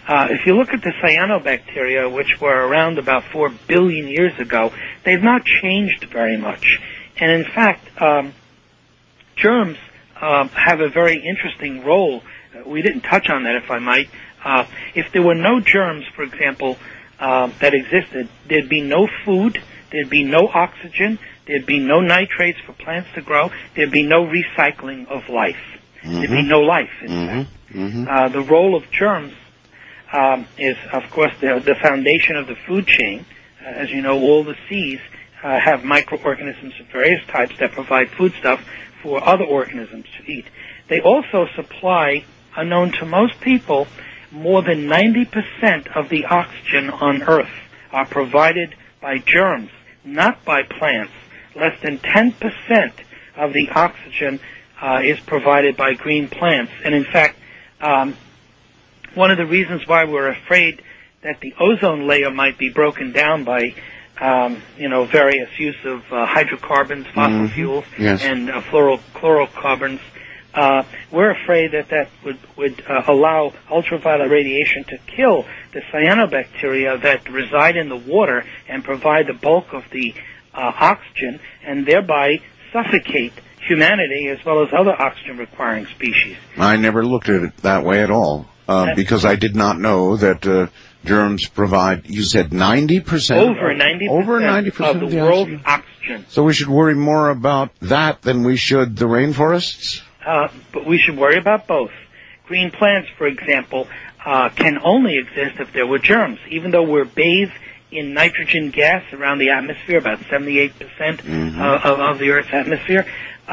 If you look at the cyanobacteria, which were around about 4 billion years ago, they've not changed very much. And in fact, germs have a very interesting role. We didn't touch on that, if I might. If there were no germs, for example, that existed, there'd be no food, there'd be no oxygen, there'd be no nitrates for plants to grow, there'd be no recycling of life. There'd be no life, in fact. The role of germs is, of course, the foundation of the food chain. As you know, all the seas have microorganisms of various types that provide foodstuff for other organisms to eat. They also supply, unknown to most people, more than 90% of the oxygen on Earth are provided by germs, not by plants. Less than 10% of the oxygen is provided by green plants. And in fact, one of the reasons why we're afraid that the ozone layer might be broken down by various use of hydrocarbons, fossil fuels, and fluorocarbons, we're afraid that would allow ultraviolet radiation to kill the cyanobacteria that reside in the water and provide the bulk of the oxygen, and thereby suffocate humanity as well as other oxygen-requiring species. I never looked at it that way at all, because I did not know that germs provide, you said 90%? Over 90% of the world's oxygen. So we should worry more about that than we should the rainforests? But we should worry about both. Green plants, for example, can only exist if there were germs. Even though we're bathed in nitrogen gas around the atmosphere, about 78% of the Earth's atmosphere,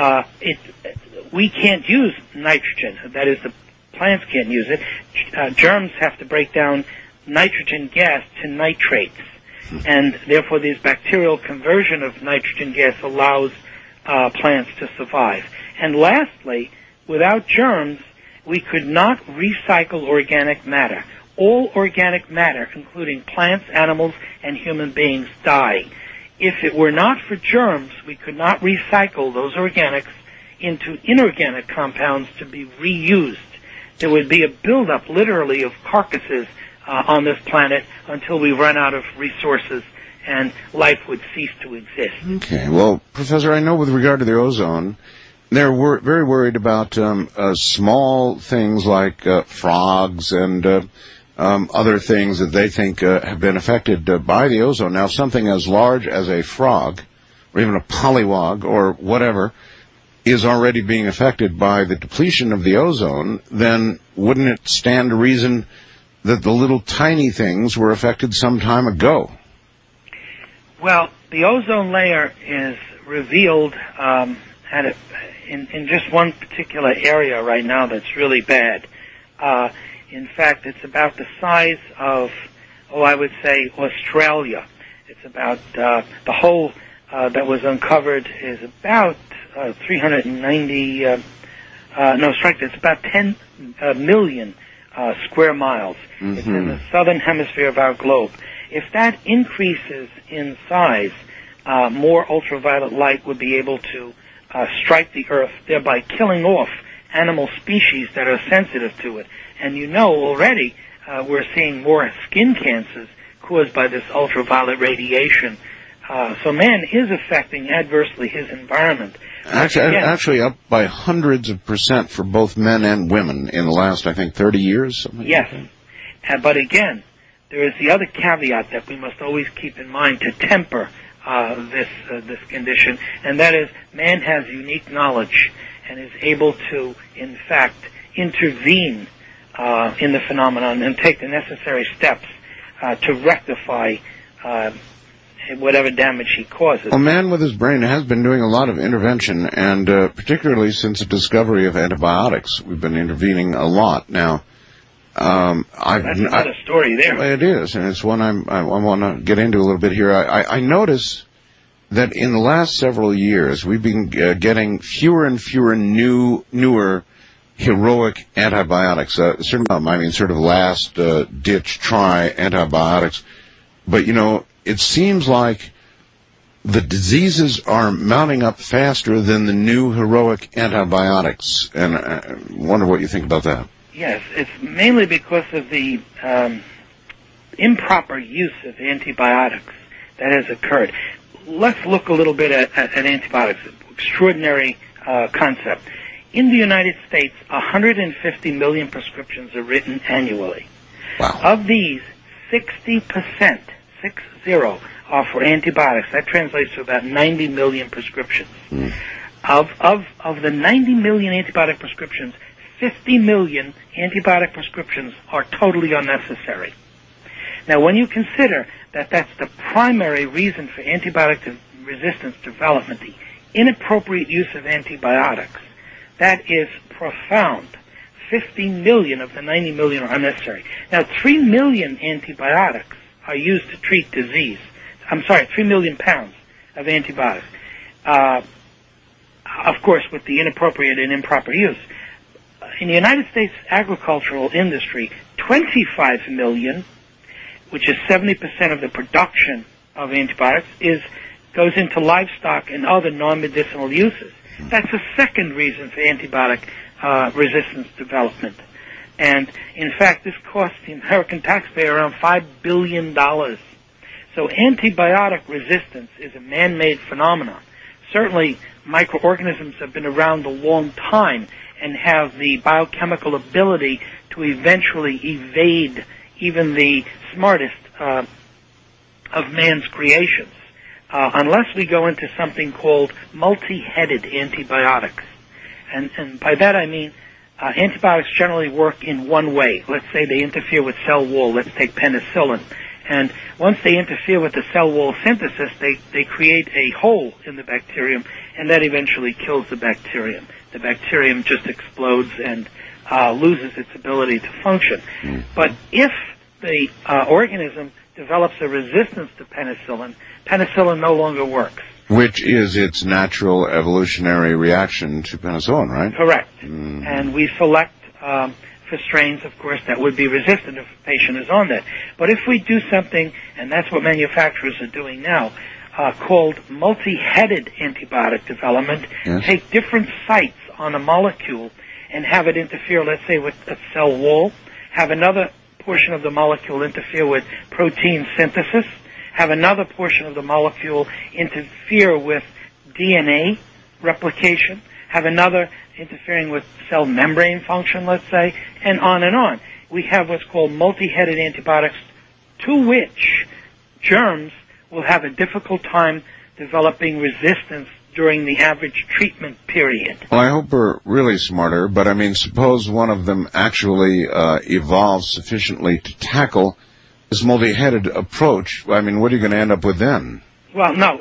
we can't use nitrogen. That is, the plants can't use it. Germs have to break down nitrogen gas to nitrates. And therefore, this bacterial conversion of nitrogen gas allows plants to survive. And lastly, without germs, we could not recycle organic matter. All organic matter, including plants, animals, and human beings, die. If it were not for germs, we could not recycle those organics into inorganic compounds to be reused. There would be a buildup, literally, of carcasses on this planet until we run out of resources and life would cease to exist. Okay. Well, Professor, I know with regard to the ozone, they're very worried about small things like frogs and other things that they think have been affected by the ozone. Now, something as large as a frog, or even a pollywog, or whatever, is already being affected by the depletion of the ozone, then wouldn't it stand to reason that the little tiny things were affected some time ago? Well, the ozone layer is revealed in just one particular area right now that's really bad. In fact, it's about the size of, I would say, Australia. It's about the hole that was uncovered is about 390. It's about 10 million square miles. It's in the southern hemisphere of our globe. If that increases in size, more ultraviolet light would be able to strike the Earth, thereby killing off animal species that are sensitive to it. And you know already we're seeing more skin cancers caused by this ultraviolet radiation. So man is affecting adversely his environment. Actually up by hundreds of % for both men and women in the last, I think, 30 years. Yes. But again, there is the other caveat that we must always keep in mind to temper this condition, and that is man has unique knowledge and is able to, in fact, intervene in the phenomenon and take the necessary steps to rectify whatever damage he causes. A man with his brain has been doing a lot of intervention, and particularly since the discovery of antibiotics, we've been intervening a lot. Now, that's another story there. It is, and it's one I want to get into a little bit here. I notice that in the last several years, we've been getting fewer and fewer newer heroic antibiotics. Sort of last-ditch try antibiotics. But, it seems like the diseases are mounting up faster than the new heroic antibiotics. And I wonder what you think about that. Yes, it's mainly because of the improper use of antibiotics that has occurred. Let's look a little bit at antibiotics. Extraordinary concept. In the United States, 150 million prescriptions are written annually. Wow. Of these, 60%, 60, are for antibiotics. That translates to about 90 million prescriptions. Of the 90 million antibiotic prescriptions, 50 million antibiotic prescriptions are totally unnecessary. Now, when you consider that that's the primary reason for antibiotic resistance development, the inappropriate use of antibiotics, that is profound. 50 million of the 90 million are unnecessary. Now, 3 million antibiotics are used to treat disease. 3 million pounds of antibiotics. Of course, with the inappropriate and improper use. In the United States agricultural industry, 25 million, which is 70% of the production of antibiotics, goes into livestock and other non-medicinal uses. That's the second reason for antibiotic resistance development. And, in fact, this costs the American taxpayer around $5 billion. So antibiotic resistance is a man-made phenomenon. Certainly, microorganisms have been around a long time and have the biochemical ability to eventually evade even the smartest of man's creations, unless we go into something called multi-headed antibiotics. And by that I mean antibiotics generally work in one way. Let's say they interfere with cell wall. Let's take penicillin. And once they interfere with the cell wall synthesis, they create a hole in the bacterium, and that eventually kills the bacterium. The bacterium just explodes and loses its ability to function. But if the organism develops a resistance to penicillin, penicillin no longer works. Which is its natural evolutionary reaction to penicillin, right? Correct. And we select for strains, of course, that would be resistant if a patient is on that. But if we do something, and that's what manufacturers are doing now, called multi-headed antibiotic development, take different sites on a molecule and have it interfere, let's say, with a cell wall, have another portion of the molecule interfere with protein synthesis, have another portion of the molecule interfere with DNA replication, have another interfering with cell membrane function, let's say, and on and on. We have what's called multi-headed antibiotics, to which germs will have a difficult time developing resistance during the average treatment period. Well, I hope we're really smarter, but I mean, suppose one of them actually evolves sufficiently to tackle this multi-headed approach. I mean, what are you going to end up with then? Well, no,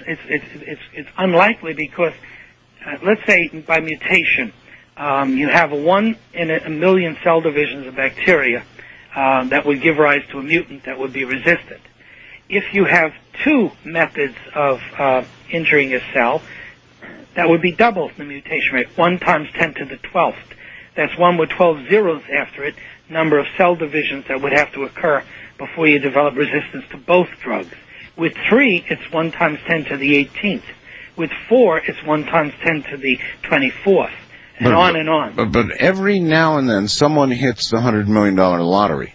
it's unlikely because, let's say by mutation, you have 1 in a million cell divisions of bacteria that would give rise to a mutant that would be resistant. If you have 2 methods of injuring a cell, that would be double the mutation rate, 1 times 10 to the 12th. That's 1 with 12 zeros after it, number of cell divisions that would have to occur before you develop resistance to both drugs. With 3, it's 1 times 10 to the 18th. With 4, it's 1 times 10 to the 24th, and on and on. But every now and then, someone hits the $100 million lottery.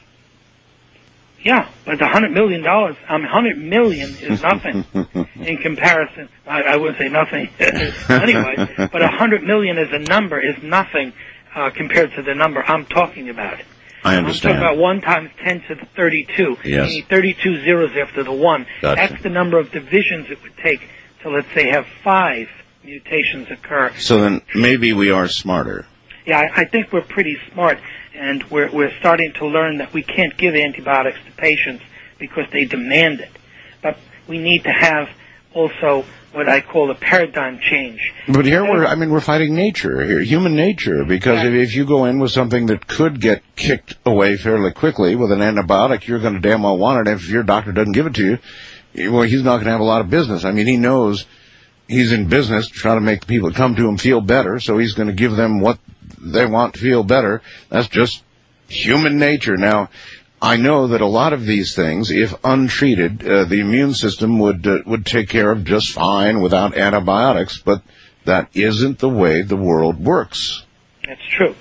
Yeah, but the $100 million, 100 million is nothing in comparison. I wouldn't say nothing anyway, but 100 million as a number is nothing compared to the number I'm talking about. I understand. I'm talking about 1 times 10 to the 32. Yes. You need 32 zeros after the 1. Gotcha. That's the number of divisions it would take to, let's say, have 5 mutations occur. So then maybe we are smarter. Yeah, I think we're pretty smart, and we're starting to learn that we can't give antibiotics to patients because they demand it. But we need to have also what I call a paradigm change. But here we're fighting nature here, human nature, because if you go in with something that could get kicked away fairly quickly with an antibiotic, you're going to damn well want it. If your doctor doesn't give it to you, well, he's not going to have a lot of business. I mean, he knows he's in business to try to make the people that come to him feel better, so he's going to give them what they want to feel better. That's just human nature. Now, I know that a lot of these things, if untreated, the immune system would take care of just fine without antibiotics, but that isn't the way the world works. That's true.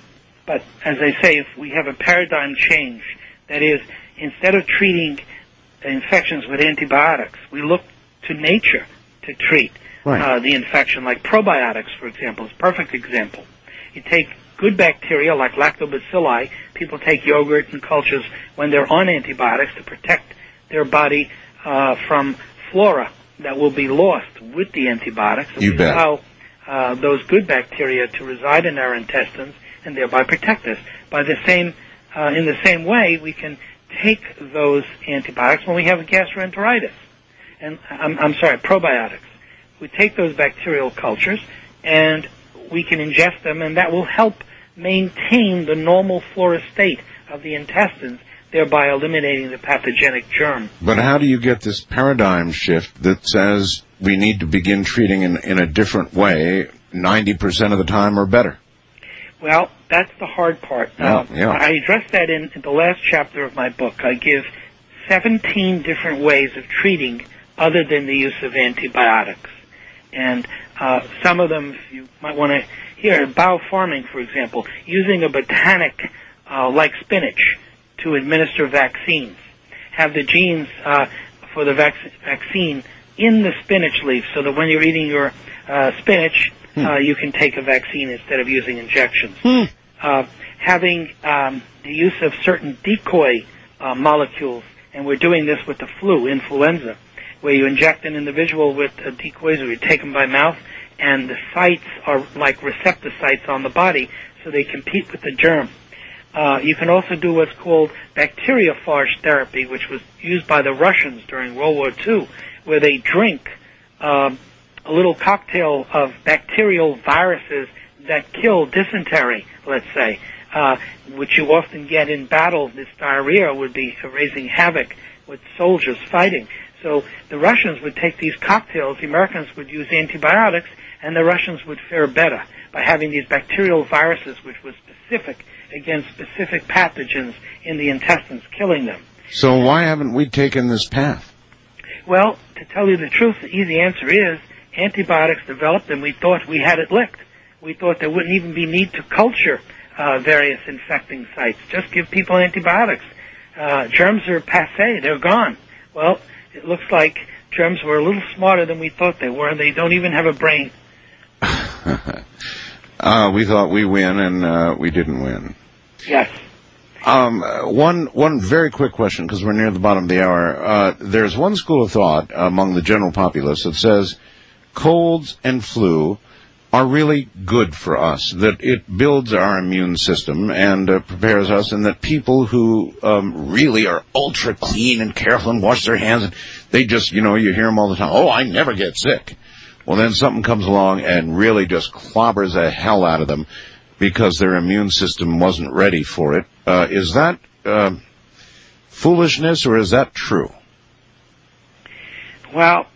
But as I say, if we have a paradigm change, that is, instead of treating infections with antibiotics, we look to nature to treat the infection, like probiotics, for example, is a perfect example. You take good bacteria like lactobacilli. People take yogurt and cultures when they're on antibiotics to protect their body from flora that will be lost with the antibiotics. You we bet. allow those good bacteria to reside in our intestines and thereby protect us. In the same way, we can take those antibiotics when we have gastroenteritis. And I'm sorry, probiotics. We take those bacterial cultures and we can ingest them, and that will help maintain the normal flora state of the intestines, thereby eliminating the pathogenic germ. But how do you get this paradigm shift that says we need to begin treating in a different way 90% of the time or better? Well, that's the hard part. Yeah. I address that in the last chapter of my book. I give 17 different ways of treating other than the use of antibiotics. And some of them, you might want to hear, biofarming, for example, using a botanic like spinach to administer vaccines. Have the genes for the vaccine in the spinach leaf so that when you're eating your spinach, you can take a vaccine instead of using injections. Having the use of certain decoy molecules, and we're doing this with the flu, influenza, where you inject an individual with decoys, or you take them by mouth, and the sites are like receptor sites on the body, so they compete with the germ. You can also do what's called bacteriophage therapy, which was used by the Russians during World War II, where they drink a little cocktail of bacterial viruses that kill dysentery, let's say, which you often get in battle. This diarrhea would be raising havoc with soldiers fighting. So the Russians would take these cocktails, the Americans would use antibiotics, and the Russians would fare better by having these bacterial viruses which were specific against specific pathogens in the intestines, killing them. So why haven't we taken this path? Well, to tell you the truth, the easy answer is antibiotics developed and we thought we had it licked. We thought there wouldn't even be need to culture various infecting sites. Just give people antibiotics. Germs are passé. They're gone. Well, it looks like germs were a little smarter than we thought they were. They don't even have a brain. We thought we win, and we didn't win. Yes. One very quick question, because we're near the bottom of the hour. There's one school of thought among the general populace that says colds and flu are really good for us, that it builds our immune system and prepares us, and that people who really are ultra clean and careful and wash their hands, and they just, you hear them all the time, oh, I never get sick. Well, then something comes along and really just clobbers the hell out of them because their immune system wasn't ready for it. Is that foolishness, or is that true? Well,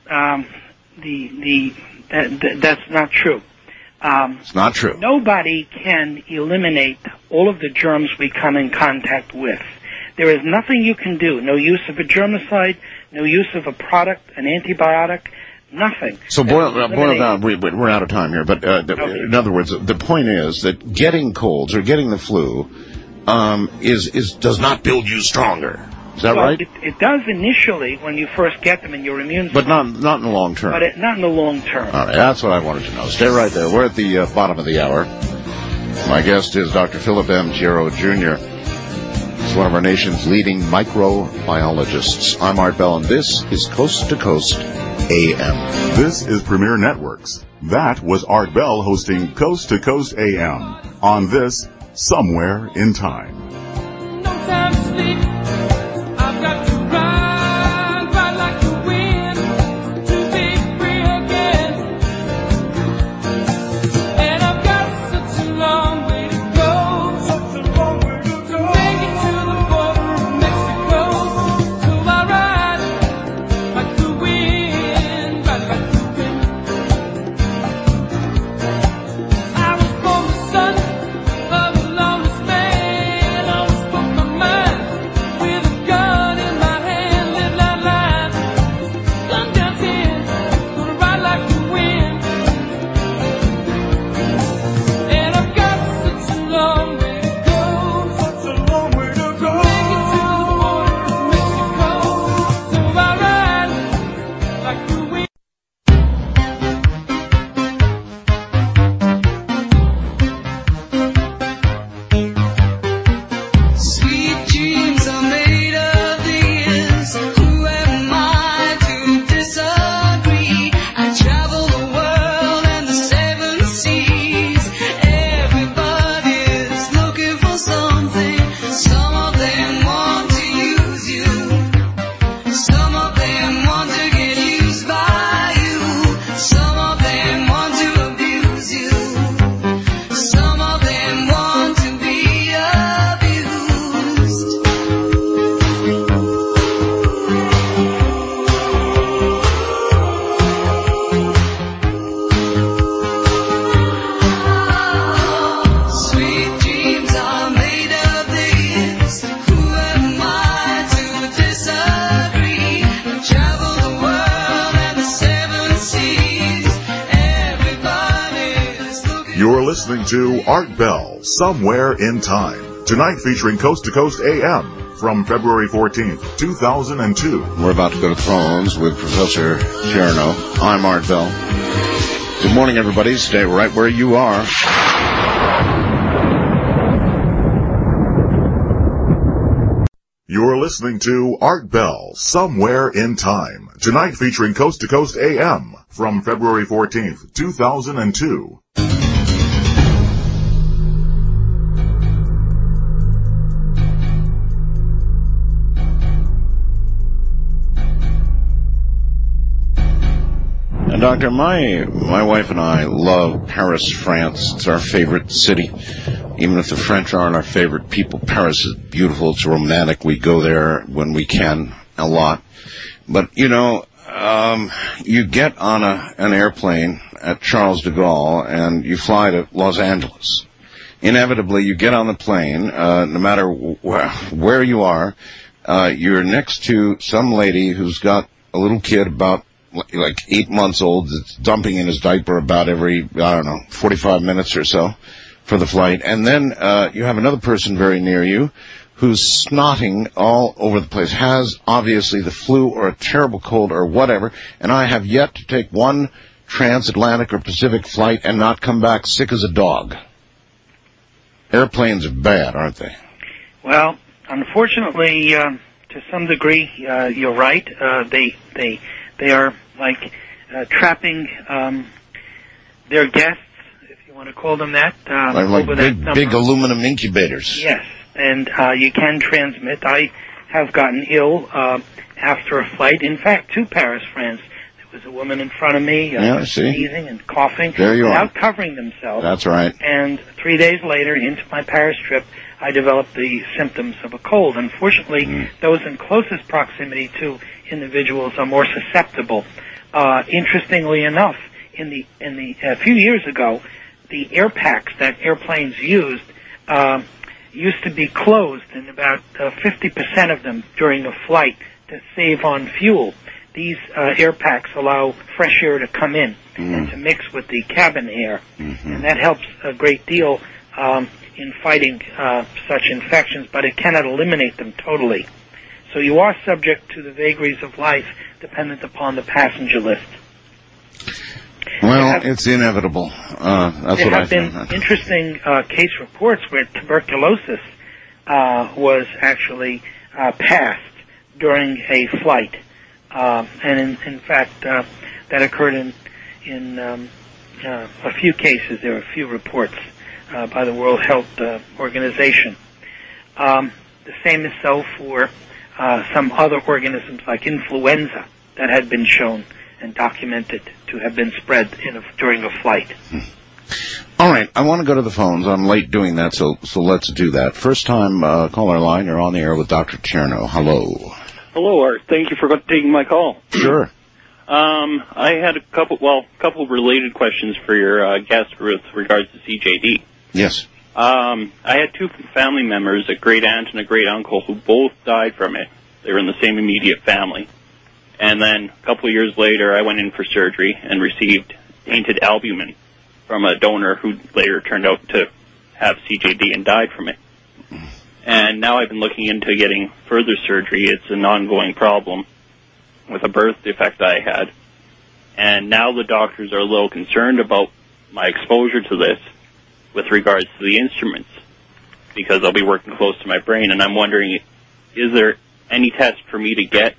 that's not true. It's not true. Nobody can eliminate all of the germs we come in contact with. There is nothing you can do. No use of a germicide, no use of a product, an antibiotic, nothing. So boil down. We're out of time here, but okay. In other words, the point is that getting colds or getting the flu does not build you stronger. Is that right? It does initially when you first get them in your immune system. But not in the long term. But not in the long term. All right, that's what I wanted to know. Stay right there. We're at the bottom of the hour. My guest is Dr. Philip M. Tiero Jr. He's one of our nation's leading microbiologists. I'm Art Bell, and this is Coast to Coast AM. This is Premier Networks. That was Art Bell hosting Coast to Coast AM on this Somewhere in Time. No time to sleep. I've got to ride like the wind to be free again. And I've got such a long way to go, to make it to the border of Mexico. So I ride like the wind, like the wind. I was born the son of a lawless man. listening to Art Bell, Somewhere in Time. Tonight featuring Coast to Coast AM from February 14th, 2002. We're about to go to phones with Professor Chernow. I'm Art Bell. Good morning, everybody. Stay right where you are. You're listening to Art Bell, Somewhere in Time. Tonight featuring Coast to Coast AM from February 14th, 2002. And Doctor, my wife and I love Paris, France. It's our favorite city. Even if the French aren't our favorite people, Paris is beautiful. It's romantic. We go there when we can a lot. But, you know, you get on an airplane at Charles de Gaulle and you fly to Los Angeles. Inevitably, you get on the plane, no matter where you are, you're next to some lady who's got a little kid about like 8 months old that's dumping in his diaper about every, 45 minutes or so for the flight. And then you have another person very near you who's snotting all over the place, has obviously the flu or a terrible cold or whatever, and I have yet to take one transatlantic or Pacific flight and not come back sick as a dog. Airplanes are bad, aren't they? Well, unfortunately, to some degree, you're right. They are like trapping their guests, if you want to call them that. Like big aluminum incubators. Yes, and you can transmit. I have gotten ill after a flight. In fact, to Paris, France. There was a woman in front of me sneezing and coughing without covering themselves. That's right. And 3 days later, into my Paris trip, I developed the symptoms of a cold. Unfortunately, those in closest proximity to individuals are more susceptible. Interestingly enough, a few years ago, the air packs that airplanes used to be closed in about 50% of them during a flight to save on fuel. These air packs allow fresh air to come in and to mix with the cabin air, and that helps a great deal in fighting such infections, but it cannot eliminate them totally. So you are subject to the vagaries of life dependent upon the passenger list. Well, it's inevitable. That's what I think. There have been interesting case reports where tuberculosis was actually passed during a flight. And in fact, that occurred in a few cases. There are a few reports by the World Health Organization. The same is so for some other organisms like influenza that had been shown and documented to have been spread during a flight. All right, I want to go to the phones. I'm late doing that, so let's do that. First time caller line, you're on the air with Dr. Chernow. Hello. Hello, Art. Thank you for taking my call. Sure. I had a couple related questions for your guest with regards to CJD. Yes. I had two family members, a great aunt and a great uncle, who both died from it. They were in the same immediate family. And then a couple of years later, I went in for surgery and received tainted albumin from a donor who later turned out to have CJD and died from it. And now I've been looking into getting further surgery. It's an ongoing problem with a birth defect I had. And now the doctors are a little concerned about my exposure to this with regards to the instruments, because I'll be working close to my brain. And I'm wondering, is there any test for me to get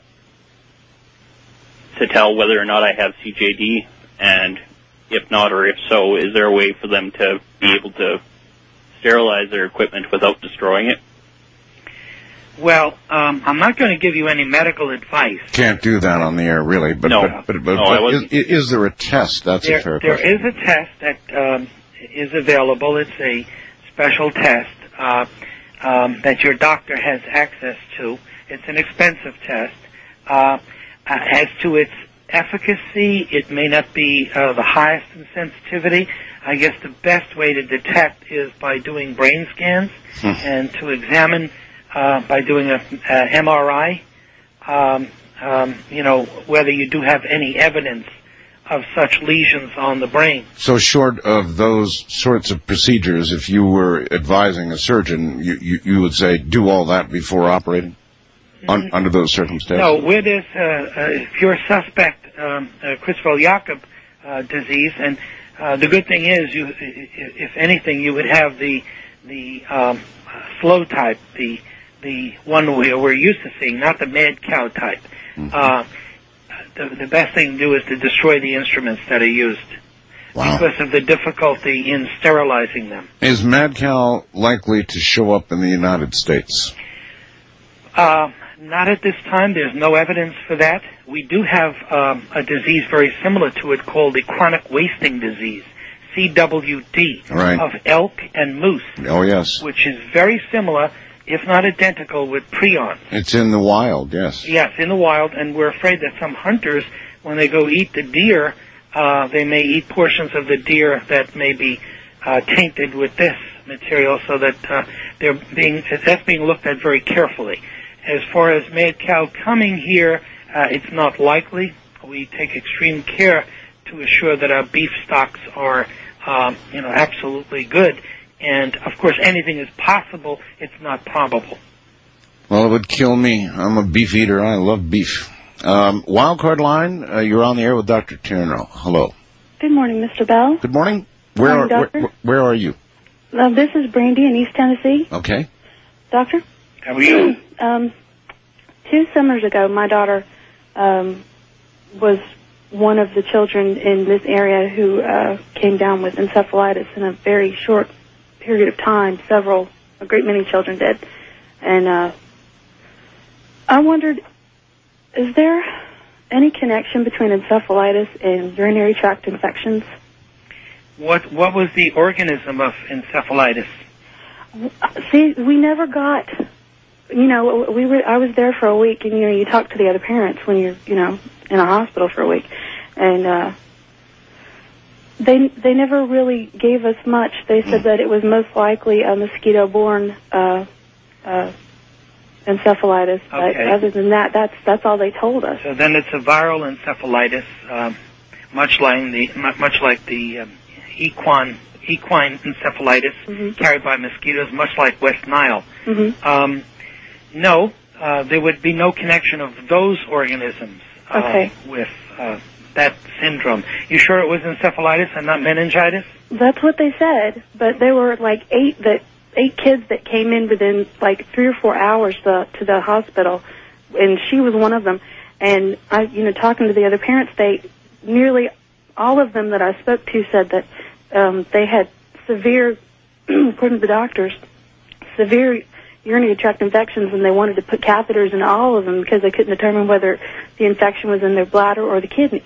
to tell whether or not I have CJD? And if not, or if so, is there a way for them to be able to sterilize their equipment without destroying it? Well, I'm not going to give you any medical advice. Can't do that on the air, really. But is there a test? That's a fair question. There is a test that is available. It's a special test that your doctor has access to. It's an expensive test. As to its efficacy, it may not be the highest in sensitivity. I guess the best way to detect is by doing brain scans and to examine by doing a MRI, whether you do have any evidence of such lesions on the brain. So short of those sorts of procedures, if you were advising a surgeon, you would say do all that before operating under those circumstances? No, where there's, if you're a suspect, Creutzfeldt-Jakob disease, and the good thing is, if anything, you would have the slow type, the one we're used to seeing, not the mad cow type. The best thing to do is to destroy the instruments that are used because of the difficulty in sterilizing them. Is mad cow likely to show up in the United States? Not at this time. There's no evidence for that. We do have a disease very similar to it called the chronic wasting disease, CWD, of elk and moose. Oh, yes. Which is very similar, if not identical, with prions. It's in the wild, yes. Yes, in the wild, and we're afraid that some hunters, when they go eat the deer, they may eat portions of the deer that may be tainted with this material, so that that's being looked at very carefully. As far as mad cow coming here, it's not likely. We take extreme care to assure that our beef stocks are, absolutely good. And, of course, anything is possible. It's not probable. Well, it would kill me. I'm a beef eater. I love beef. Wildcard line, you're on the air with Dr. Tierno. Hello. Good morning, Mr. Bell. Good morning. Where are you? This is Brandy in East Tennessee. Okay. Doctor? How are you? 2 summers ago, my daughter was one of the children in this area who came down with encephalitis in a very short period of time. A great many children did. And I wondered, is there any connection between encephalitis and urinary tract infections? What was the organism of encephalitis? See, we never got... I was there for a week, and you talk to the other parents when you're, in a hospital for a week, and they never really gave us much. They said that it was most likely a mosquito-borne encephalitis, but other than that, that's all they told us. So then it's a viral encephalitis, much like the equine encephalitis carried by mosquitoes, much like West Nile. No, there would be no connection of those organisms with that syndrome. You sure it was encephalitis and not meningitis? That's what they said, but there were like 8 kids that came in within like 3 or 4 hours to the hospital, and she was one of them. And I, talking to the other parents, nearly all of them that I spoke to said that they had severe, according to the doctors, severe urinary tract infections, and they wanted to put catheters in all of them because they couldn't determine whether the infection was in their bladder or the kidney.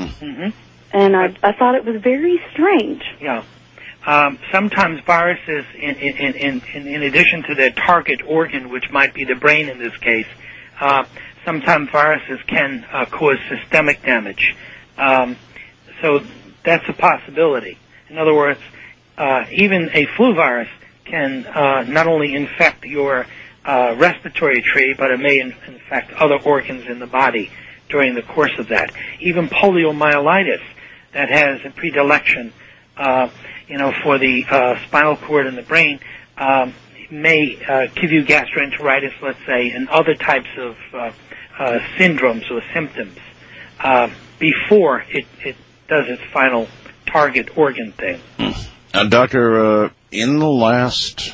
And I thought it was very strange. Yeah. Sometimes viruses, in addition to their target organ, which might be the brain in this case, sometimes viruses can cause systemic damage. So that's a possibility. In other words, even a flu virus can not only infect your respiratory tree, but it may infect other organs in the body during the course of that. Even poliomyelitis, that has a predilection, for the spinal cord and the brain, may give you gastroenteritis, let's say, and other types of syndromes or symptoms before it does its final target organ thing. Doctor, in the last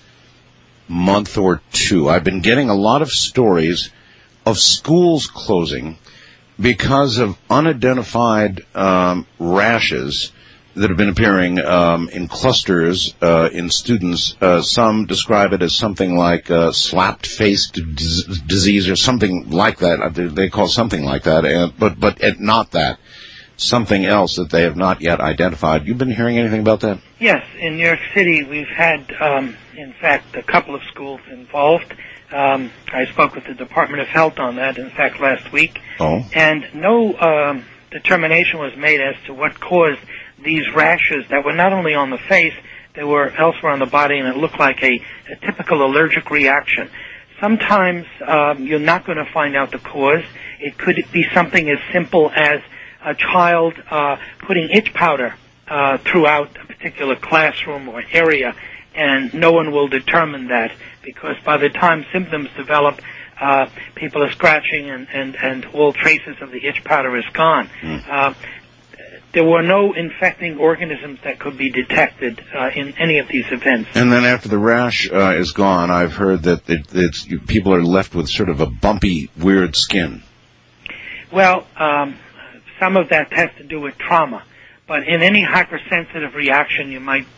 month or 2, I've been getting a lot of stories of schools closing because of unidentified rashes that have been appearing in clusters in students. Some describe it as something like slapped-faced disease or something like that. They call something like that, but not that. Something else that they have not yet identified. You've been hearing anything about that? Yes. In New York City, we've had, in fact, a couple of schools involved. I spoke with the Department of Health on that, in fact, last week. And no determination was made as to what caused these rashes that were not only on the face, they were elsewhere on the body, and it looked like a typical allergic reaction. Sometimes you're not going to find out the cause. It could be something as simple as a child putting itch powder throughout a particular classroom or area, and no one will determine that, because by the time symptoms develop, people are scratching and all traces of the itch powder is gone. There were no infecting organisms that could be detected in any of these events. And then after the rash is gone, I've heard that people are left with sort of a bumpy, weird skin. Well, some of that has to do with trauma, but in any hypersensitive reaction, you might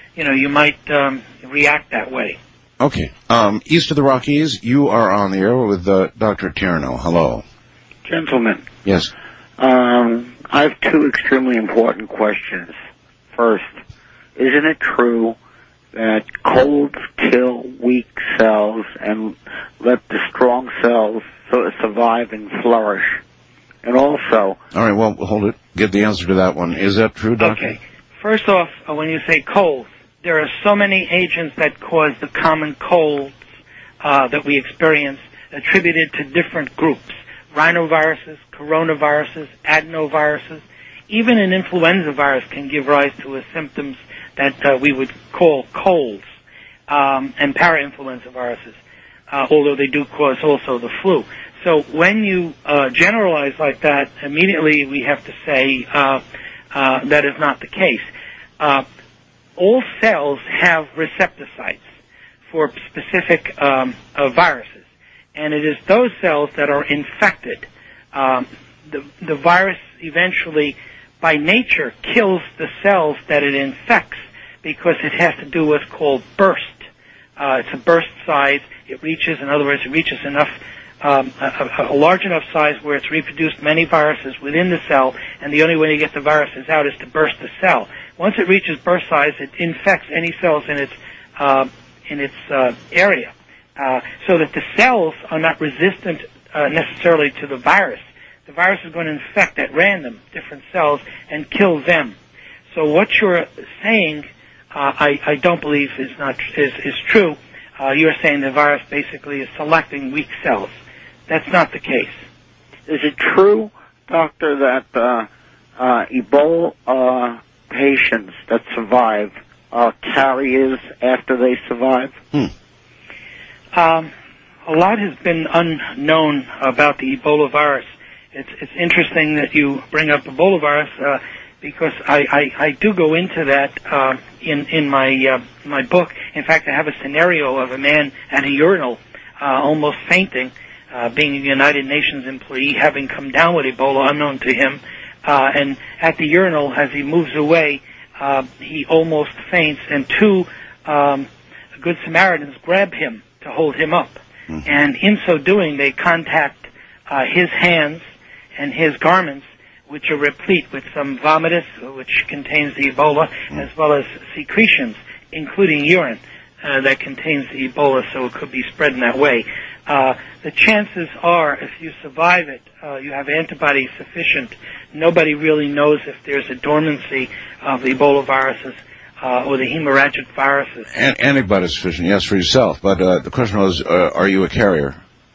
react that way. Okay. East of the Rockies, you are on the air with Dr. Tierno. Hello. Gentlemen. Yes. I have two extremely important questions. First, isn't it true that colds kill weak cells and let the strong cells survive and flourish? And also... All right, well, hold it. Get the answer to that one. Is that true, Doctor? Okay. First off, when you say colds, there are so many agents that cause the common colds that we experience attributed to different groups. Rhinoviruses, coronaviruses, adenoviruses, even an influenza virus can give rise to symptoms that we would call colds, and parainfluenza viruses, although they do cause also the flu. So when you generalize like that, immediately we have to say that is not the case. All cells have receptor sites for specific viruses. And it is those cells that are infected. The virus eventually, by nature, kills the cells that it infects because it has to do what's called burst. It's a burst size. It reaches, in other words, it reaches enough, a large enough size where it's reproduced many viruses within the cell, and the only way to get the viruses out is to burst the cell. Once it reaches burst size, it infects any cells in its area. So that the cells are not resistant necessarily to the virus. The virus is going to infect at random different cells and kill them. So what you're saying, I don't believe is true. You're saying the virus basically is selecting weak cells. That's not the case. Is it true, Doctor, that Ebola patients that survive are carriers after they survive? A lot has been unknown about the Ebola virus. It's interesting that you bring up Ebola virus because I do go into that in my book. In fact, I have a scenario of a man at a urinal almost fainting, being a United Nations employee, having come down with Ebola unknown to him, and at the urinal as he moves away, he almost faints, and two Good Samaritans grab him to hold him up. And in so doing, they contact his hands and his garments, which are replete with some vomitus, which contains the Ebola, as well as secretions, including urine, that contains the Ebola, so it could be spread in that way. The chances are, if you survive it, you have antibodies sufficient. Nobody really knows if there's a dormancy of the Ebola viruses or the hemorrhagic viruses. Antibodies sufficient, yes, for yourself. But the question was, are you a carrier?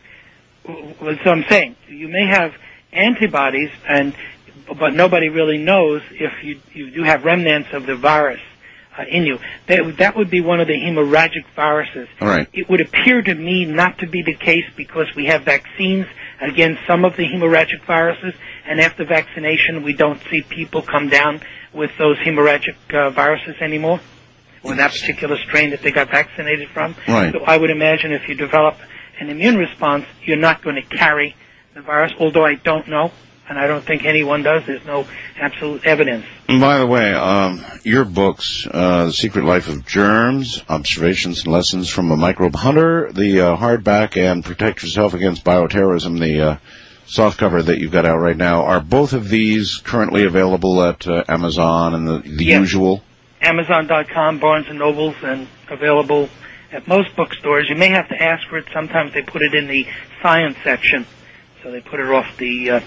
Well, so I'm saying, you may have antibodies, but nobody really knows if you do have remnants of the virus in you. That would be one of the hemorrhagic viruses. All right. It would appear to me not to be the case because we have vaccines against some of the hemorrhagic viruses, and after vaccination we don't see people come down with those hemorrhagic viruses anymore, or that particular strain that they got vaccinated from. Right. So I would imagine if you develop an immune response, you're not going to carry the virus, although I don't know, and I don't think anyone does. There's no absolute evidence. And by the way, your books, The Secret Life of Germs, Observations and Lessons from a Microbe Hunter, the hardback, and Protect Yourself Against Bioterrorism, the softcover that you've got out right now, are both of these currently available at Amazon and the Yes. usual? Amazon.com, Barnes & Nobles, and available at most bookstores. You may have to ask for it. Sometimes they put it in the science section, so they put it off the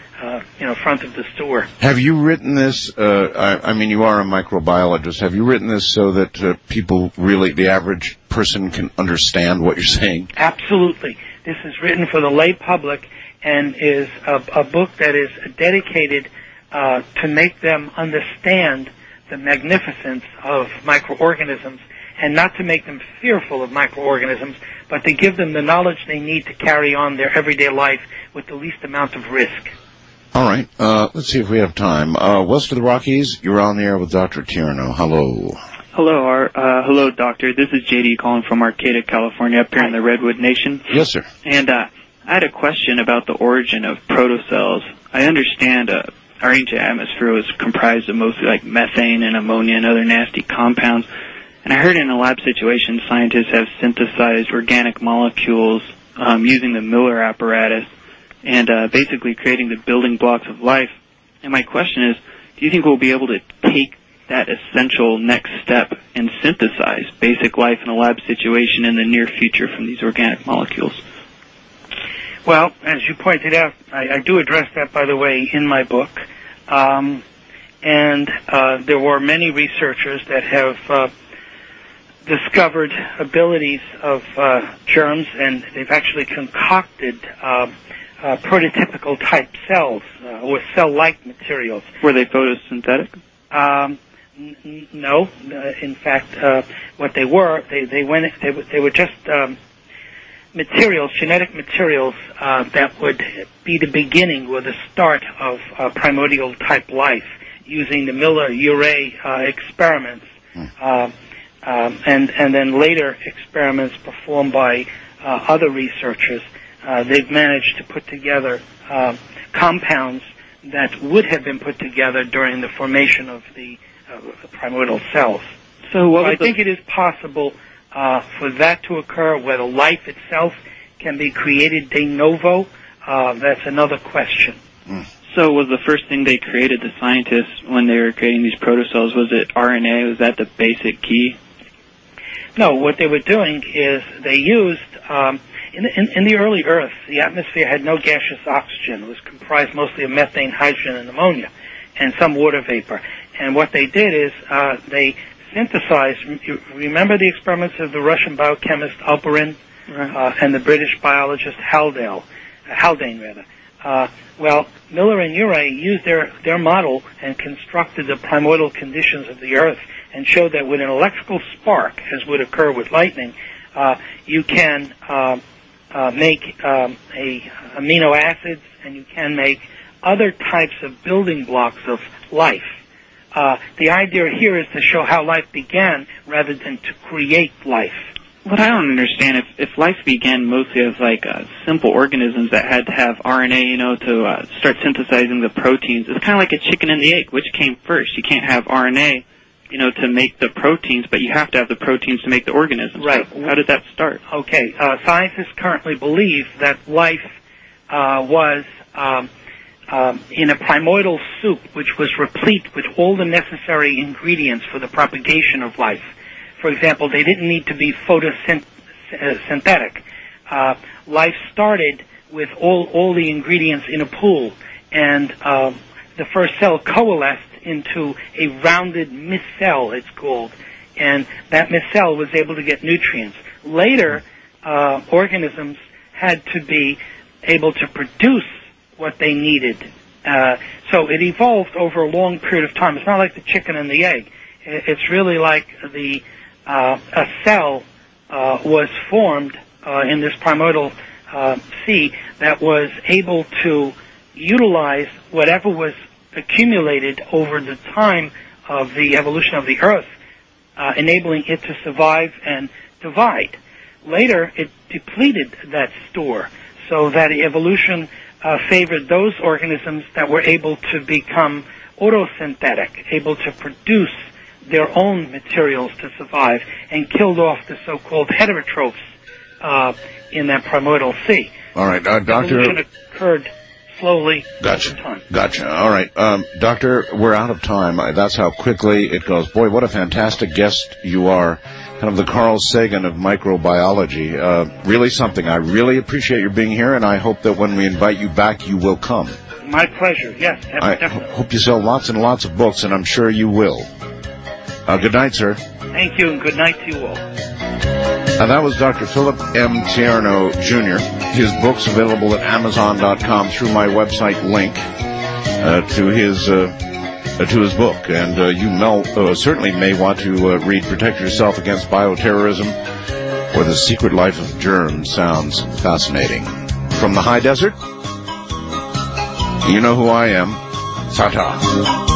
front of the store. Have you written this, I mean, you are a microbiologist, have you written this so that people really, the average person, can understand what you're saying? Absolutely. This is written for the lay public and is a book that is dedicated to make them understand the magnificence of microorganisms, and not to make them fearful of microorganisms, but to give them the knowledge they need to carry on their everyday life with the least amount of risk. All right. Let's see if we have time. West of the Rockies, you're on the air with Dr. Tierno. Hello. Hello, hello, Doctor. This is JD calling from Arcata, California, up here in the Redwood Nation. Yes, sir. And I had a question about the origin of protocells. I understand our ancient atmosphere was comprised of mostly like methane and ammonia and other nasty compounds. And I heard in a lab situation, scientists have synthesized organic molecules using the Miller apparatus and basically creating the building blocks of life. And my question is, do you think we'll be able to take that essential next step and synthesize basic life in a lab situation in the near future from these organic molecules? Well, as you pointed out, I do address that, by the way, in my book. And there were many researchers that have discovered abilities of germs, and they've actually concocted prototypical type cells or cell-like materials. Were they photosynthetic? No. In fact, what they were, they were just materials, genetic materials that would be the beginning or the start of primordial type life using the Miller-Urey experiments, and then later experiments performed by other researchers. They've managed to put together compounds that would have been put together during the formation of the primordial cells. So I think it is possible for that to occur. Whether life itself can be created de novo, that's another question. So was the first thing they created, the scientists, when they were creating these protocells, was it RNA? Was that the basic key? No, what they were doing is they used, in the early Earth, the atmosphere had no gaseous oxygen. It was comprised mostly of methane, hydrogen, and ammonia, and some water vapor. And what they did is they synthesized, remember the experiments of the Russian biochemist Alperin and the British biologist Haldane. Well, Miller and Urey used their model and constructed the primordial conditions of the Earth and showed that with an electrical spark, as would occur with lightning, you can make amino acids, and you can make other types of building blocks of life. The idea here is to show how life began rather than to create life. What I don't understand, if life began mostly as like simple organisms that had to have RNA, to start synthesizing the proteins, it's kind of like a chicken and the egg. Which came first? You can't have RNA, to make the proteins, but you have to have the proteins to make the organisms. Right. How did that start? Okay. Scientists currently believe that life was in a primordial soup which was replete with all the necessary ingredients for the propagation of life. For example, they didn't need to be photosynthetic. Life started with all the ingredients in a pool, and the first cell coalesced into a rounded micelle, it's called, and that micelle was able to get nutrients. Later, organisms had to be able to produce what they needed. So it evolved over a long period of time. It's not like the chicken and the egg. It's really like a cell was formed in this primordial sea that was able to utilize whatever was accumulated over the time of the evolution of the Earth, enabling it to survive and divide. Later, it depleted that store, so that evolution favored those organisms that were able to become autosynthetic, able to produce their own materials to survive, and killed off the so-called heterotrophs in that primordial sea. All right, Doctor. Evolution occurred slowly Gotcha. over time. Gotcha. All right, Doctor, we're out of time. That's how quickly it goes. Boy, what a fantastic guest you are. Kind of the Carl Sagan of microbiology. Really something. I really appreciate your being here, and I hope that when we invite you back, you will come. My pleasure. Yes, I definitely. hope you sell lots and lots of books, and I'm sure you will. Good night, sir. Thank you, and good night to you all. And that was Dr. Philip M. Tierno, Jr. His book's available at Amazon.com through my website link. to his book. And you certainly may want to read Protect Yourself Against Bioterrorism or The Secret Life of Germs. Sounds fascinating. From the high desert, you know who I am. Ta-ta.